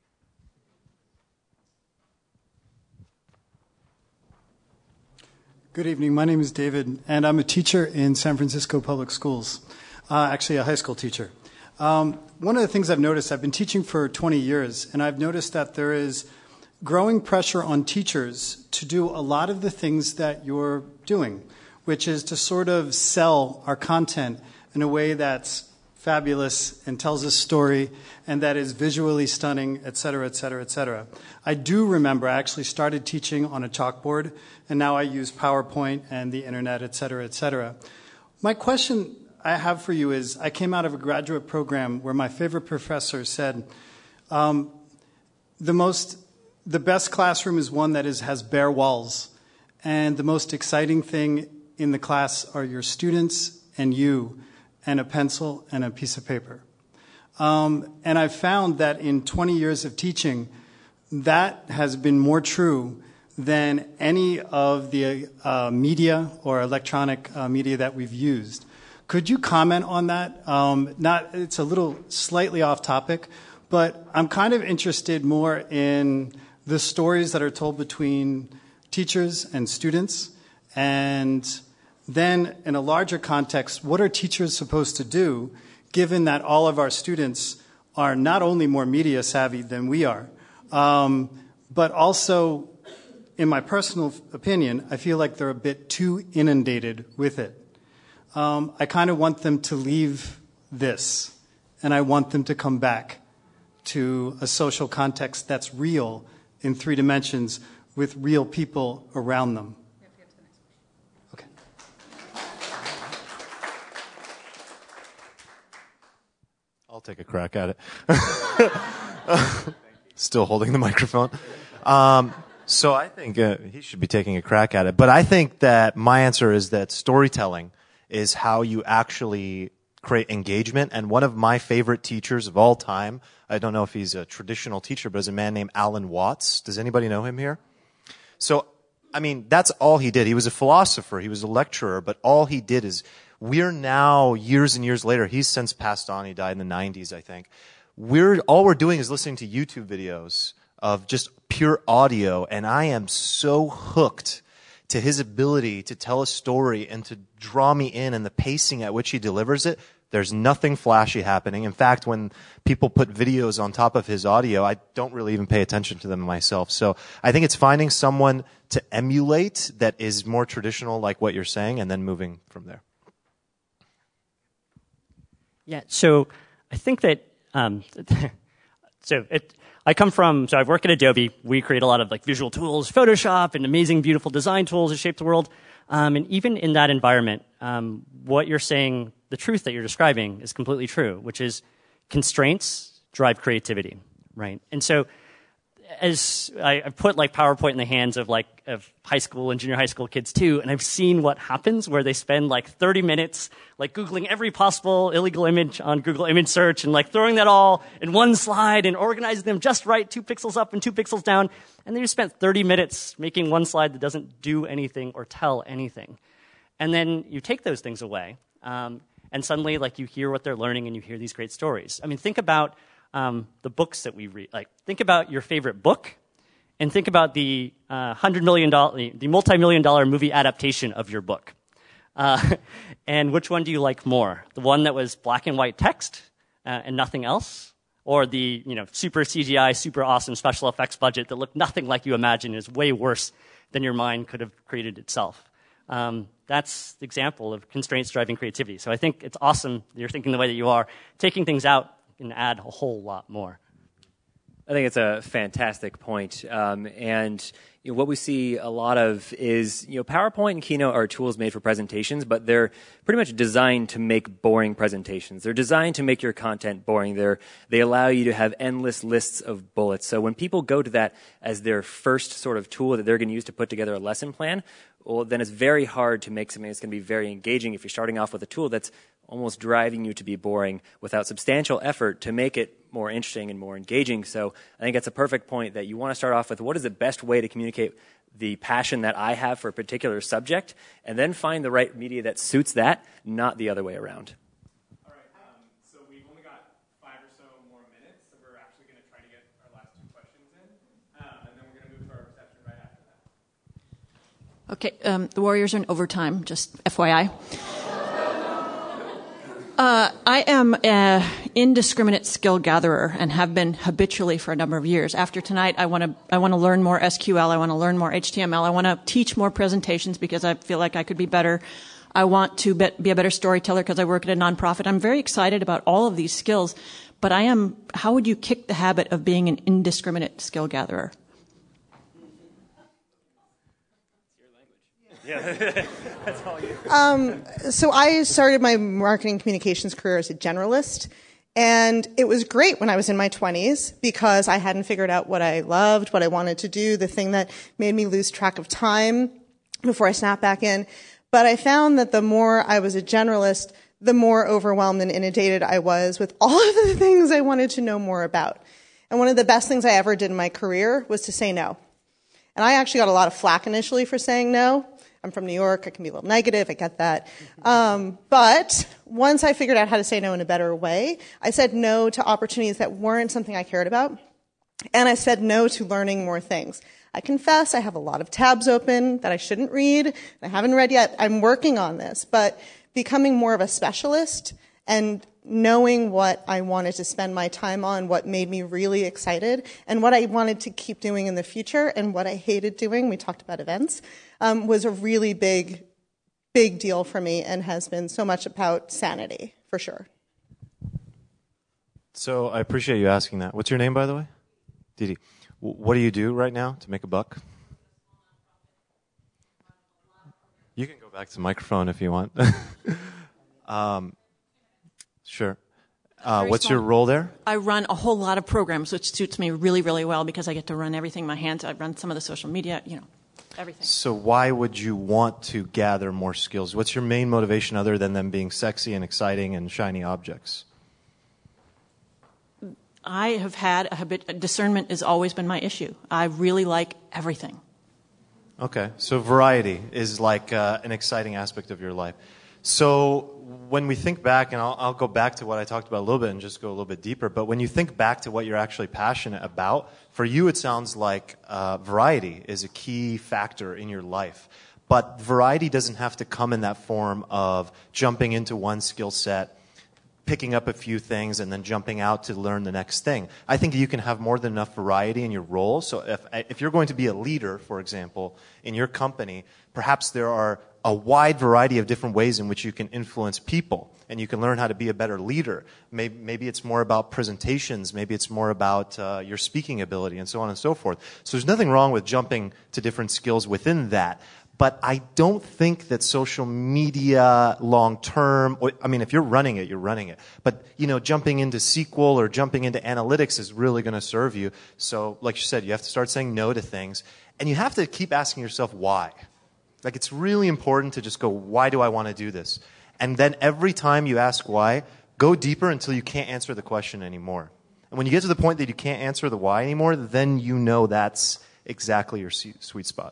Good evening. My name is David, and I'm a teacher in San Francisco Public Schools, uh, actually a high school teacher. Um, one of the things I've noticed, I've been teaching for twenty years, and I've noticed that there is growing pressure on teachers to do a lot of the things that you're doing, which is to sort of sell our content in a way that's fabulous and tells a story and that is visually stunning, et cetera, et cetera, et cetera. I do remember I actually started teaching on a chalkboard, and now I use PowerPoint and the internet, et cetera, et cetera. My question I have for you is, I came out of a graduate program where my favorite professor said, um, the most, the best classroom is one that is, has bare walls. And the most exciting thing in the class are your students and you and a pencil and a piece of paper. Um, and I've found that in twenty years of teaching, that has been more true than any of the uh, media or electronic uh, media that we've used. Could you comment on that? Um, not, it's a little slightly off topic, but I'm kind of interested more in the stories that are told between teachers and students, and then in a larger context, what are teachers supposed to do given that all of our students are not only more media savvy than we are, um, but also, in my personal opinion, I feel like they're a bit too inundated with it. Um, I kind of want them to leave this, and I want them to come back to a social context that's real in three dimensions with real people around them. Okay. I'll take a crack at it. Still holding the microphone. Um, so I think uh, he should be taking a crack at it. But I think that my answer is that storytelling is how you actually create engagement. And one of my favorite teachers of all time, I don't know if he's a traditional teacher, but is a man named Alan Watts. Does anybody know him here? So, I mean, that's all he did. He was a philosopher. He was a lecturer. But all he did is, we're now, years and years later, he's since passed on. He died in the nineties, I think. We're, all we're doing is listening to YouTube videos of just pure audio. And I am so hooked to his ability to tell a story and to draw me in, and the pacing at which he delivers it. There's nothing flashy happening. In fact, when people put videos on top of his audio, I don't really even pay attention to them myself. So I think it's finding someone to emulate that is more traditional, like what you're saying, and then moving from there. Yeah, so I think that, um, so it, I come from, so I work at Adobe. We create a lot of like visual tools, Photoshop, and amazing, beautiful design tools that shape the world. Um, and even in that environment, um, what you're saying, the truth that you're describing is completely true, which is constraints drive creativity, right? And so as I, I've put like PowerPoint in the hands of like of high school and junior high school kids too, and I've seen what happens where they spend like thirty minutes like Googling every possible illegal image on Google image search and like throwing that all in one slide and organizing them just right, two pixels up and two pixels down, and they just spent thirty minutes making one slide that doesn't do anything or tell anything. And then you take those things away, um, and suddenly like you hear what they're learning and you hear these great stories. I mean, think about Um, the books that we read. Like, think about your favorite book, and think about the uh, hundred million dollar, the multi-million dollar movie adaptation of your book. Uh, and which one do you like more? The one that was black and white text uh, and nothing else, or the you know super C G I, super awesome special effects budget that looked nothing like you imagined, is way worse than your mind could have created itself. Um, that's the example of constraints driving creativity. So I think it's awesome that you're thinking the way that you are, taking things out can add a whole lot more. I think it's a fantastic point. Um, and you know, what we see a lot of is, you know, PowerPoint and Keynote are tools made for presentations, but they're pretty much designed to make boring presentations. They're designed to make your content boring. They're, they allow you to have endless lists of bullets. So when people go to that as their first sort of tool that they're going to use to put together a lesson plan, well, then it's very hard to make something that's going to be very engaging if you're starting off with a tool that's almost driving you to be boring without substantial effort to make it more interesting and more engaging. So I think that's a perfect point, that you want to start off with what is the best way to communicate the passion that I have for a particular subject, and then find the right media that suits that, not the other way around. All right, um, so we've only got five or so more minutes, so we're actually going to try to get our last two questions in, uh, and then we're going to move to our reception right after that. Okay, um, the Warriors are in overtime, just F Y I. Uh, I am an indiscriminate skill gatherer and have been habitually for a number of years. After tonight, I want to I want to learn more S Q L. I want to learn more H T M L. I want to teach more presentations because I feel like I could be better. I want to be a better storyteller because I work at a nonprofit. I'm very excited about all of these skills, but I am. How would you kick the habit of being an indiscriminate skill gatherer? Yeah, that's all you. Um, so I started my marketing communications career as a generalist, And it was great when I was in my twenties because I hadn't figured out what I loved, what I wanted to do, the thing that made me lose track of time before I snapped back in. But I found that the more I was a generalist, the more overwhelmed and inundated I was with all of the things I wanted to know more about. And one of the best things I ever did in my career was to say no. And I actually got a lot of flack initially for saying no. I'm from New York. I can be a little negative. I get that. Um, but once I figured out how to say no in a better way, I said no to opportunities that weren't something I cared about. And I said no to learning more things. I confess I have a lot of tabs open that I shouldn't read. I haven't read yet. I'm working on this. But becoming more of a specialist and knowing what I wanted to spend my time on, what made me really excited, and what I wanted to keep doing in the future, and what I hated doing, we talked about events, um, was a really big, big deal for me and has been so much about sanity, for sure. So I appreciate you asking that. What's your name, by the way? Didi. What do you do right now to make a buck? You can go back to the microphone if you want. um, sure. Uh, what's small. your role there? I run a whole lot of programs, which suits me really, really well because I get to run everything in my hands. I run some of the social media, you know, everything. So why would you want to gather more skills? What's your main motivation other than them being sexy and exciting and shiny objects? I have had a habit, discernment has always been my issue. I really like everything. Okay, so variety is like uh, an exciting aspect of your life. So when we think back, and I'll, I'll go back to what I talked about a little bit and just go a little bit deeper, but when you think back to what you're actually passionate about, for you it sounds like uh, variety is a key factor in your life. But variety doesn't have to come in that form of jumping into one skill set, picking up a few things, and then jumping out to learn the next thing. I think you can have more than enough variety in your role. So if, if you're going to be a leader, for example, in your company, perhaps there are a wide variety of different ways in which you can influence people, and you can learn how to be a better leader. Maybe, maybe it's more about presentations, maybe it's more about uh, your speaking ability, and so on and so forth. So there's nothing wrong with jumping to different skills within that. But I don't think that social media long-term, I mean, if you're running it, you're running it. But, you know, jumping into S Q L or jumping into analytics is really going to serve you. So, like you said, you have to start saying no to things. And you have to keep asking yourself why. Like, it's really important to just go, why do I want to do this? And then every time you ask why, go deeper until you can't answer the question anymore. And when you get to the point that you can't answer the why anymore, then you know that's exactly your sweet spot.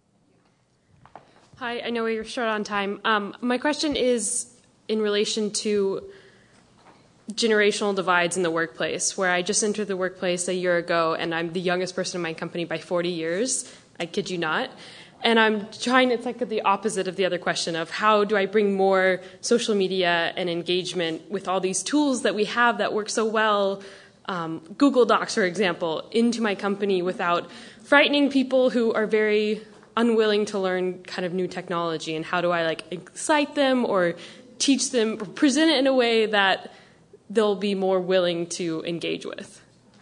Hi, I know we're short on time. Um, my question is in relation to generational divides in the workplace, where I just entered the workplace a year ago, and I'm the youngest person in my company by forty years. I kid you not. And I'm trying, it's like the opposite of the other question of how do I bring more social media and engagement with all these tools that we have that work so well, um, Google Docs, for example, into my company without frightening people who are very unwilling to learn kind of new technology, and how do I like excite them or teach them, or present it in a way that they'll be more willing to engage with?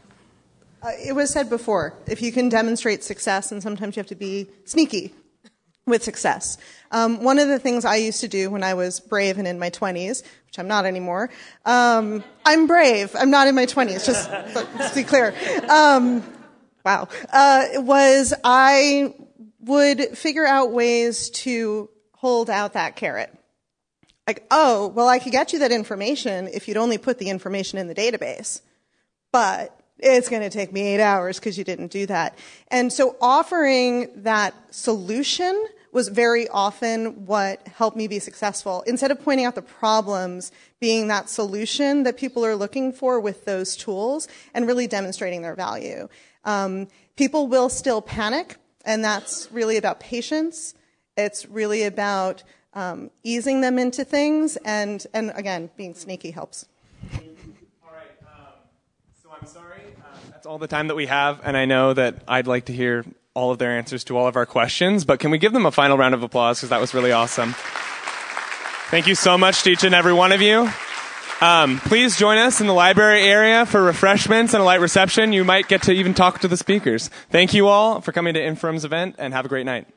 Uh, it was said before, if you can demonstrate success, and sometimes you have to be sneaky with success. Um, one of the things I used to do when I was brave and in my twenties, which I'm not anymore, um, I'm brave, I'm not in my twenties, just let's be clear, um, wow, uh, was I would figure out ways to hold out that carrot. Like, oh, well, I could get you that information if you'd only put the information in the database. But it's going to take me eight hours because you didn't do that. And so offering that solution was very often what helped me be successful. Instead of pointing out the problems, being that solution that people are looking for with those tools and really demonstrating their value. Um, people will still panic. And that's really about patience. It's really about um, easing them into things. And, and again, being sneaky helps. All right. Um, so I'm sorry. Uh, that's all the time that we have. And I know that I'd like to hear all of their answers to all of our questions. But can we give them a final round of applause? Because that was really awesome. Thank you so much to each and every one of you. Um, please join us in the library area for refreshments and a light reception. You might get to even talk to the speakers. Thank you all for coming to Infirum's event, and have a great night.